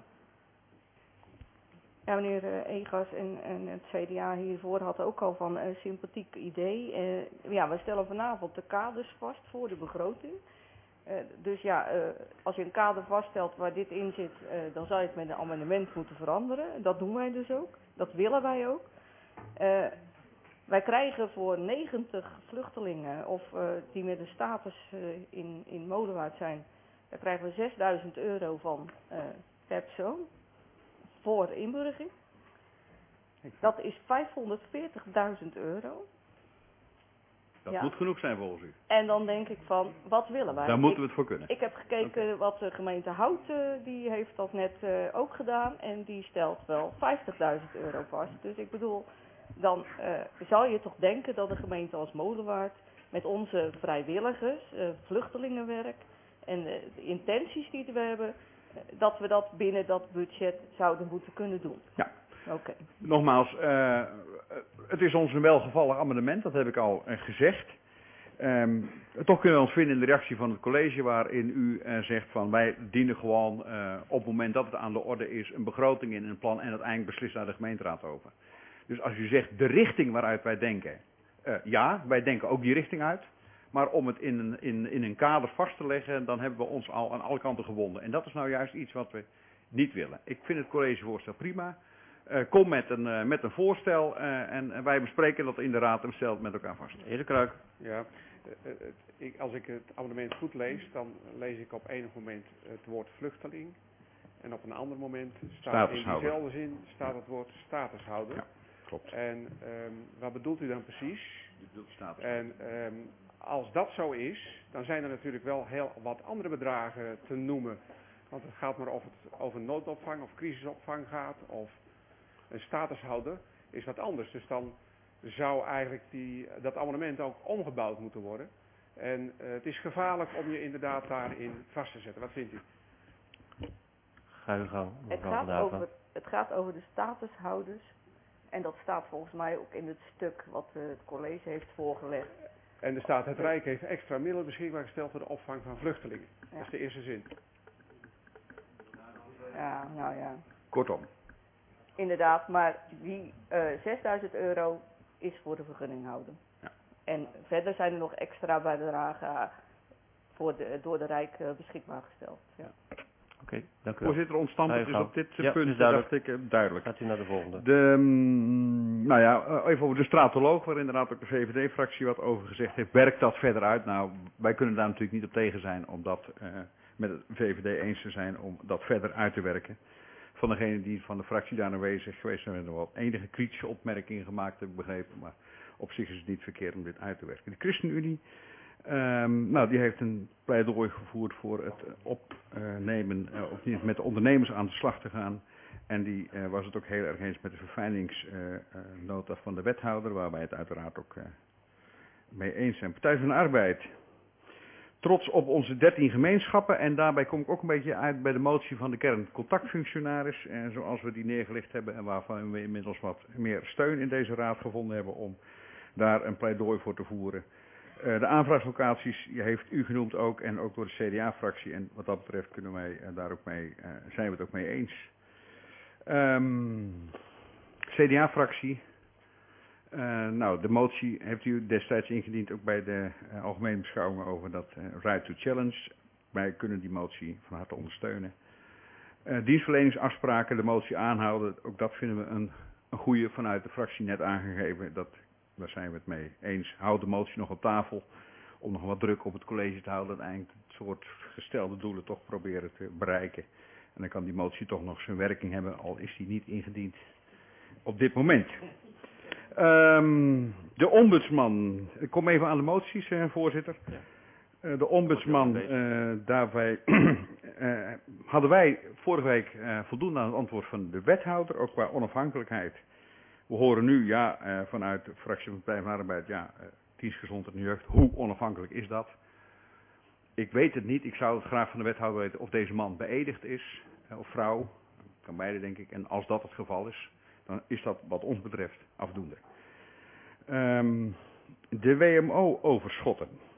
Ja, meneer Egas en het CDA hiervoor had ook al van een sympathiek idee. Ja, we stellen vanavond de kaders vast voor de begroting. Dus ja, als je een kader vaststelt waar dit in zit, dan zou je het met een amendement moeten veranderen. Dat doen wij dus ook. Dat willen wij ook. Wij krijgen voor 90 vluchtelingen of die met een status in Molenwaard zijn, daar krijgen we €6.000 van per persoon voor inburgering. Dat is €540.000. Dat Ja. moet genoeg zijn volgens u. En dan denk ik van, wat willen wij? Daar moeten we het voor kunnen. Ik heb gekeken wat de gemeente Hout, die heeft dat net ook gedaan. En die stelt wel €50.000 vast. Dus ik bedoel, dan zou je toch denken dat een gemeente als Molenwaard met onze vrijwilligers, vluchtelingenwerk en de intenties die we hebben, dat we dat binnen dat budget zouden moeten kunnen doen. Ja. Oké. Nogmaals, het is ons een welgevallig amendement, dat heb ik al gezegd. Toch kunnen we ons vinden in de reactie van het college waarin u zegt van wij dienen gewoon op het moment dat het aan de orde is een begroting in een plan en uiteindelijk beslist daar de gemeenteraad over. Dus als u zegt de richting waaruit wij denken, ja, wij denken ook die richting uit. Maar om het in een kader vast te leggen, dan hebben we ons al aan alle kanten gewonden. En dat is nou juist iets wat we niet willen. Ik vind het collegevoorstel prima. Kom met een voorstel en wij bespreken dat in de raad en stellen het met elkaar vast. Heer de Kruik. Ja, als ik het amendement goed lees, dan lees ik op enig moment het woord vluchteling. En op een ander moment staat in diezelfde zin staat het woord statushouder. Ja, klopt. En wat bedoelt u dan precies? Statushouder. En als dat zo is, dan zijn er natuurlijk wel heel wat andere bedragen te noemen. Want het gaat maar of het over noodopvang of crisisopvang gaat of een statushouder is wat anders. Dus dan zou eigenlijk dat amendement ook omgebouwd moeten worden. En het is gevaarlijk om je inderdaad daarin vast te zetten. Wat vindt u? Ga uw gang, mevrouw Van Haven. Het gaat over de statushouders. En dat staat volgens mij ook in het stuk wat het college heeft voorgelegd. En er staat, het Rijk heeft extra middelen beschikbaar gesteld voor de opvang van vluchtelingen. Ja. Dat is de eerste zin. Ja, nou ja. Kortom. Inderdaad, maar die €6.000 is voor de vergunninghouder. Ja. En verder zijn er nog extra bedragen door de Rijk beschikbaar gesteld. Ja. Oké, dank u wel. Voorzitter, ons standpunt is op dit punt, duidelijk. dacht ik, duidelijk. Gaat u naar de volgende. Even over de stratoloog, waar inderdaad ook de VVD-fractie wat over gezegd heeft. Werkt dat verder uit? Nou, wij kunnen daar natuurlijk niet op tegen zijn om dat met de VVD eens te zijn om dat verder uit te werken. Van degene die van de fractie daar aanwezig geweest zijn, hebben we wel enige kritische opmerkingen gemaakt, heb ik begrepen. Maar op zich is het niet verkeerd om dit uit te werken. De ChristenUnie, die heeft een pleidooi gevoerd voor het opnemen, of niet, met de ondernemers aan de slag te gaan. En die was het ook heel erg eens met de verfijningsnota van de wethouder, waar wij het uiteraard ook mee eens zijn. Partij van de Arbeid. Trots op onze 13 gemeenschappen en daarbij kom ik ook een beetje uit bij de motie van de kerncontactfunctionaris. Zoals we die neergelegd hebben en waarvan we inmiddels wat meer steun in deze raad gevonden hebben om daar een pleidooi voor te voeren. De aanvraagslocaties heeft u genoemd ook en ook door de CDA-fractie en wat dat betreft kunnen wij daar ook mee, zijn we het ook mee eens. CDA-fractie. De motie heeft u destijds ingediend ook bij de algemene beschouwingen over dat Right to Challenge. Wij kunnen die motie van harte ondersteunen. Dienstverleningsafspraken, de motie aanhouden, ook dat vinden we een goede vanuit de fractie net aangegeven. Daar zijn we het mee eens. Houd de motie nog op tafel om nog wat druk op het college te houden. Dat eigenlijk het soort gestelde doelen toch proberen te bereiken. En dan kan die motie toch nog zijn werking hebben, al is die niet ingediend op dit moment. De ombudsman. Ik kom even aan de moties, voorzitter. De ombudsman, daarbij hadden wij vorige week voldoende aan het antwoord van de wethouder, ook qua onafhankelijkheid. We horen nu, vanuit de fractie van de Partij van de Arbeid, dienstgezondheid en jeugd, hoe onafhankelijk is dat? Ik weet het niet, ik zou het graag van de wethouder weten of deze man beëdigd is, of vrouw, kan beide denk ik, en als dat het geval is, dan is dat wat ons betreft afdoende. De WMO-overschotten.